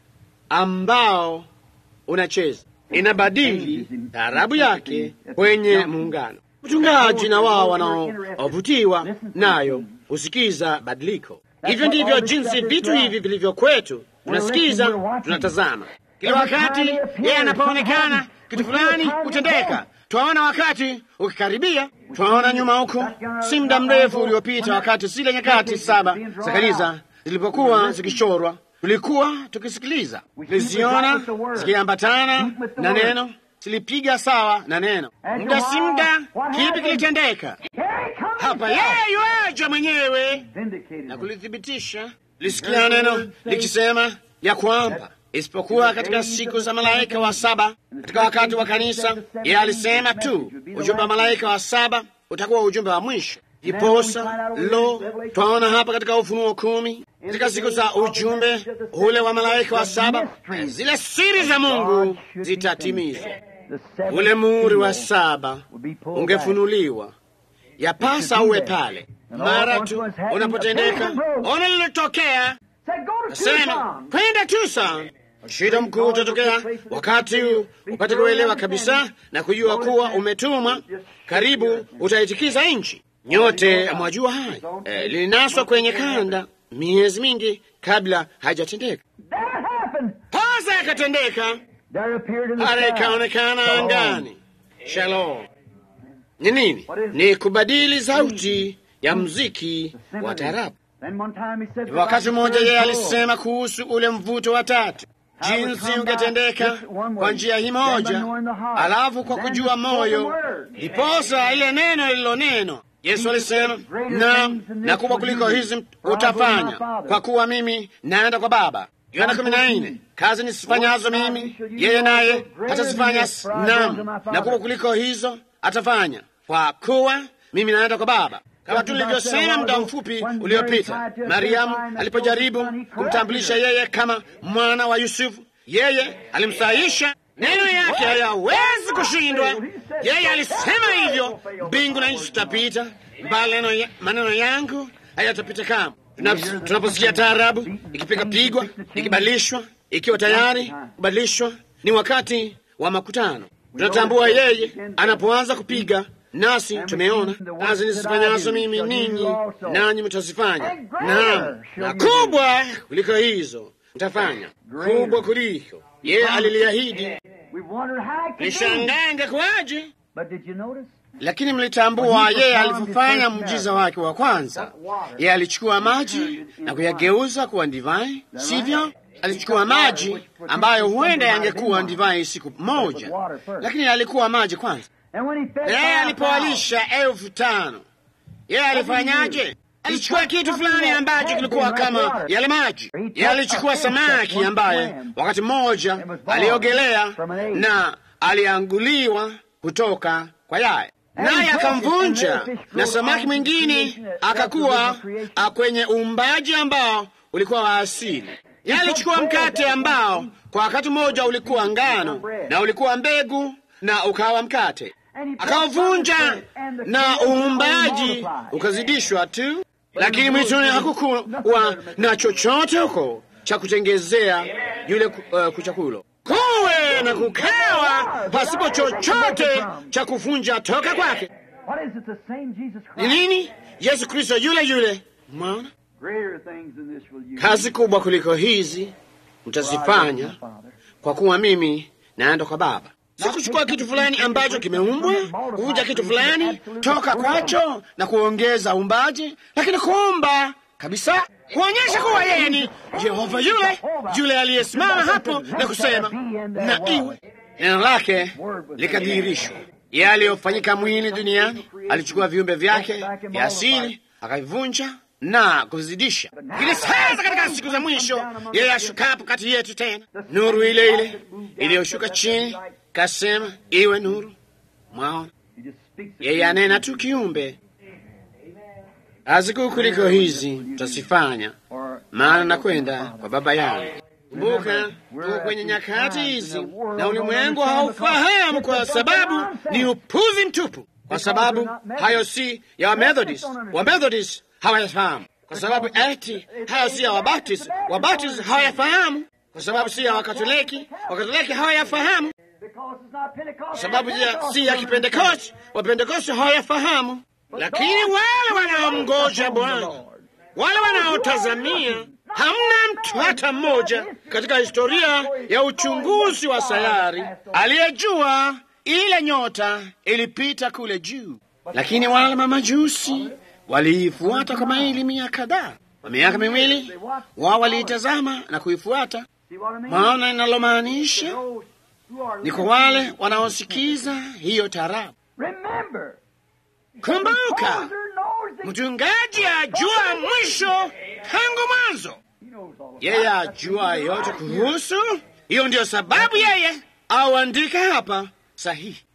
ambao unacheza inabadili tarabu yake kwenye muungano. Mchungaji na wao wanaovutiwa nayo husikiza badiliko. Hivyo ndivyo jinsi vitu hivi vilivyo kwetu. Tunasikiza, tunatazama. Kila wakati yeye anapoonekana kitu fulani hutendeka. Twaona wakati ukikaribia, twaona nyuma huko, si muda mrefu uliopita, wakati zile nyakati 7 za kanisa zilipokuwa zikichorwa, tulikuwa tukisikiliza, tuliziona zikiambatana na neno, zilipiga sawa na neno. Muda si muda, kipi kilitendeka? Hapa yeye yuaja mwenyewe na kulithibitisha. Lisikia neno likisema ya kwamba isipokuwa katika siku za malaika wa 7, katika wakati wa kanisa, yeye alisema tu ujumbe wa malaika wa 7 utakuwa ujumbe wa mwisho. Iposa twaona hapa katika Ufunuo 10, katika siku za ujumbe ule wa malaika wa 7, zile siri za Mungu zitatimizwa. Ule muhuri wa 7 ungefunuliwa. Yapasa uwe pale mara tu unapotendeka. Ona lilitokea, nasema kwenda Tucson. Shida mkuu utatokea wakati upate kuelewa kabisa na kujua kuwa umetumwa. Karibu utaitikiza nchi. Nyote mwajua hayo. Lilinaswa kwenye kanda miezi mingi kabla hajatendeka. Pasa yakatendeka, hata ikaonekana angani. Shalom. Ni nini? Ni kubadili sauti ya muziki wa tarabu. Wakati mmoja yeye alisema kuhusu ule mvuto wa 3, jinsi ungetendeka kwa njia hii moja, alafu kwa kujua moyo, iposa ile neno lilo neno. Yesu alisema, na kubwa kuliko hizi utafanya, kwa kuwa mimi naenda kwa Baba. Yohana 14, kazi nisifanyazo mimi, yeye naye hatazifanya. Na kubwa kuliko hizo atafanya, kwa kuwa mimi naenda kwa Baba. Kama tulivyosema muda mfupi uliopita, Mariamu alipojaribu kumtambulisha yeye kama mwana wa Yusufu, yeye alimsahihisha. Neno yake hayawezi kushindwa. Yeye alisema hivyo, mbingu na nchi zitapita, bali maneno yangu hayatapita kamwe. Tunaposikia taarabu ikipigwa, ikibadilishwa, ikiwa tayari kubadilishwa, ni wakati wa makutano. Tunatambua yeye anapoanza kupiga, nasi tumeona kazi nisifanyazo mimi ninyi nanyi mtazifanya. Na kubwa kuliko hizo mtafanya, kubwa kuliko. Yeye aliliahidi. Nishangaa ingekuwaje. Lakini mlitambua yeye alipofanya mjiza wake wa kwanza, yeye alichukua maji na kuyageuza kuwa divai, sivyo? Alichukua maji ambayo huenda yangekuwa divai siku moja, lakini alikuwa maji kwanza. Yeye alipowalisha 5,000, yeye alifanyaje? Alichukua kitu fulani ambacho kilikuwa kama yale maji. Yeye alichukua samaki ambaye wakati mmoja aliogelea na alianguliwa kutoka kwa yai, naye akamvunja, na samaki mwingine akakuwa kwenye uumbaji ambao ulikuwa wa asili. Yeye alichukua mkate ambao kwa wakati mmoja ulikuwa ngano na ulikuwa mbegu na ukawa mkate, akauvunja na uumbaji ukazidishwa tu. Lakini mwituni hakukuwa na chochote huko cha kutengezea yule kuchakulo. Kuwe na kukawa pasipo chochote cha kuvunja toka kwake. Ni nini? Yesu Kristo yule yule. Mwaona? Kazi kubwa kuliko hizi mtazifanya, kwa kuwa mimi naenda kwa Baba. si kuchukua kitu fulani ambacho kimeumbwa, kuvuja kitu fulani toka kwacho na kuongeza uumbaji, lakini kuumba kabisa, kuonyesha kuwa yeye ni Yehova yule aliyesimama hapo na kusema na iwe. Neno lake likadhihirishwa. Yeye aliyofanyika mwili duniani alichukua viumbe vyake vya asili akavivunja na kuvizidisha. Lakini sasa katika siku za mwisho, yeye ashukapo kati yetu tena, nuru ile ile iliyoshuka chini kasema iwe nuru. Mwaona, yeye anena tu kiumbe. Azikuu kuliko hizi tutasifanya, maana nakwenda kwa Baba yangu. Kumbuka, tuko kwenye nyakati hizi na ulimwengu haufahamu, kwa sababu ni upuzi mtupu, kwa sababu hayo si ya Wamethodist hawayafahamu, kwa sababu eti hayo si ya Wabaptist hawayafahamu, kwa sababu si ya Wakatoliki hawayafahamu, kwa sababu si ya Kipentekoste, Wapentekoste hawayafahamu. Lakini wale wanaomngoja Bwana, wale wanaotazamia, hamna mtu hata mmoja katika historia ya uchunguzi wa sayari aliyejua ile nyota ilipita kule juu. Lakini wale mamajusi waliifuata kwa maili mia kadhaa. Kwa miaka miwili wao waliitazama na kuifuata. Maana inalomaanisha ni kwa wale wanaosikiza hiyo tarabu. Kumbuka, mchungaji ajua mwisho tangu mwanzo. Yeye ajua yote kuhusu. Hiyo ndiyo sababu yeye auandika hapa sahihi.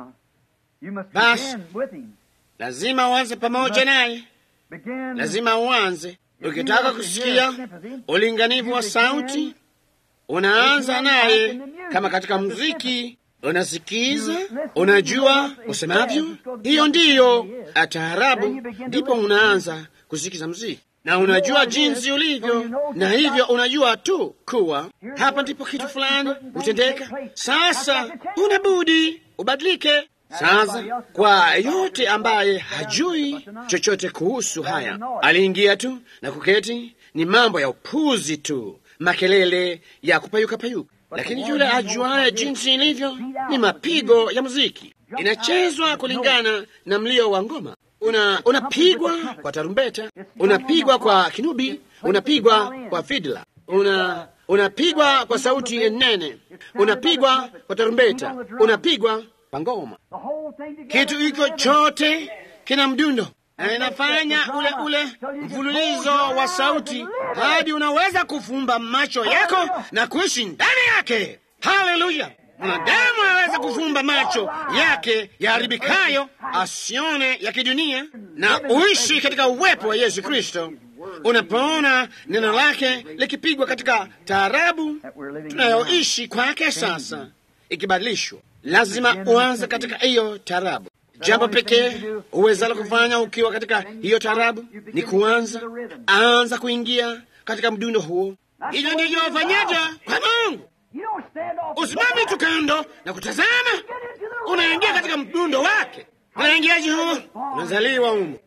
Basi lazima uanze pamoja naye, lazima uanze. Ukitaka kusikia ulinganifu wa sauti, unaanza naye. Kama katika muziki unasikiza, unajua usemavyo, hiyo ndiyo taarabu, ndipo unaanza kusikiza muziki na unajua jinsi ulivyo, na hivyo unajua tu kuwa hapa ndipo kitu fulani utendeka. Sasa unabudi ubadilike. Sasa kwa yote ambaye hajui chochote kuhusu haya, aliingia tu na kuketi, ni mambo ya upuzi tu, makelele ya kupayuka payuka. Lakini yule ajuaye jinsi ilivyo, ni mapigo ya muziki, inachezwa kulingana na mlio wa ngoma. Unapigwa kwa tarumbeta, unapigwa kwa kinubi, unapigwa kwa fidla, unapigwa kwa sauti nene, unapigwa kwa tarumbeta, unapigwa kwa ngoma. Kitu hiko chote kina mdundo na inafanya ule mfululizo wa sauti hadi unaweza kufumba macho yako na kuishi ndani yake. Haleluya! Mwanadamu anaweza kufumba macho yake yaharibikayo asione ya kidunia na uishi katika uwepo wa Yesu Kristo. Unapoona neno lake likipigwa katika taarabu tunayoishi kwake sasa ikibadilishwa, lazima uanze katika hiyo taarabu. Jambo pekee uwezalo kufanya ukiwa katika hiyo taarabu ni anza kuingia katika mdundo huo. Hivyo ndivyo wafanyaja kwa Mungu. Usimami tu kando na kutazama, unaingia katika mdundo wake. Unaingiaje huo? Unazaliwa humo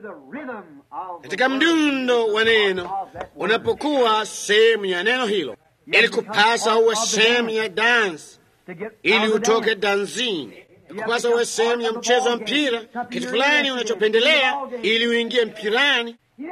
katika mdundo wa neno. Unapokuwa sehemu ya neno hilo, ili kupasa uwe sehemu ya dansi, ili utoke dansini, kupasa uwe sehemu ya mchezo wa mpira, kitu fulani unachopendelea, ili uingie mpirani,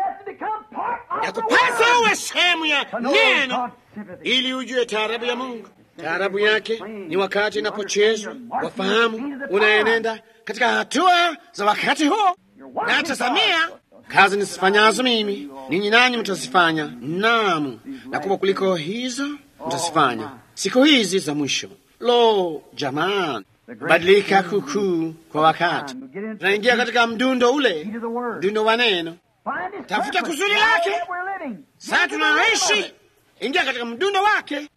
ya kupasa uwe sehemu ya neno, ili ujue taarabu ya Mungu. Taarabu yake ni wakati inapochezwa, wafahamu unaenenda katika hatua za wakati huo. Na tasamia kazi nisifanyazo mimi, ninyi nanyi mtazifanya, naam, na kubwa kuliko hizo mtazifanya siku hizi za mwisho. Lo, jamani, badilika kukuu kwa wakati. Tunaingia katika mdundo ule, mdundo wa neno. Tafuta kusudi lake. Sasa tunaishi, ingia katika mdundo wake.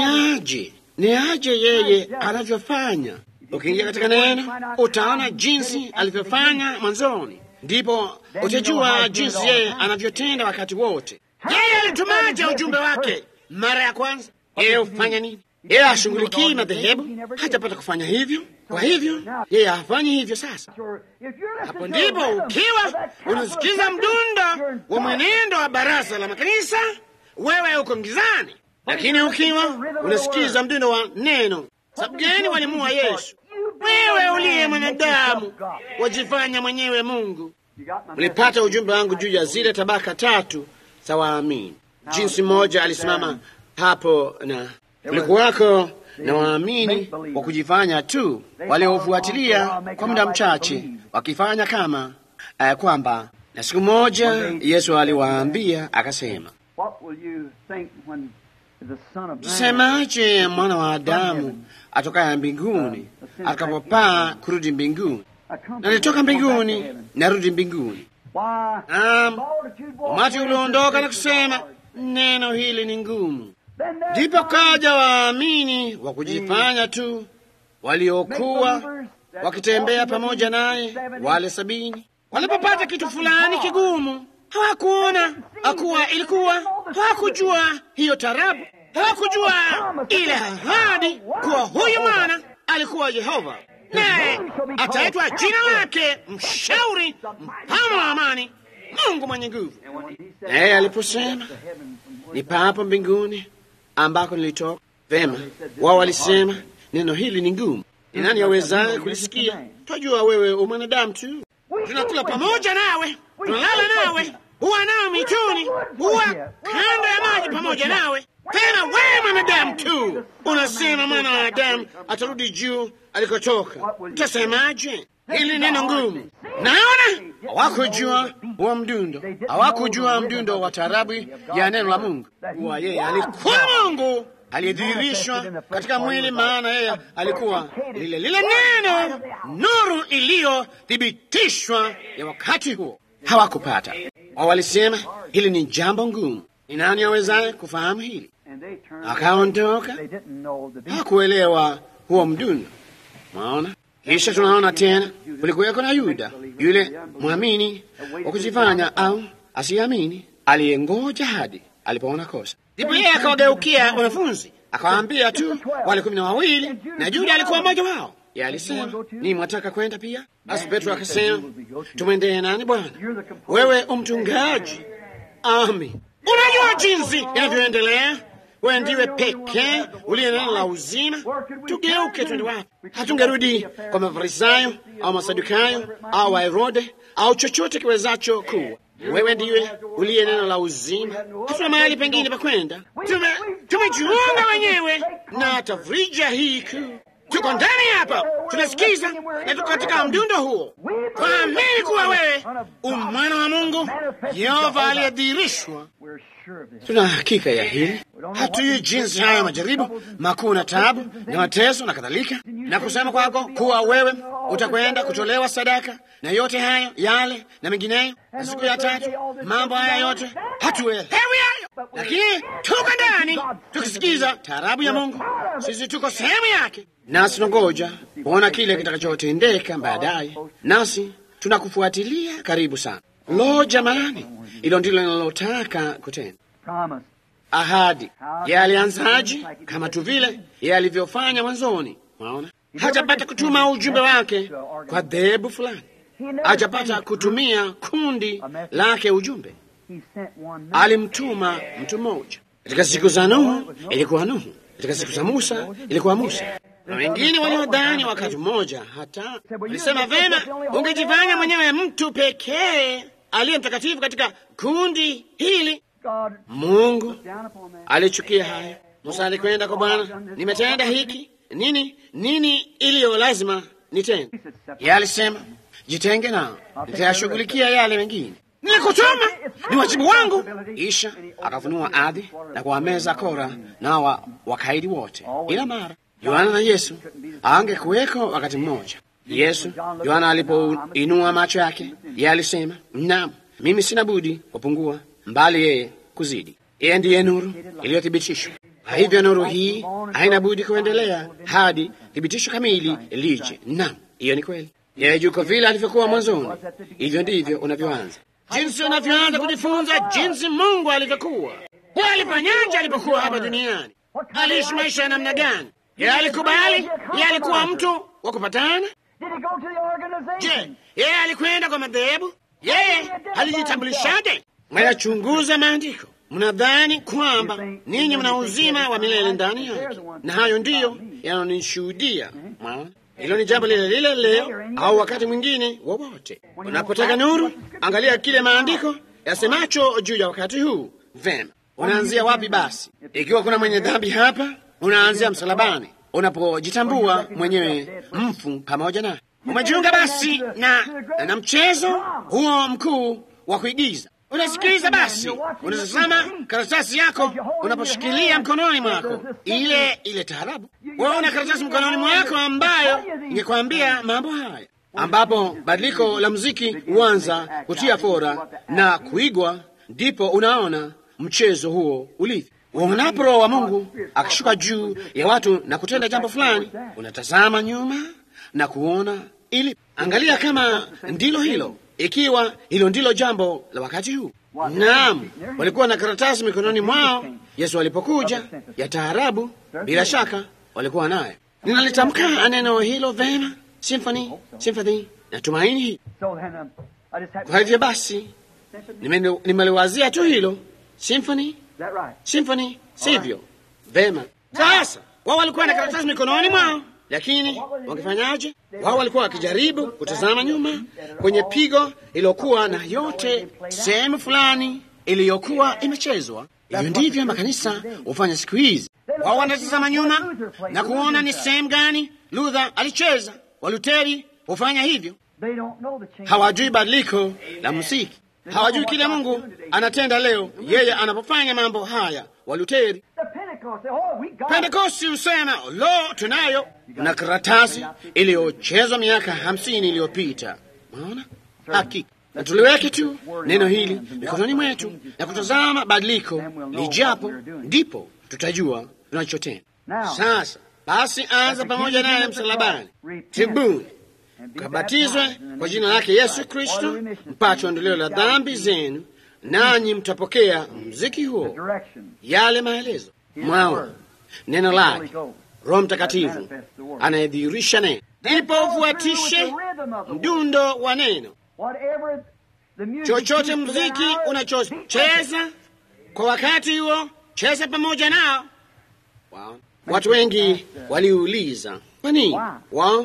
Ni aje yeye anavyofanya. Ukiingia katika neno, utaona jinsi alivyofanya mwanzoni, ndipo utajua jinsi yeye anavyotenda wakati wote. Yeye alitumaje ujumbe wake mara ya kwanza? Yeye hufanya nini? Yeye hashughulikii madhehebu, hajapata kufanya hivyo. Kwa hivyo yeye hafanyi hivyo. Sasa hapo ndipo ukiwa unasikiza mdundo wa mwenendo wa baraza la makanisa, wewe uko gizani. Lakini ukiwa unasikiza mdundo wa neno, Sababu gani walimuua Yesu? Wewe uliye mwanadamu wajifanya mwenyewe Mungu. Ulipata ujumbe wangu juu ya zile tabaka tatu za waamini. Jinsi mmoja alisimama hapo, na kulikuwako na waamini wa kujifanya tu waliofuatilia kwa muda mchache, wakifanya kama kwamba. Na siku moja Yesu aliwaambia akasema, tusemaje mwana wa Adamu atokaye mbinguni atakapopaa kurudi mbinguni? Na nilitoka mbinguni narudi mbinguni. Umati uliondoka na kusema, neno hili ni ngumu. Ndipo kaja waamini wa kujifanya tu waliokuwa wakitembea pamoja naye, wale 70. Walipopata kitu fulani kigumu, hawakuona akuwa ilikuwa, hawakujua hiyo tarabu, hawakujua ile ahadi kuwa huyu mwana alikuwa Yehova, naye ataitwa jina lake Mshauri, Mfalme wa Amani, Mungu mwenye nguvu. Naye aliposema ni papo mbinguni ambako nilitoka, vema, wao walisema neno hili ni ngumu. Ni nani awezaye kulisikia? Twajua wewe mwanadamu tu. Tunakula pamoja nawe, tunalala nawe, huwa nao mituni, huwa kando ya maji pamoja nawe. Tena wewe mwanadamu tu unasema mwana wa Adamu atarudi juu alikotoka. Utasemaje? Hili neno ngumu. Naona hawakujua huo mdundo, hawakujua mdundo wa tarabu ya neno la Mungu. Huwa yeye alikuwa Mungu aliyedhihirishwa katika mwili, maana yeye alikuwa lile neno, nuru iliyothibitishwa ya wakati huo. Hawakupata. Wao walisema hili ni jambo ngumu. Ni nani awezaye kufahamu hili? Akaondoka, hakuelewa huo mdundo. Maona? Kisha tunaona tena kulikuweko na Yuda, yule mwamini wa kujifanya au asiamini, aliyengoja hadi alipoona kosa. Ndipo yeye akawageukia wanafunzi akawaambia tu wale 12, na Yuda alikuwa mmoja wao. Yeye alisema, ni mwataka kwenda pia? Basi Petro akasema, tumwendee nani Bwana? Wewe umchungaji. Amen. Unajua jinsi inavyoendelea. Wewe ndiwe pekee uliye neno la uzima. Tugeuke twende wapi? Hatungerudi kwa Mafarisayo au Masadukayo au Waherode au chochote kiwezacho kuwa. Wewe ndiwe uliye neno la uzima. Hatuna mahali pengine pa kwenda. Tumejiunga wenyewe na tafrija hii kuu. Tuko ndani hapa, tunasikiza na tuko katika mdundo huo. Tunaamini kuwa wewe mwana wa Mungu, Yehova aliyedhihirishwa. Tuna hakika ya hili. Hatujui jinsi haya majaribu makuu na taabu na mateso na kadhalika, na kusema kwako kuwa wewe utakwenda kutolewa sadaka na yote hayo yale na mengineyo, na siku ya tatu mambo haya yote hatuelewi hayo, lakini tuko ndani tukisikiza taarabu ya Mungu. Sisi tuko sehemu yake, nasi tunangoja kuona kile kitakachotendeka baadaye, nasi tunakufuatilia karibu sana. Lo jamani, hilo ndilo ninalotaka kutenda. Ahadi. Yeye alianzaje? Kama tu vile yeye alivyofanya mwanzoni. Unaona, hajapata kutuma ujumbe wake kwa dhehebu fulani, hajapata kutumia kundi lake ujumbe. Alimtuma mtu mmoja. Katika siku za Nuhu ilikuwa Nuhu, katika siku za Musa ilikuwa Musa, na wengine waliodhani wakati mmoja hata walisema, vema, ungejifanya mwenyewe mtu pekee aliye mtakatifu katika kundi hili. Mungu alichukia haya. Musa alikwenda kwa Bwana, nimetenda hiki nini iliyo lazima nitende. Yeye alisema, jitenge nao, nitayashughulikia yale mengine. Nilikutuma, ni wajibu wangu. Isha akafunua ardhi na kuwameza Kora na wakaidi wote. Ila mara Yohana na Yesu angekuweko wakati mmoja. Yohana alipoinua macho yake, yeye alisema, naam, mimi sina budi kupungua, mbali yeye kuzidi. Yeye ndiye nuru iliyothibitishwa. Kwa hivyo nuru hii haina budi kuendelea hadi thibitisho kamili lije. Naam, hiyo ni kweli. Yeye yuko vile alivyokuwa mwanzoni. Hivyo ndivyo unavyoanza. Jinsi unavyoanza kujifunza jinsi Mungu alivyokuwa. Yeye alifanyaje alipokuwa hapa duniani? Aliishi maisha ya namna gani? Yeye alikubali? Yeye alikuwa mtu wa kupatana? Je, yeye alikwenda kwa madhehebu? Yeye alijitambulishaje? Mwayachunguza maandiko. Mnadhani kwamba ninyi mna uzima wa milele ndani yake, na hayo ndiyo yananishuhudia. Hilo ni jambo lile lile leo au wakati mwingine wowote. Unapotaka nuru, angalia kile maandiko yasemacho juu ya wakati huu. Vema, unaanzia wapi basi? Ikiwa kuna mwenye dhambi hapa, unaanzia msalabani, unapojitambua mwenyewe mfu pamoja naye. Umejiunga basi na mchezo huo mkuu wa kuigiza. Unasikiliza basi, unatazama karatasi yako unaposhikilia mkononi mwako ile taarabu. Wewe una karatasi mkononi mwako ambayo ingekwambia mambo haya, ambapo badiliko la muziki huanza kutia fora na kuigwa, ndipo unaona mchezo huo ulivyo. Unapo Roho wa Mungu akishuka juu ya watu na kutenda jambo fulani, unatazama nyuma na kuona ili angalia kama ndilo hilo, ikiwa hilo ndilo jambo la wakati huu. Naam, walikuwa na karatasi mikononi mwao Yesu alipokuja ya taarabu, bila shaka walikuwa naye. Ninalitamka neno hilo vema, symphony na tumaini hii. Kwa hivyo basi nimeliwazia tu hilo, symphony, sivyo? Vema. Sasa wao walikuwa na karatasi mikononi mwao, lakini wangefanyaje? Wao walikuwa wakijaribu kutazama nyuma kwenye pigo iliyokuwa na yote sehemu fulani iliyokuwa imechezwa. Hivyo ndivyo makanisa hufanya siku hizi. Wao wanatazama nyuma na kuona ni sehemu gani Luther alicheza. Waluteri hufanya hivyo. Hawajui badiliko la muziki, hawajui kile Mungu anatenda leo yeye anapofanya mambo haya. Waluteri, Pentekosti husema lo, tunayo na karatasi iliyochezwa miaka 50 iliyopita. Unaona, hakika na tuliweke tu neno hili mikononi mwetu na kutazama badiliko lijapo, ndipo tutajua tunachotenda. Sasa basi, anza pamoja naye msalabani, tubuni, kabatizwe kwa jina lake Yesu Kristo mpate ondoleo la dhambi zenu, nanyi mtapokea muziki huo, yale maelezo mwao, neno lake, Roho Mtakatifu anayedhihirisha neno. Ndipo ufuatishe mdundo wa neno. Chochote muziki unachocheza kwa wakati huo, cheza pamoja nao. Watu wengi waliuliza kwa nini? Wao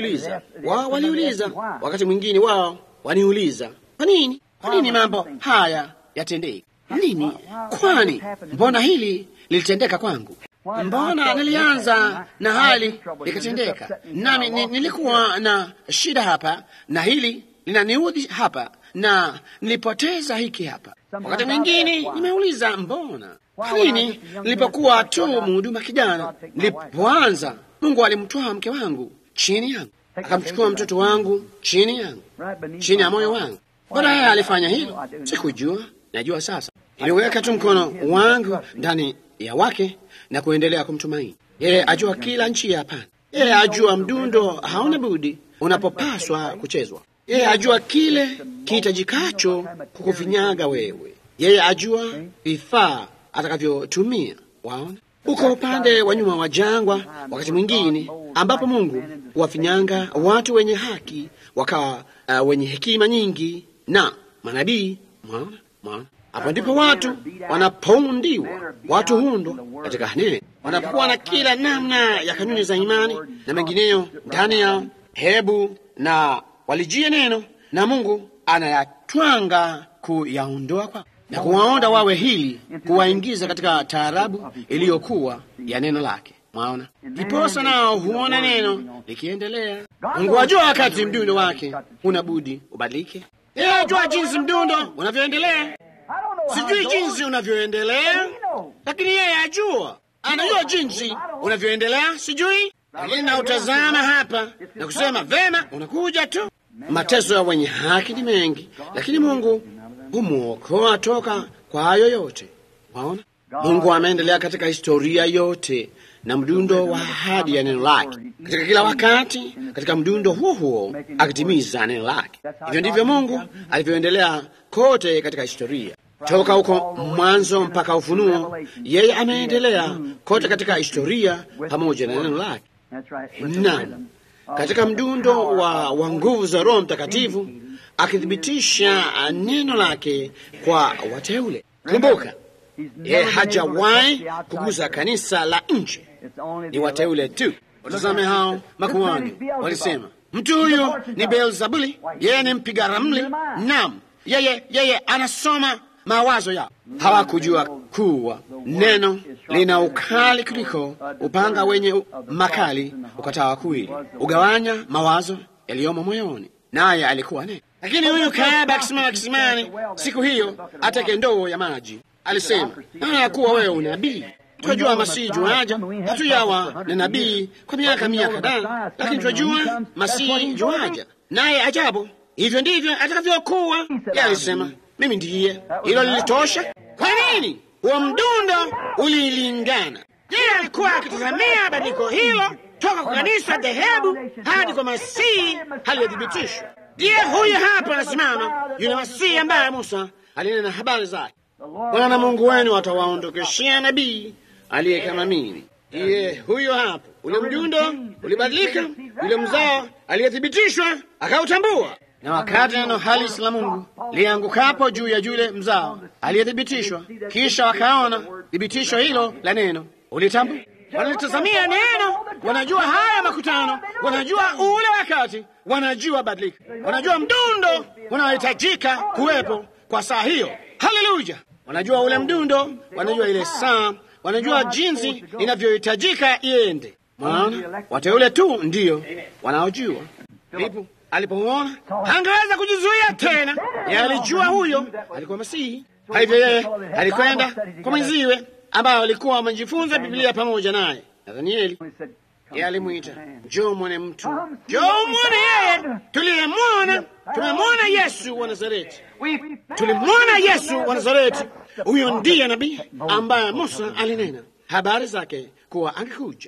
waliuliza wakati mwingine wao waniuliza kwa nini? Kwa nini mambo haya yatendeke? Nini? Kwani mbona hili lilitendeka kwangu? Mbona nilianza na hali likatendeka? Nami nilikuwa na shida hapa na hili linaniudhi hapa na nilipoteza hiki hapa. Wakati mwingine nimeuliza mbona? Kwani nilipokuwa tu mhuduma kijana, nilipoanza, Mungu alimtoa mke wangu chini yangu, akamchukua mtoto wangu chini yangu, chini ya moyo wangu. Mbona yeye alifanya hilo? Sikujua. Najua sasa. Niliweka tu mkono wangu ndani ya wake na kuendelea kumtumaini. Yeye ajua kila njia hapana. Yeye ajua mdundo hauna budi unapopaswa kuchezwa. Yeye ajua kile kihitajikacho kukufinyaga wewe. Yeye ajua vifaa atakavyotumia. Waona, uko upande wa nyuma wa jangwa, wakati mwingine ambapo Mungu huwafinyanga watu wenye haki wakawa wenye hekima nyingi na manabii. Mwaona, hapo ndipo watu wanapoundiwa, watu hundo katika neno, wanapokuwa na kila namna ya kanuni za imani na mengineyo ndani yao, hebu na walijie neno, na Mungu anayatwanga kuyaondoa kwa na kuwaonda wawe hili, kuwaingiza katika taarabu iliyokuwa ya neno lake. Mwaona, kiposa nao huona neno likiendelea. Mungu ajua wakati mdundo wake unabudi ubadilike. Yeye ajua jinsi mdundo unavyoendelea. Sijui jinsi unavyoendelea, lakini yeye ajua. Anajua jinsi unavyoendelea, sijui, lakini nautazama hapa na kusema vema, unakuja tu. Mateso ya wenye haki ni mengi, lakini Mungu humuokoa toka kwa hayo yote. Waona, Mungu ameendelea katika historia yote na mdundo wa ahadi ya neno lake, katika kila wakati, katika mdundo huo huo akitimiza neno lake. Hivyo ndivyo Mungu alivyoendelea kote katika historia, toka huko mwanzo mpaka Ufunuo. Yeye ameendelea kote katika historia pamoja na neno lake. Naam, katika mdundo wa nguvu za Roho Mtakatifu akithibitisha neno lake kwa wateule. Kumbuka, Yeye hajawahi kugusa kanisa la nje, ni wateule tu. Watazame hao makuhani, walisema mtu huyu ni Beelzebuli, yeye ni mpiga ramli. Naam, yeye anasoma mawazo yao. Hawakujua kuwa neno lina ukali kuliko upanga wenye makali ukatao kuwili, ugawanya mawazo yaliyomo moyoni, naye alikuwa neno. Lakini huyu kahaba akisimama kisimani siku hiyo ateke ndoo ya maji, alisema ya kuwa wewe unabii. Tunajua Masihi juaja, hatujawa na nabii kwa miaka kadhaa, lakini tunajua Masihi juaja, naye ajabu, hivyo ndivyo atakavyokuwa. Yeye alisema mimi ndiye. Hilo lilitosha. Kwa nini? Huo mdundo ulilingana. Yeye alikuwa akitazamia badiliko hilo toka kwa kanisa dhehebu hadi kwa Masihi aliyothibitishwa. Ndiye huyu hapa anasimama, yule Masihi ambaye Musa alinena habari zake. Bwana Mungu wenu atawaondokeshea nabii aliye kama mimi. Ndiye huyo hapo. Ule mdundo ulibadilika, yule mzao aliyethibitishwa akautambua. Na wakati neno halisi la Mungu liangukapo juu ya yule mzao aliyethibitishwa, kisha wakaona thibitisho hilo la neno, ulitambua. Wanalitazamia neno, wanajua haya makutano, wanajua ule wakati, wanajua badilika, wanajua mdundo unaohitajika kuwepo kwa saa hiyo. Haleluya! Wanajua ule mdundo, wanajua ile saa, wanajua jinsi inavyohitajika iende. Mwana wateule tu ndiyo wanaojua. Ndipo alipoona hangeweza kujizuia tena. Yeye alijua huyo alikuwa Masihi. Kwa hivyo yeye alikwenda kwa mwenziwe ambao walikuwa wamejifunza Biblia pamoja naye, Nathanieli. Yeye alimwita, njoo mwone mtu, njoo mwone yeye tuliyemwona. Tumemwona Yesu wa Nazareti, tulimwona Yesu wa Nazareti. Huyo ndiye nabii ambaye Musa alinena habari zake kuwa angekuja.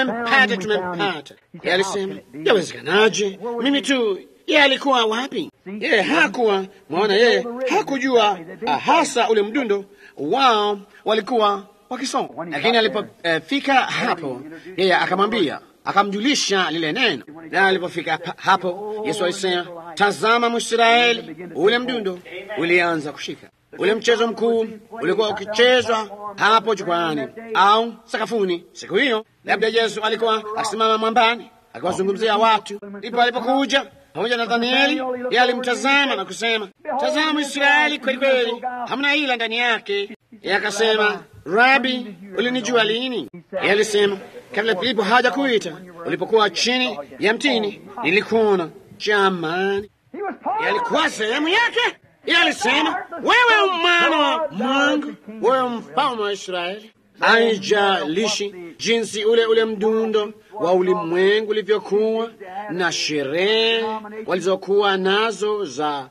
Tumempata. Yeye alisema, yawezekanaje mimi tu? Yeye alikuwa wapi? Yeye hakuwa mwaona, yeye hakujua hasa ule mdundo wao walikuwa wakisoma. Lakini alipofika hapo, yeye akamwambia, akamjulisha lile neno. Na alipofika hapo, Yesu alisema, tazama Mwisraeli. Ule mdundo ulianza kushika. Ule mchezo mkuu ulikuwa ukichezwa hapo jukwaani au sakafuni siku hiyo. Labda Yesu alikuwa akisimama mwambani akiwazungumzia watu. Ndipo alipokuja pamoja na Nathanieli, yeye alimtazama na kusema, tazama Israeli, kweli kweli hamna ila ndani yake. Yeye akasema, Rabi, ulinijua lini? Yeye alisema, kabla Filipo haja kuita, ulipokuwa chini ya mtini nilikuona. Jamani, yeye alikuwa sehemu yake. Yeye alisema, wewe mwana wa Mungu, wewe mfalme wa Israeli. Haijalishi jinsi ule mdundo wa ulimwengu ulivyokuwa na sherehe walizokuwa nazo za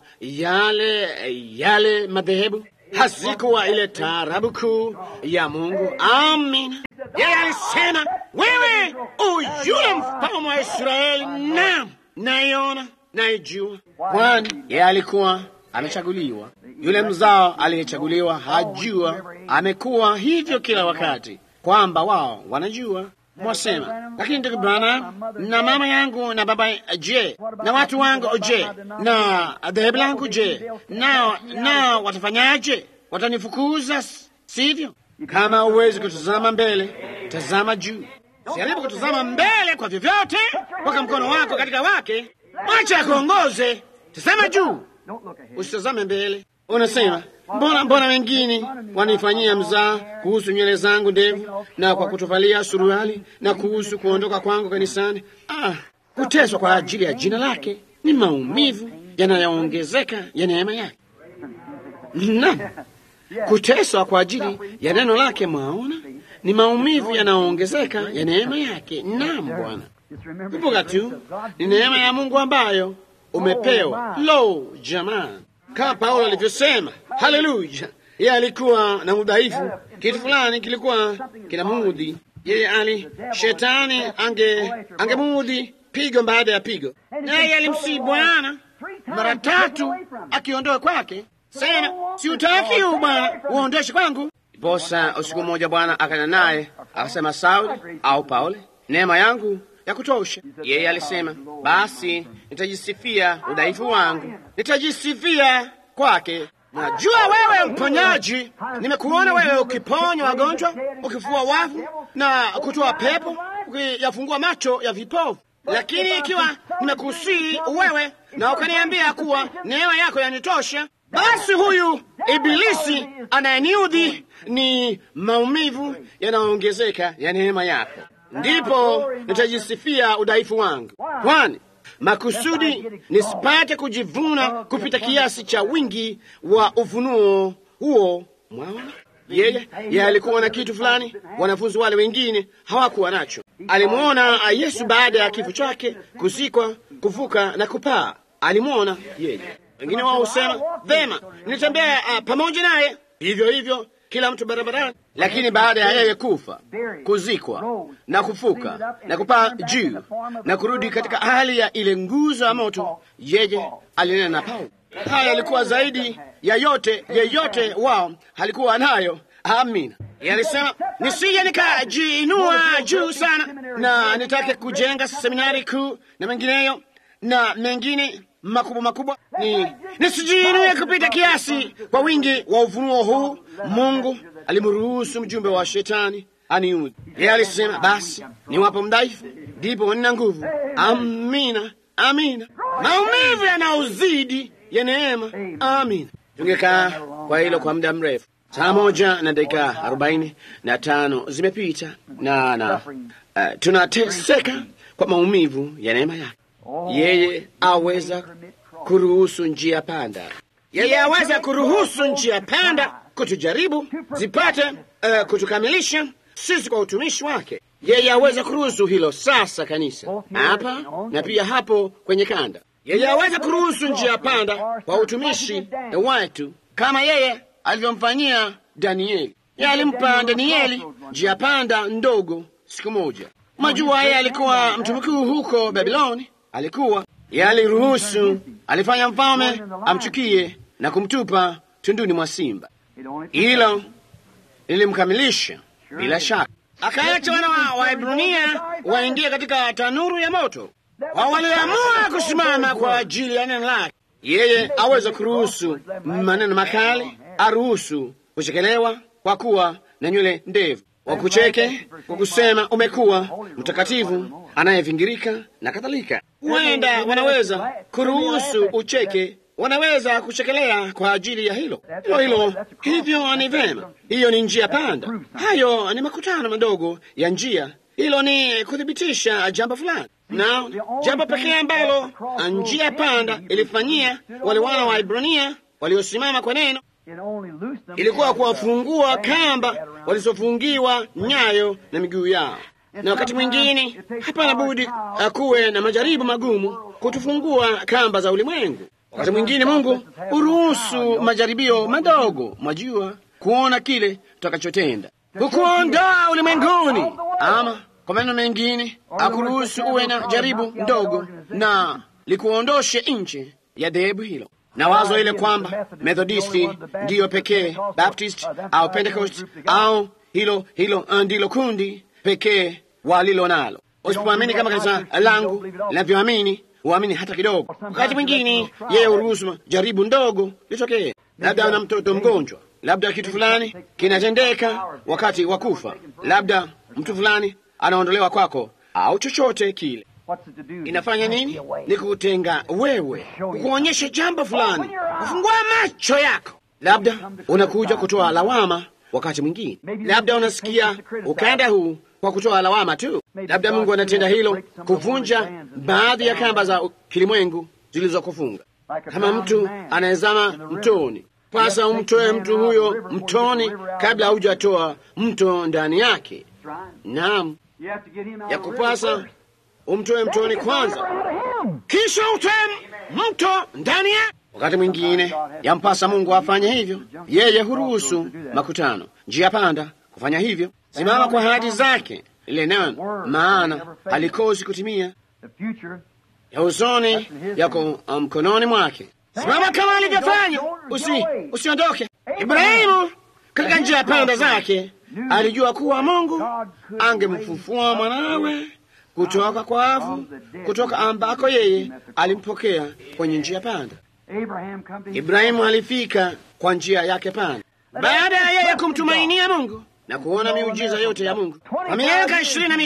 yale madhehebu, hazikuwa ile taarabu kuu ya Mungu. Amina. Yeye alisema, wewe yule mfalme wa Israeli. Naam, naiona, naijua. Kwani yeye alikuwa amechaguliwa. Yule mzao aliyechaguliwa hajua, amekuwa hivyo kila wakati, kwamba wao wanajua. Mwasema, lakini ndugu Branham, na mama yangu na baba je, na watu wangu je, na dhehebu langu je, nao watafanyaje? Watanifukuza, sivyo? Kama huwezi kutazama mbele, tazama juu. Jaribu kutazama mbele kwa vyovyote, weka mkono wako katika wake, acha akuongoze. Tazama juu, usitazame mbele. Unasema, mbona wengine wanifanyia mzaa kuhusu nywele zangu ndevu na kwa kutovalia suruali na kuhusu kuondoka kwangu kanisani? Kuteswa kwa ajili ya jina lake ni maumivu yanayoongezeka ya neema yake. Naam, kuteswa kwa ajili ya neno lake, mwaona, ni maumivu yanayoongezeka ya neema yake. Naam, Bwana, kumbuka tu ni neema ya Mungu ambayo umepewa. Lo, jamani, kama Paulo alivyosema, haleluya, yeye alikuwa na udhaifu, kitu fulani kilikuwa kinamudhi yeye. Shetani angemudhi pigo baada ya pigo, naye alimsihi Bwana mara 3 akiondoa kwake. Sema, si utaki huu Bwana uondoshe kwangu. Bosa usiku mmoja Bwana akana naye akasema, Sauli au Paulo, neema yangu ya kutosha. Yeye alisema, basi nitajisifia udhaifu wangu, nitajisifia kwake. Najua wewe mponyaji, nimekuona wewe ukiponya wagonjwa, ukifua wafu na kutoa pepo, ukiyafungua macho ya vipofu. Lakini ikiwa nimekusii wewe na ukaniambia kuwa neema yako yanitosha, basi huyu Ibilisi anayeniudhi ni maumivu yanayoongezeka ya neema yako. Ndipo nitajisifia udhaifu wangu, kwani makusudi nisipate kujivuna kupita kiasi cha wingi wa ufunuo huo. Mwaona, yeye alikuwa na kitu fulani wanafunzi wale wengine hawakuwa nacho. Alimwona Yesu baada ya kifo chake, kuzikwa, kufuka na kupaa. Alimwona yeye. Wengine wao husema, vema, nilitembea pamoja naye, hivyo hivyo kila mtu barabarani. Lakini baada ya yeye kufa, kuzikwa na kufuka na kupaa juu na kurudi katika hali ya ile nguzo ya moto, yeye alinena na Paulo. Haya yalikuwa zaidi ya yote yeyote wao halikuwa nayo. Amina. Alisema, nisije nikajiinua juu sana na nitake kujenga seminari kuu na mengineyo na mengine makubwa, nisijiinue kupita kiasi kwa wingi wa ufunuo huu. Mungu alimruhusu mjumbe wa shetani aniudhi. Yeye alisema, basi niwapo mdhaifu ndipo nina nguvu. Amina, amina. Maumivu yanauzidi ya neema. Amina. Tungekaa kwa hilo kwa muda mrefu. Saa 1:45 zimepita na tunateseka kwa maumivu ya neema yake. Yeye aweza kuruhusu njia panda. Yeye aweza kuruhusu njia panda kutujaribu, zipate kutukamilisha sisi kwa utumishi wake. Yeye aweza kuruhusu hilo sasa, kanisa, hapa na pia hapo kwenye kanda. Yeye aweza kuruhusu njia panda kwa utumishi wetu, kama yeye alivyomfanyia Danieli. Yeye alimpa Danieli njia panda ndogo siku moja. Majua yeye alikuwa mtu mkuu huko Babiloni. Yeye aliruhusu, alifanya mfalme amchukie na kumtupa tunduni mwa simba. Hilo lilimkamilisha bila shaka. Akaacha wana wa Waebrania waingie katika tanuru ya moto. Wao waliamua kusimama kwa ajili ya neno lake. Yeye aweza kuruhusu maneno makali, aruhusu kuchekelewa kwa kuwa na nywele ndevu, wakucheke kwa kusema umekuwa mtakatifu anayevingirika na kadhalika. Huenda wanaweza kuruhusu ucheke, wanaweza kuchekelea kwa ajili ya hilo. Hivyo ni vema. Hiyo ni njia panda. Hayo ni makutano madogo ya njia. Hilo ni kuthibitisha jambo fulani. Na jambo pekee ambalo njia panda ilifanyia wale wana wa Ibrania waliosimama kwa neno ilikuwa kuwafungua kamba walizofungiwa nyayo na miguu yao. Na wakati mwingine hapana budi kuwe na majaribu magumu kutufungua kamba za ulimwengu. Wakati mwingine Mungu uruhusu majaribio madogo, mwajua, kuona kile tutakachotenda, kukuondoa ulimwenguni. Ama kwa maneno mengine, akuruhusu uwe na jaribu ndogo na likuondoshe nje ya dhehebu hilo. Na wazo ile kwamba Methodisti ndiyo pekee, Baptist au Pentecost au hilo ndilo kundi pekee walilo nalo. Usipoamini kama kanisa langu linavyoamini, uamini hata kidogo. Wakati mwingine yeye uruhusu jaribu ndogo litokee. Labda una mtoto mgonjwa, labda kitu fulani kinatendeka wakati wa kufa, labda mtu fulani anaondolewa kwako, au chochote kile. Inafanya nini? Ni kutenga wewe, kuonyesha jambo fulani, kufungua macho yako. Labda unakuja kutoa lawama wakati mwingine, labda unasikia ukanda huu kwa kutoa lawama tu. Labda Mungu anatenda hilo kuvunja baadhi ya kamba za kilimwengu zilizokufunga. Kama mtu anayezama mtoni, pasa umtoe mtu huyo mtoni kabla hujatoa mto ndani yake. Naam, ya kupasa umtoe mtoni kwanza, kisha utoe mto ndani yake. Wakati mwingine yampasa Mungu afanye hivyo. Yeye huruhusu makutano, njia panda kufanya hivyo. Simama kwa ahadi zake, ile neno, maana halikosi kutimia. Ya uzoni yako mkononi mwake. Simama kama alivyofanya, usiondoke. Ibrahimu katika njia panda zake alijua kuwa Mungu angemfufua mwanawe kutoka kwa wafu, kutoka ambako yeye alimpokea kwenye njia panda. Ibrahimu alifika kwa njia yake pana, baada ya yeye kumtumainia Mungu na kuona miujiza yote ya Mungu. Kwa miaka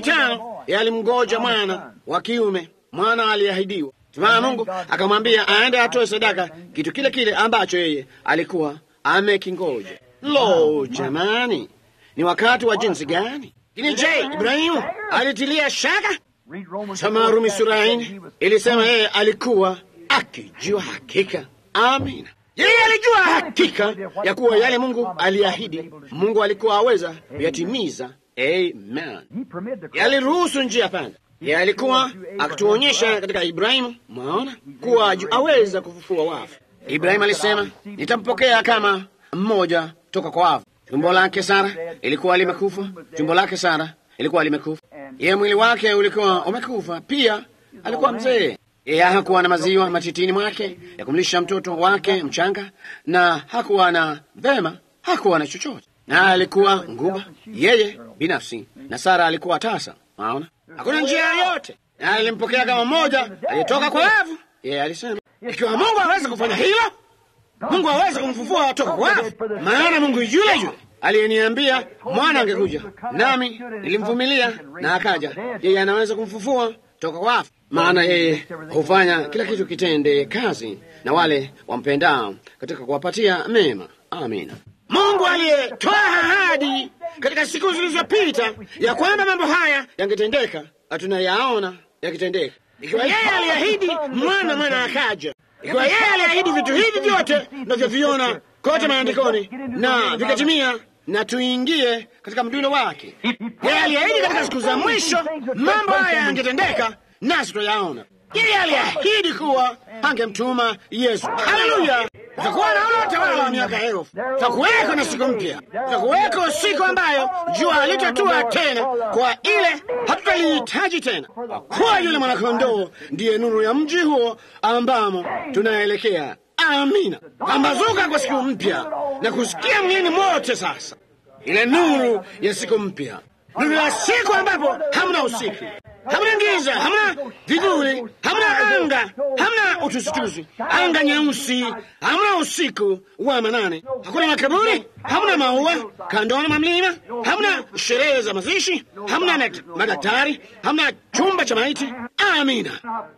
25 alimngoja mwana wa kiume, mwana aliahidiwa. Tuma Mungu akamwambia aende atoe sadaka kitu kile kile ambacho yeye alikuwa amekingoja. Lo, jamani, ni wakati wa jinsi gani! Lakini je, Ibrahimu alitilia shaka? Soma Rumi sura 4, ilisema yeye alikuwa akijua hakika. Amina. Yeye alijua hakika ya kuwa yale Mungu aliahidi, Mungu alikuwa aweza kuyatimiza. Amen. Aliruhusu njia panda. Yeye alikuwa akituonyesha katika Ibrahimu, mwaona, kuwa aweza kufufua wafu. Ibrahimu alisema, nitampokea kama mmoja toka kwa wafu. Tumbo lake Sara ilikuwa limekufa. Tumbo lake Sara ilikuwa limekufa. Yeye mwili wake ulikuwa umekufa pia, alikuwa mzee. Yeye hakuwa na maziwa matitini mwake ya kumlisha mtoto wake mchanga, na hakuwa na vema, hakuwa na chochote, na alikuwa nguba yeye binafsi, na Sara alikuwa tasa. Maona, hakuna njia yoyote, na alimpokea kama mmoja aliyetoka kwa wafu. Yeye alisema, ikiwa Mungu hawezi kufanya hilo, Mungu hawezi kumfufua toka kwa wafu, maana Mungu yule yule aliyeniambia mwana angekuja, nami nilimvumilia na akaja, yeye anaweza kumfufua toka kwa wafu. Maana yeye hufanya kila kitu kitende kazi na wale wampendao katika kuwapatia mema. Amina. Mungu aliyetoa ahadi katika siku zilizopita ya kwamba mambo haya yangetendeka, tunayaona yakitendeka. Ikiwa yeye aliahidi mwana akaja, ikiwa yeye aliahidi vitu hivi vyote tunavyoviona kote maandikoni na vikatimia, na tuingie katika mdundo wake. Yeye aliahidi katika siku za mwisho mambo haya yangetendeka, nasi tunayaona. Yeye aliahidi kuwa angemtuma Yesu. Haleluya! Tutakuwa na ule utawala wa miaka 1000. Tutakuweko na siku mpya. Tutakuweko siku ambayo jua halitatua tena, kwa ile hatutalihitaji tena, kwa kuwa yule mwanakondoo ndiye nuru ya mji huo ambamo tunaelekea. Amina. Pambazuka kwa siku mpya na kusikia mwilini mote sasa ile nuru ya siku mpya, nuru ya siku ambapo hamna usiku, hamna giza, hamna vivuli, hamna anga, hamna utusitusi, anga nyeusi, hamna usiku wa manane, hakuna makaburi, hamna maua kandoni mwa mlima, hamna sherehe za mazishi, hamna madaktari, hamna chumba cha maiti. Amina.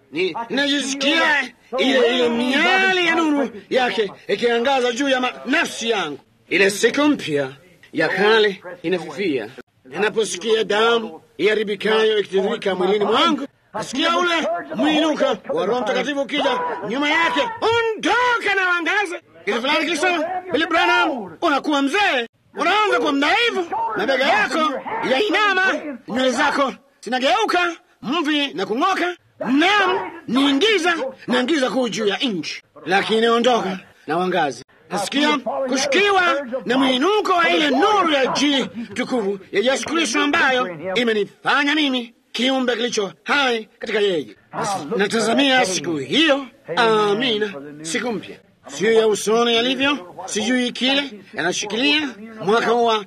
Ninajisikia ile miali ya nuru yake ikiangaza juu ya nafsi yangu. Ile siku mpya ya kale inafifia. Ninaposikia damu iharibikayo ikitiririka mwilini mwangu, nasikia ule mwinuka wa Roho Mtakatifu ukija nyuma yake, ondoka na wangaze. Kitu fulani kisema, Billy Branham, unakuwa mzee, unaanza kuwa mdhaifu, mabega yako yainama, nywele zako zinageuka mvi na kung'oka. Naam, naingiza kuu juu ya nchi, lakini ondoka na wangazi. Nasikia kushikiwa na mwinuko wa ile nuru ya jili tukufu ya Yesu Kristo, ambayo imenifanya mimi kiumbe kilicho hai katika yeye. Natazamia siku hiyo. Amina. Siku mpya, sio ya usoni yalivyo, sijui kile yanashikilia mwaka wa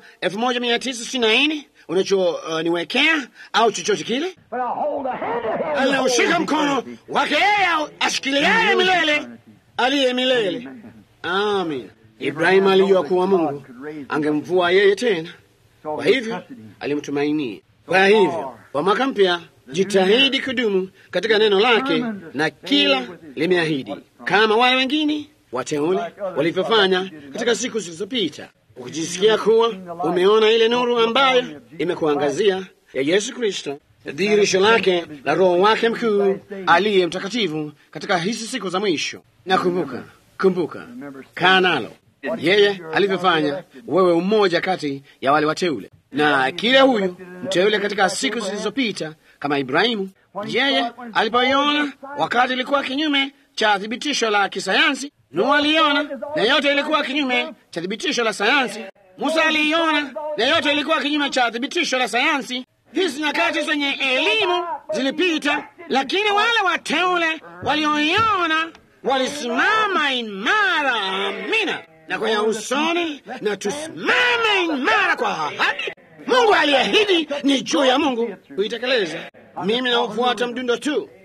1964 unachoniwekea au chochote kile. Anaushika mkono wake yeye ashikiliaye milele, aliye milele. Amin. Ibrahimu alijua kuwa Mungu angemvua yeye tena, kwa hivyo alimtumainia. Kwa hivyo kwa mwaka mpya, jitahidi kudumu katika neno lake na kila limeahidi, kama wale wengine wateule walivyofanya katika siku zilizopita. Ukijisikia kuwa umeona ile nuru ambayo imekuangazia ya Yesu Kristo, dhihirisho lake la Roho wake mkuu aliye mtakatifu katika hizi siku za mwisho, na kumbuka kaa nalo yeye alivyofanya, wewe umoja kati ya wale wateule, na kile huyu mteule katika siku zilizopita kama Ibrahimu, yeye alipoiona wakati ilikuwa kinyume cha thibitisho la kisayansi. Nuhu aliona na yote ilikuwa kinyume cha thibitisho la sayansi. Musa aliona na yote ilikuwa kinyume cha thibitisho la sayansi. Hizi nyakati zenye elimu zilipita, lakini wale wateule walioiona walisimama imara. Amina. Na kwa ya usoni, na tusimame imara kwa ahadi. Mungu aliahidi, ni juu ya Mungu kuitekeleza. Mimi naufuata mdundo tu,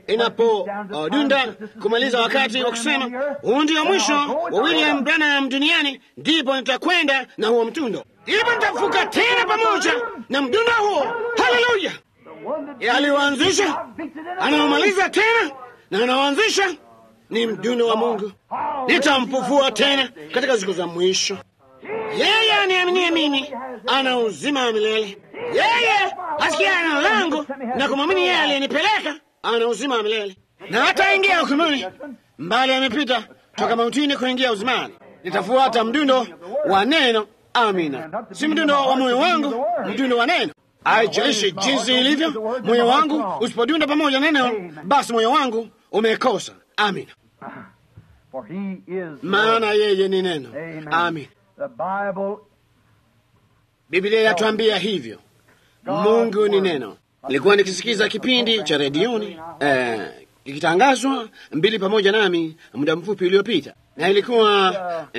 inapodunda kumaliza wakati wa kusema huu ndio mwisho wa William Branham duniani, ndipo nitakwenda na huo mtundo, ndipo nitafuka tena pamoja na mdundo huo. Haleluya! Aliyoanzisha anaomaliza tena na anaoanzisha ni mdundo wa Mungu. Nitampufua tena katika siku za mwisho. Yeye aniaminie mimi ana uzima wa milele. Yeye asikia neno langu na kumwamini yeye aliyenipeleka ana uzima wa milele, na hata ingia hukumuni, mbali amepita toka mautini kuingia uzimani. Nitafuata mdundo wa neno. Amina. Si mdundo wa moyo wangu, mdundo wa neno. Haijalishi jinsi ilivyo, moyo wangu usipodunda pamoja na neno, basi moyo wangu umekosa. Amina. Maana yeye ni neno. Amina. Biblia yatuambia hivyo. Mungu ni neno. Nilikuwa nikisikiza kipindi cha redioni kikitangazwa mbili pamoja nami muda mfupi uliopita, na ilikuwa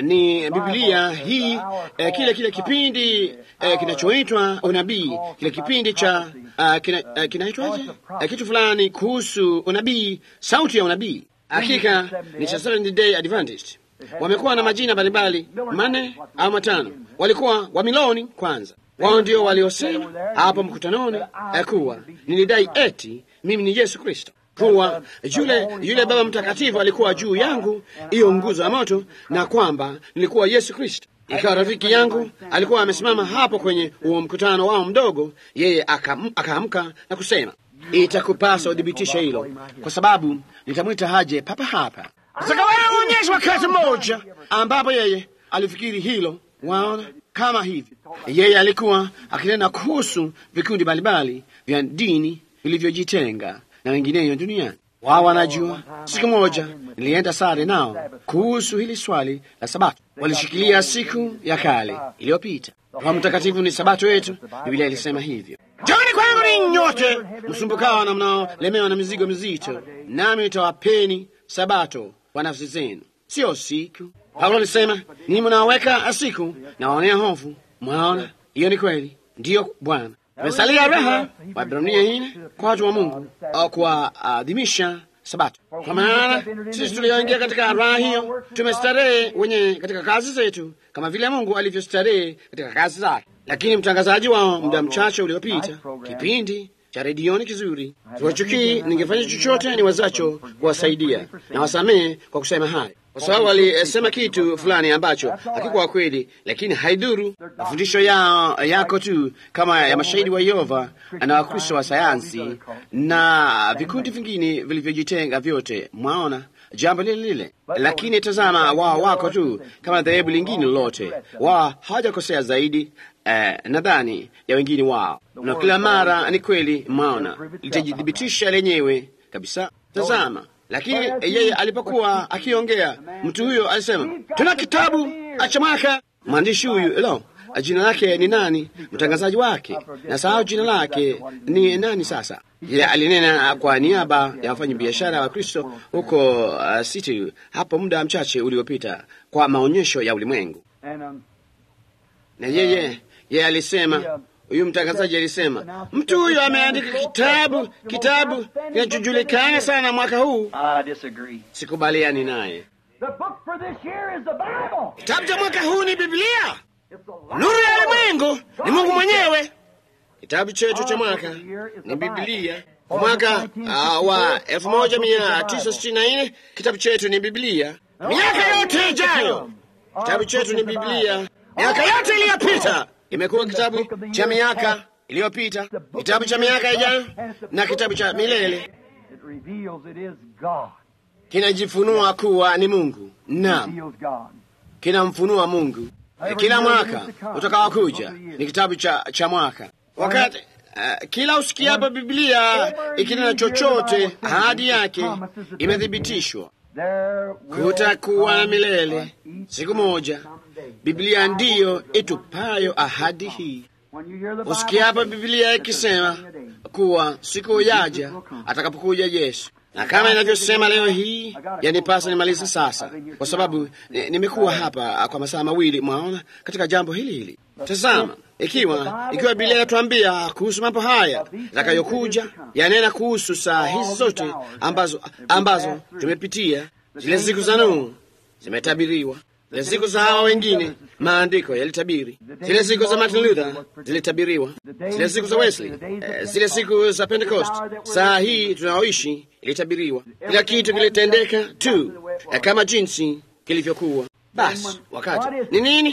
ni Biblia hii, kile kipindi kinachoitwa unabii, kile kipindi cha kinaitwaje, kitu fulani kuhusu unabii, sauti ya unabii. Hakika ni cha Seventh Day Adventist. Wamekuwa na majina mbalimbali, 4 au 5. Walikuwa wa Miloni kwanza. Wao ndio waliosema hapo mkutanoni kuwa nilidai eti mimi ni Yesu Kristo, kuwa yule Baba Mtakatifu alikuwa juu yangu, hiyo nguzo ya moto, na kwamba nilikuwa Yesu Kristo. Ikawa rafiki yangu alikuwa amesimama hapo kwenye huo mkutano wao mdogo, yeye akaamka na kusema, itakupasa udhibitishe hilo, kwa sababu nitamwita haje papa hapa. Sasa onyesha wakati mmoja ambapo yeye alifikiri hilo, waona kama hivi. Yeye alikuwa akinena kuhusu vikundi mbalimbali vya dini vilivyojitenga na wengineyo duniani. Wao wanajua. Siku moja nilienda sare nao kuhusu hili swali la Sabato. Walishikilia siku ya kale iliyopita. Roho Mtakatifu ni Sabato yetu, Biblia ilisema hivyo. Njooni kwangu ninyi nyote msumbukao na mnaolemewa na mizigo mizito, nami nitawapeni Sabato kwa nafsi zenu. Sio siku. Paulo alisema, ninyi mnaoweka siku na waonea hofu. Mwaona, hiyo ni kweli. Ndiyo Bwana. Tumesalia raha, Waebrania 4, kwa watu wa Mungu au kuadhimisha Sabato. Kwa maana sisi tulioingia katika raha hiyo tumestarehe wenyewe katika kazi zetu kama vile Mungu alivyostarehe katika kazi zake. Lakini mtangazaji wao muda mchache uliopita, kipindi cha redioni kizuri, siwachukii, ningefanya chochote niwezacho kuwasaidia na wasamehe kwa kusema haya, kwa sababu walisema kitu fulani ambacho hakikuwa kweli, lakini haidhuru. Mafundisho yako tu kama ya mashahidi wa Yehova na Wakristo wa sayansi na vikundi vingine vilivyojitenga vyote, mwaona jambo lile. Lakini tazama, wao wako tu kama dhehebu lingine lolote. Wao hawajakosea zaidi nadhani ya wengine wao, na kila mara ni kweli, mwaona, litajidhibitisha lenyewe kabisa. Tazama, lakini yeye alipokuwa akiongea, mtu huyo alisema, tuna kitabu cha mwaka. Mwandishi huyu jina lake ni nani? Mtangazaji wake na sahau jina lake ni nani sasa. Yeye alinena kwa niaba ya wafanya biashara wa Kristo huko City hapo muda mchache uliopita kwa maonyesho ya ulimwengu. Na yeye alisema, huyu mtangazaji alisema, mtu huyo ameandika kitabu kinachojulikana sana mwaka huu. Sikubaliani naye. Kitabu cha mwaka huu ni Biblia, nuru ya ulimwengu, ni Mungu mwenyewe. Kitabu chetu cha mwaka ni Biblia. Mwaka wa 1964 kitabu chetu ni Biblia. Miaka yote ijayo kitabu chetu ni Biblia. Miaka yote iliyopita imekuwa kitabu cha miaka iliyopita, kitabu cha miaka ijayo na kitabu cha milele. Kinajifunua kuwa ni Mungu. Naam, kinamfunua Mungu. Kila mwaka utakaokuja ni kitabu cha mwaka. Wakati kila usikiapo Biblia ikinena chochote, ahadi yake imethibitishwa. Kutakuwa na milele. Siku moja Biblia ndiyo itupayo ahadi hii. Usikiapo Biblia ikisema kuwa siku yaja atakapokuja Yesu, na kama inavyosema leo hii, yanipasa nimalize sasa, kwa sababu nimekuwa hapa kwa masaa mawili, mwaona, katika jambo hili. Tazama, Ikiwa Biblia inatuambia kuhusu mambo haya yatakayokuja, yanena kuhusu saa hizi zote ambazo tumepitia. Zile siku za Nuhu zimetabiriwa, zile siku za hawa wengine maandiko yalitabiri, zile siku za Martin Luther zilitabiriwa, zile siku za Wesley, zile siku za Pentecost, saa hii tunaoishi ilitabiriwa. Kila kitu kilitendeka tu kama jinsi kilivyokuwa. Basi wakati ni nini?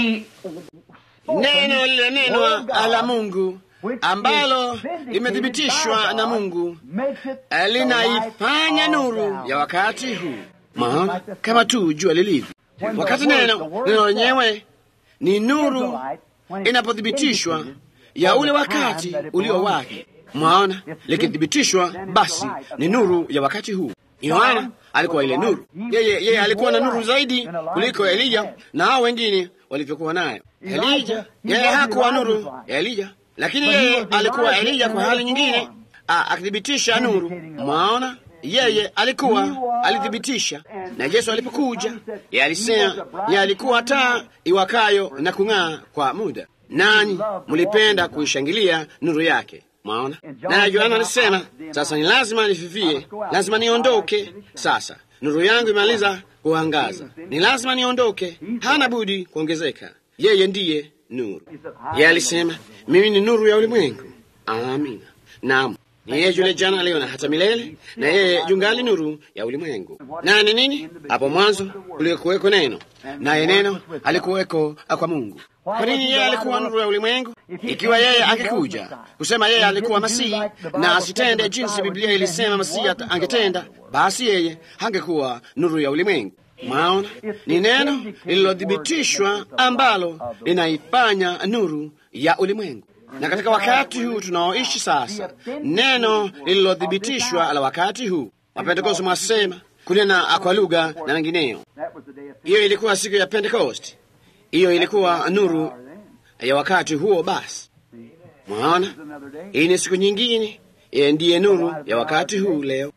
Neno lile neno la Mungu ambalo limethibitishwa na Mungu linaifanya nuru ya wakati huu, maana kama tu jua lilivyo. Wakati neno lenyewe ni nuru inapothibitishwa ya ule wakati ulio wake, maana likithibitishwa, basi ni nuru ya wakati huu. Yohana alikuwa ile nuru. Yeye alikuwa na nuru zaidi kuliko Elija na hao wengine walivyokuwa nayo. Elija, yeye hakuwa nuru ya Elija, lakini yeye alikuwa Elija kwa hali nyingine, akithibitisha nuru. Maana yeye alithibitisha. Na Yesu alipokuja, yeye alisema, yeye alikuwa taa iwakayo na kung'aa kwa muda, nanyi mlipenda kuishangilia nuru yake. Maona, na Yohana alisema, sasa ni lazima nififie, lazima niondoke. Sasa nuru yangu imaliza kuangaza, ni lazima niondoke, hana budi kuongezeka. Yeye ndiye nuru. Yeye alisema, mimi ni nuru ya ulimwengu. Amina. Naam, ni yeye yule jana, leo na hata milele, na yeye yungali nuru ya ulimwengu. Na ni nini? Hapo mwanzo kulikuweko neno, naye neno alikuweko kwa Mungu. Kwa nini yeye alikuwa nuru ya ulimwengu? Ikiwa yeye angekuja kusema yeye alikuwa Masihi na asitende jinsi Biblia ilisema Masihi angetenda, basi yeye hangekuwa nuru ya ulimwengu. Maona, ni neno lililothibitishwa ambalo linaifanya nuru ya ulimwengu. Na katika wakati huu tunaoishi sasa, neno lililothibitishwa la wakati huu, Wapentekoste mwasema kunena kwa lugha na wengineo. Hiyo ilikuwa siku ya Pentekoste. Hiyo ilikuwa nuru ya wakati huo. Basi mwaona, hii ni siku nyingine, ndiye nuru ya wakati huu leo,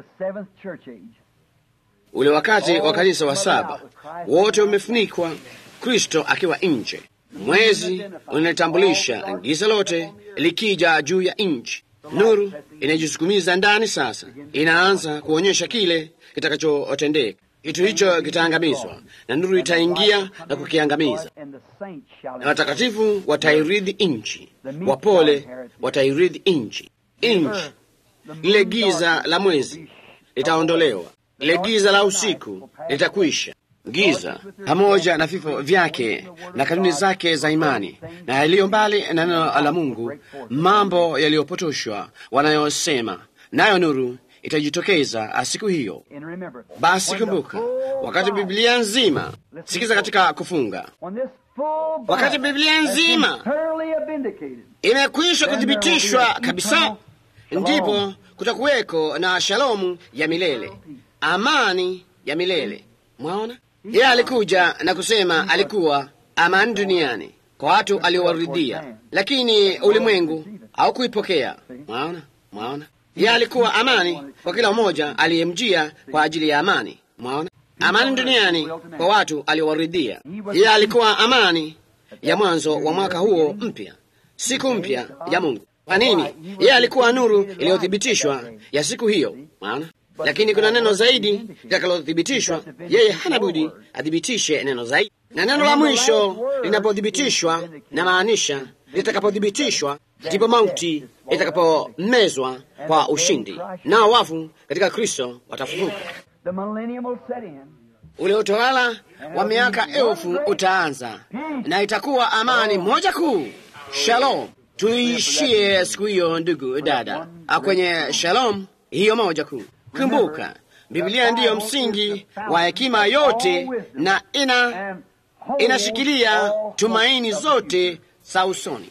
ule wakati wa kanisa wa saba. Wote umefunikwa, Kristo akiwa nje. Mwezi unatambulisha giza lote likija juu ya nchi. Nuru inajisukumiza ndani sasa, inaanza kuonyesha kile kitakachotendeka. Kitu hicho kitaangamizwa na nuru itaingia na kukiangamiza, na watakatifu watairithi nchi, wapole watairithi nchi. Nchi, lile giza la mwezi litaondolewa, lile giza la usiku litakwisha. Giza pamoja na vifo vyake na kanuni zake za imani na yaliyo mbali na neno la Mungu, mambo yaliyopotoshwa wanayosema, nayo nuru itajitokeza siku hiyo. Basi kumbuka, wakati Biblia nzima, sikiza katika kufunga, wakati Biblia nzima imekwisha kuthibitishwa kabisa, ndipo kutakuweko na shalomu ya milele, amani ya milele. Mwaona, yeye alikuja na kusema alikuwa amani duniani kwa watu aliowaridhia, lakini ulimwengu haukuipokea. Mwaona, yeye alikuwa amani kwa kila mmoja aliyemjia kwa ajili ya amani. Mwaona, amani duniani kwa watu aliowaridhia. Yeye alikuwa amani ya mwanzo wa mwaka huo mpya, siku mpya ya Mungu. Kwa nini? Yeye alikuwa nuru iliyothibitishwa ya siku hiyo. Mwaona, lakini kuna neno zaidi litakalothibitishwa. Yeye hana budi athibitishe neno zaidi, na neno la mwisho linapothibitishwa, na maanisha litakapothibitishwa, ndipo mauti itakapomezwa kwa ushindi, nao wafu katika Kristo watafufuka. Ule utawala wa miaka 1000 utaanza, na itakuwa amani moja kuu, shalom. Tuishie siku hiyo, ndugu dada, kwenye shalom hiyo moja kuu. Kumbuka, Biblia ndiyo msingi wa hekima yote, na inashikilia tumaini zote za usoni.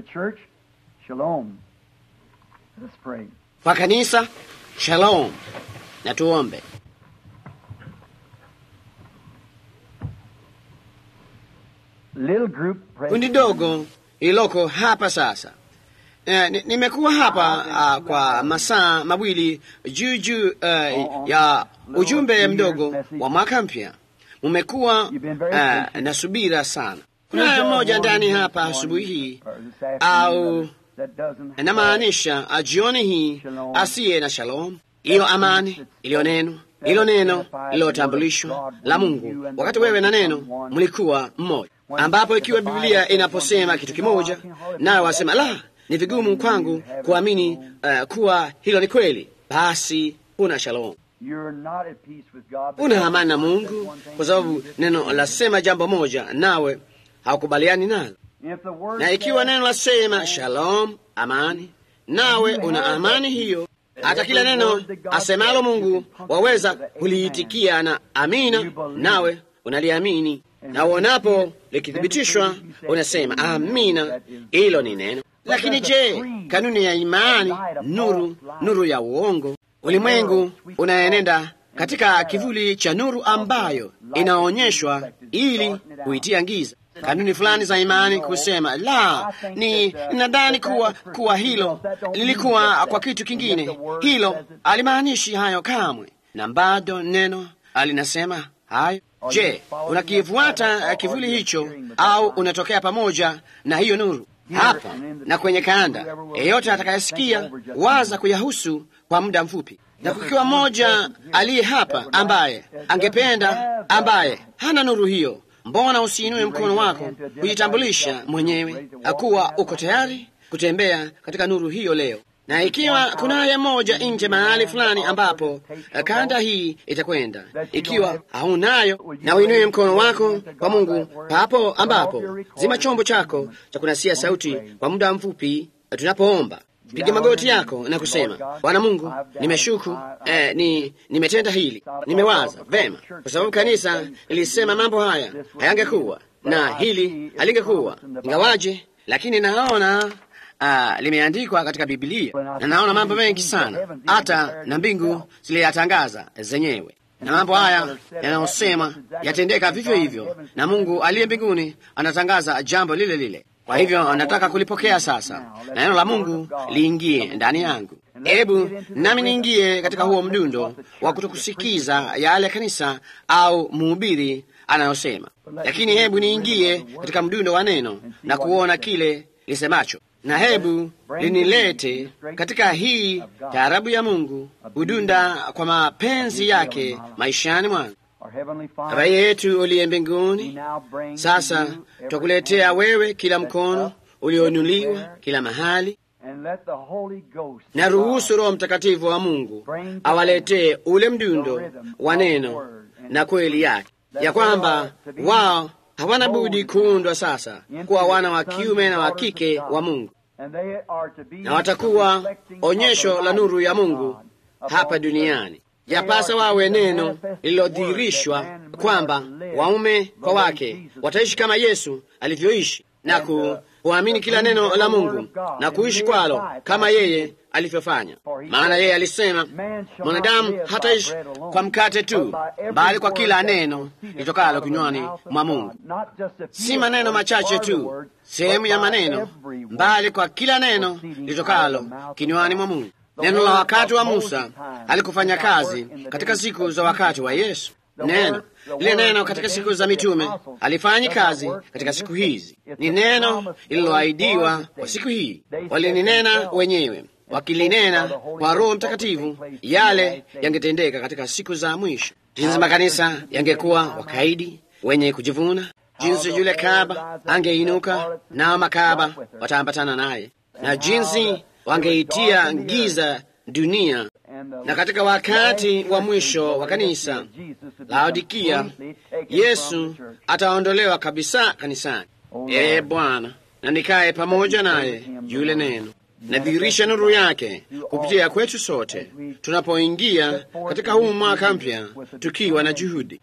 Kwa kanisa, shalom. Na tuombe. Kundi dogo iloko hapa sasa. Nimekuwa hapa kwa masaa mawili juu ya ujumbe mdogo wa mwaka mpya. Mmekuwa na subira sana. Kuna mmoja ndani hapa asubuhi hii, au inamaanisha jioni hii, asiye na shalom, hiyo amani iliyonenwa, hilo neno lililotambulishwa la Mungu, wakati wewe na neno mlikuwa mmoja, ambapo ikiwa Biblia inaposema kitu kimoja, nawe wasema la, ni vigumu kwangu kuamini kuwa hilo ni kweli, basi huna shalom, una amani na Mungu, kwa sababu neno lasema jambo moja, nawe haukubaliani nalo. Na ikiwa neno lasema shalom, amani, nawe una amani hiyo, hata kila neno asemalo Mungu waweza kuliitikia na amina, nawe unaliamini, na uonapo likithibitishwa unasema amina, hilo ni neno. Lakini je, kanuni ya imani, nuru ya uongo, ulimwengu unaenenda katika kivuli cha nuru ambayo inaonyeshwa ili kuitia giza. Kanuni fulani za imani kusema la, ninadhani kuwa hilo lilikuwa kwa kitu kingine, hilo alimaanishi hayo kamwe, na bado neno alinasema hayo. Je, unakifuata kivuli hicho au unatokea pamoja na hiyo nuru? Hapa na kwenye kanda, yeyote atakayesikia waza kuyahusu kwa muda mfupi. Na kukiwa mmoja aliye hapa ambaye angependa, ambaye hana nuru hiyo, mbona usiinue mkono wako kujitambulisha mwenyewe kuwa uko tayari kutembea katika nuru hiyo leo? Na ikiwa kunaye mmoja nje mahali fulani ambapo kanda hii itakwenda, ikiwa haunayo, na uinue mkono wako kwa Mungu papo ambapo, zima chombo chako cha kunasia sauti kwa muda mfupi tunapoomba. Piga magoti yako na kusema, Bwana Mungu, nimeshuku, nimetenda hili, nimewaza vema, kwa sababu kanisa lilisema mambo haya hayangekuwa na hili halingekuwa, ingawaje, lakini naona limeandikwa katika Biblia, na naona mambo mengi sana, hata na mbingu ziliyatangaza zenyewe, na mambo haya yanayosema yatendeka vivyo hivyo, na Mungu aliye mbinguni anatangaza jambo lile lile. Kwa hivyo nataka kulipokea sasa, na neno la Mungu liingie ndani yangu. Hebu nami niingie katika huo mdundo wa kutokusikiza yale kanisa au mhubiri anayosema, lakini hebu niingie katika mdundo wa neno na kuona kile lisemacho, na hebu linilete katika hii taarabu ya Mungu, udunda kwa mapenzi yake maishani mwangu. Baba yetu uliye mbinguni, sasa twakuletea wewe kila mkono ulioinuliwa kila mahali, na ruhusu Roho Mtakatifu wa Mungu awaletee ule mdundo wa neno na kweli yake, ya kwamba wao hawana budi kuundwa sasa kuwa wana wa kiume na wa kike wa Mungu, na watakuwa onyesho la nuru ya Mungu hapa duniani. Yapasa wawe neno lililodhihirishwa kwamba waume kwa wake wataishi kama Yesu alivyoishi, na kuamini kila neno la Mungu na kuishi kwalo kama yeye alivyofanya. Maana yeye alisema, mwanadamu hataishi kwa mkate tu, bali kwa kila neno litokalo kinywani mwa Mungu. Si maneno machache tu, sehemu ya maneno, bali kwa kila neno litokalo kinywani mwa Mungu. Neno la wakati wa Musa alikufanya kazi katika siku za wakati wa Yesu. Neno lile neno katika siku za mitume alifanyi kazi katika siku hizi. Ni neno lililoahidiwa kwa siku hii. Walininena wenyewe, wakilinena kwa Roho Mtakatifu yale yangetendeka katika siku za mwisho. Jinsi makanisa yangekuwa wakaidi, wenye kujivuna, jinsi yule kahaba angeinuka nao makahaba wataambatana naye, na jinsi wangeitia giza dunia. Na katika wakati wa mwisho wa kanisa Laodikia, Yesu ataondolewa kabisa kanisani. Bwana, na nikae pamoja naye yule neno, nadhihirisha nuru yake kupitia kwetu sote tunapoingia katika huu mwaka mpya, tukiwa na juhudi.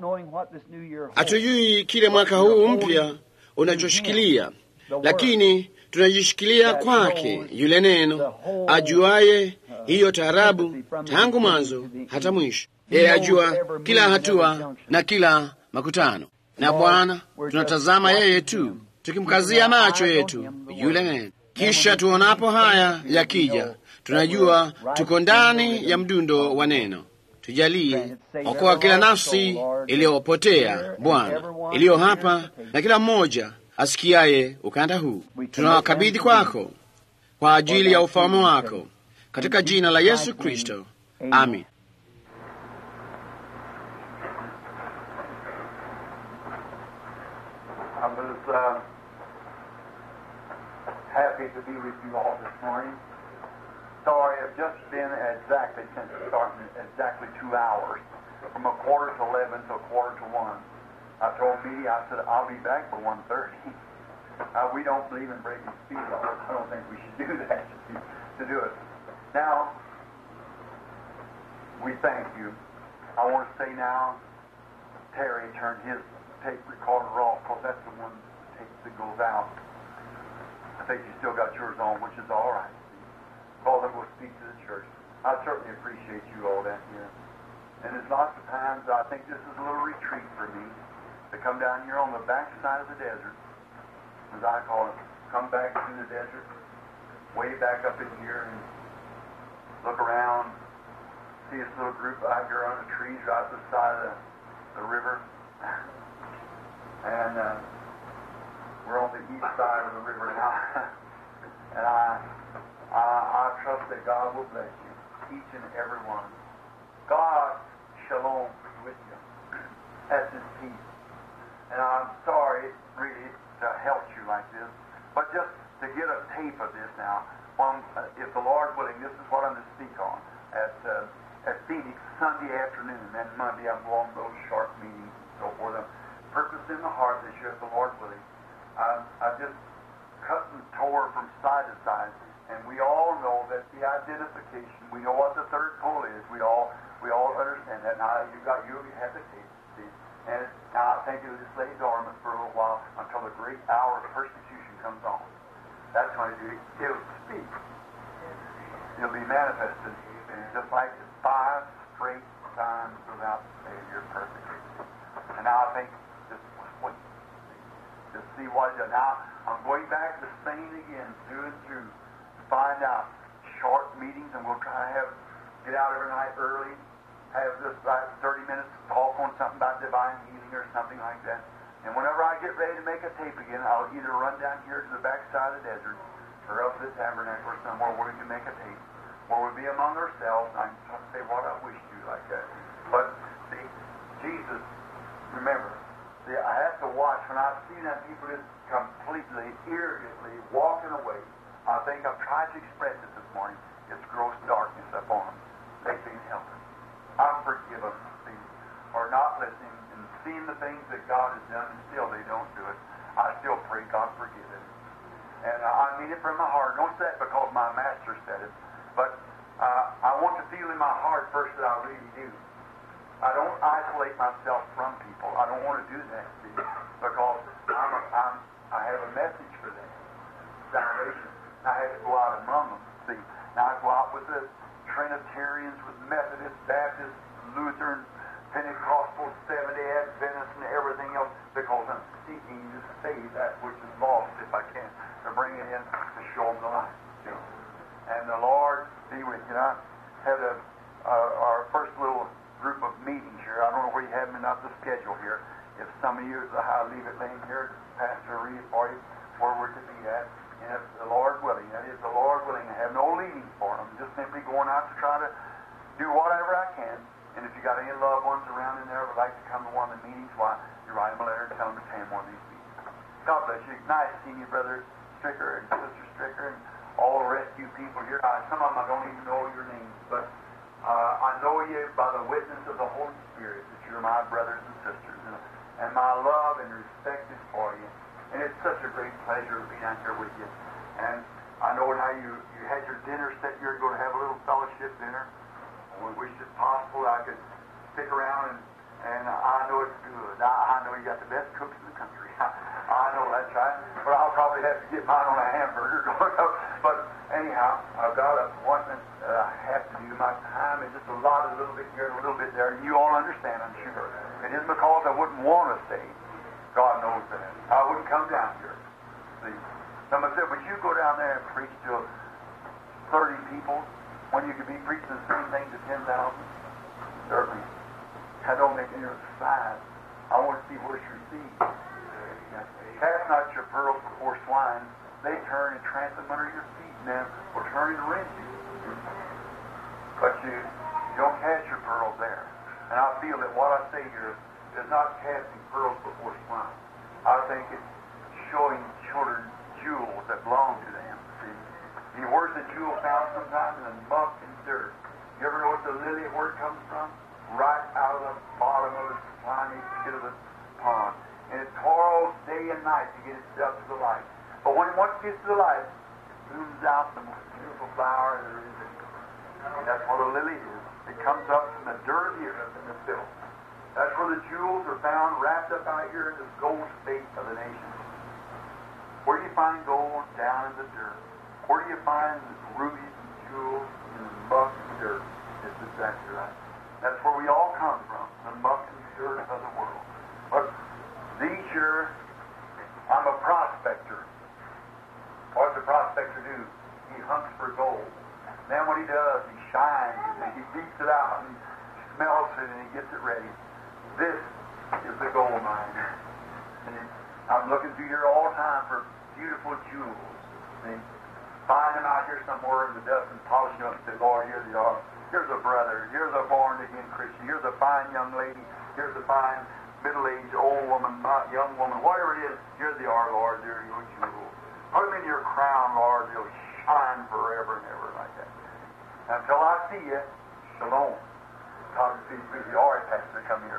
Hatujui kile mwaka huu mpya unachoshikilia, lakini tunajishikilia kwake yule neno ajuaye hiyo taarabu tangu mwanzo hata mwisho. Yeye ajua kila hatua na kila makutano. Na Bwana, tunatazama yeye tu, tukimkazia macho yetu yule neno. Kisha tuonapo haya yakija, tunajua tuko ndani ya mdundo wa neno, tujalie, okoa kila nafsi iliyopotea Bwana, iliyo hapa na kila mmoja asikiaye ukanda huu. Tunawakabidhi kwako kwa ajili ya ufalme wako, katika jina la Yesu Kristo, amin. Happy to be with you all this morning. Sorry, I've just been exactly since starting exactly 2 hours, from 11:15 to 1:15. I told Meady, I said, I'll be back for 1:30. We don't believe in breaking speed laws. I don't think we should do that to do it. Now, we thank you. I want to say now, Terry turned his tape recorder off, because that's the one tape that goes out. I think you still got yours on, which is all right. Call them, we'll speak to the church. I certainly appreciate you all down here. And there's lots of times I think this is a little retreat for me to come down here on the backside of the desert, as I call it. Come back through the desert, way back up in here, and look around, see this little group out here on the trees right beside the river. And we're on the east side of the river now. And I trust that God will bless you, each and every one. God, shalom, with you. That's His peace. And I'm sorry, really, to help you like this, but just to get a tape of this now, if the Lord willing, this is what I'm to speak on at Phoenix Sunday afternoon, and Monday I'm going to those short meetings and so forth. Purpose in the heart this year, if the Lord willing. I just cut and tore from side to side, and we all know that the identification, we know what the third pull is. We all understand that. Now you have the tape, see, and now I think it'll just lay dormant for a little while until the great hour of persecution comes on. That's when it'll speak. It'll be manifested, just like 5 straight times without failure, perfectly. And now I think just wait. To see what it is. Now, I'm going back to singing again, through and through, to find out short meetings, and we'll try to get out every night early, have this like 30 minutes to talk on something about divine healing or something like that. And whenever I get ready to make a tape again, I'll either run down here to the backside of the desert or up to the tabernacle or somewhere where we can make a tape, where we'll be among ourselves, and I can say what I wish to like that. But, see, Jesus, remember, I have to watch when I see them people just completely, irritably walking away. I think I've tried to express it this morning. It's gross darkness upon them. They can't help it. I forgive them for not listening and seeing the things that God has done, and still they don't do it. I still pray God forgive them. And I mean it from my heart. Don't say it because my master said it, but I want to feel in my heart first that I really do. I don't isolate myself from people. I don't want to do that, see, because I have a message for them, salvation. I have to go out among them, see. Now I go out with the Trinitarians, with Methodists, Baptists, Lutheran, Pentecostal, Seventh-day Adventists, and everything else, because I'm seeking to save that which is lost, if I can, to bring it in to show them the light. See? And the Lord be with you. I had our first little group of meetings here. I don't know where you have them, not the schedule here. If some of you, I'll leave it laying here, Pastor read for you where we're to be at. And if the Lord willing, that is the Lord willing, I have no leading for them. Just simply going out to try to do whatever I can. And if you got any loved ones around in there who would like to come to one of the meetings, why, you write them a letter and tell them to attend one of these meetings. God bless you. Nice seeing you, Brother Stricker and Sister Stricker, and all the rescue people here. Some of them I don't even know your names, but I know you by the witness of the Holy Spirit that you're my brothers and sisters, and my love and respect is for you. And it's such a great pleasure to be down here with you. And I know how you had your dinner set. You're going to have a little fellowship dinner. We wish if possible I could stick around, and I know it's good. I know you got the best cooks in the country. I know that's right. But I'll probably have to get mine on a hamburger. But anyhow, I've got an appointment that I have to do. My time is just a little bit here and a little bit there, and you all understand, I'm sure. It isn't because I wouldn't want to stay. God knows that. I wouldn't come down here. See? Someone said, would you go down there and preach to 30 people when you could be preaching the same thing to 10,000? There are That don't make any size. I want to see what's received. Cast not your pearls before swine. They turn and trample them under your feet, and then will turn and rend you. But you don't cast your pearls there. And I feel that what I say here is not casting pearls before swine. I think it's showing children jewels that belong to them. See, where's the jewel found sometimes? In the muck and dirt. You ever know what the lily, where it comes from? Right out of the bottom of the slimy pit of the pond. And it toils day and night to get itself to the light. But when it once gets to the light, it blooms out the most beautiful flower there is. And that's what a lily is. It comes up from the dirt of the earth and the filth. That's where the jewels are found, wrapped up out here in the gold state of the nation. Where do you find gold? Down in the dirt. Where do you find rubies and jewels? In the muck and dirt. It's exactly right. That's where we all come from, the muck and dirt of the world. But these here, I'm a prospector. What does a prospector do? He hunts for gold. Then what he does, he shines and he beats it out and smells it and he gets it ready. This is the gold mine. And I'm looking through here all the time for beautiful jewels. And find them out here somewhere in the dust and polish them up and say, Lord, here they are. Here's a brother. Here's a born-again Christian. Here's a fine young lady. Here's a fine middle-aged old woman, not young woman, whatever it is. Here they are, Lord. They're your jewels. Put them in your crown, Lord. They'll shine forever and ever like that. Until I see you, shalom. God, the already pastor come here.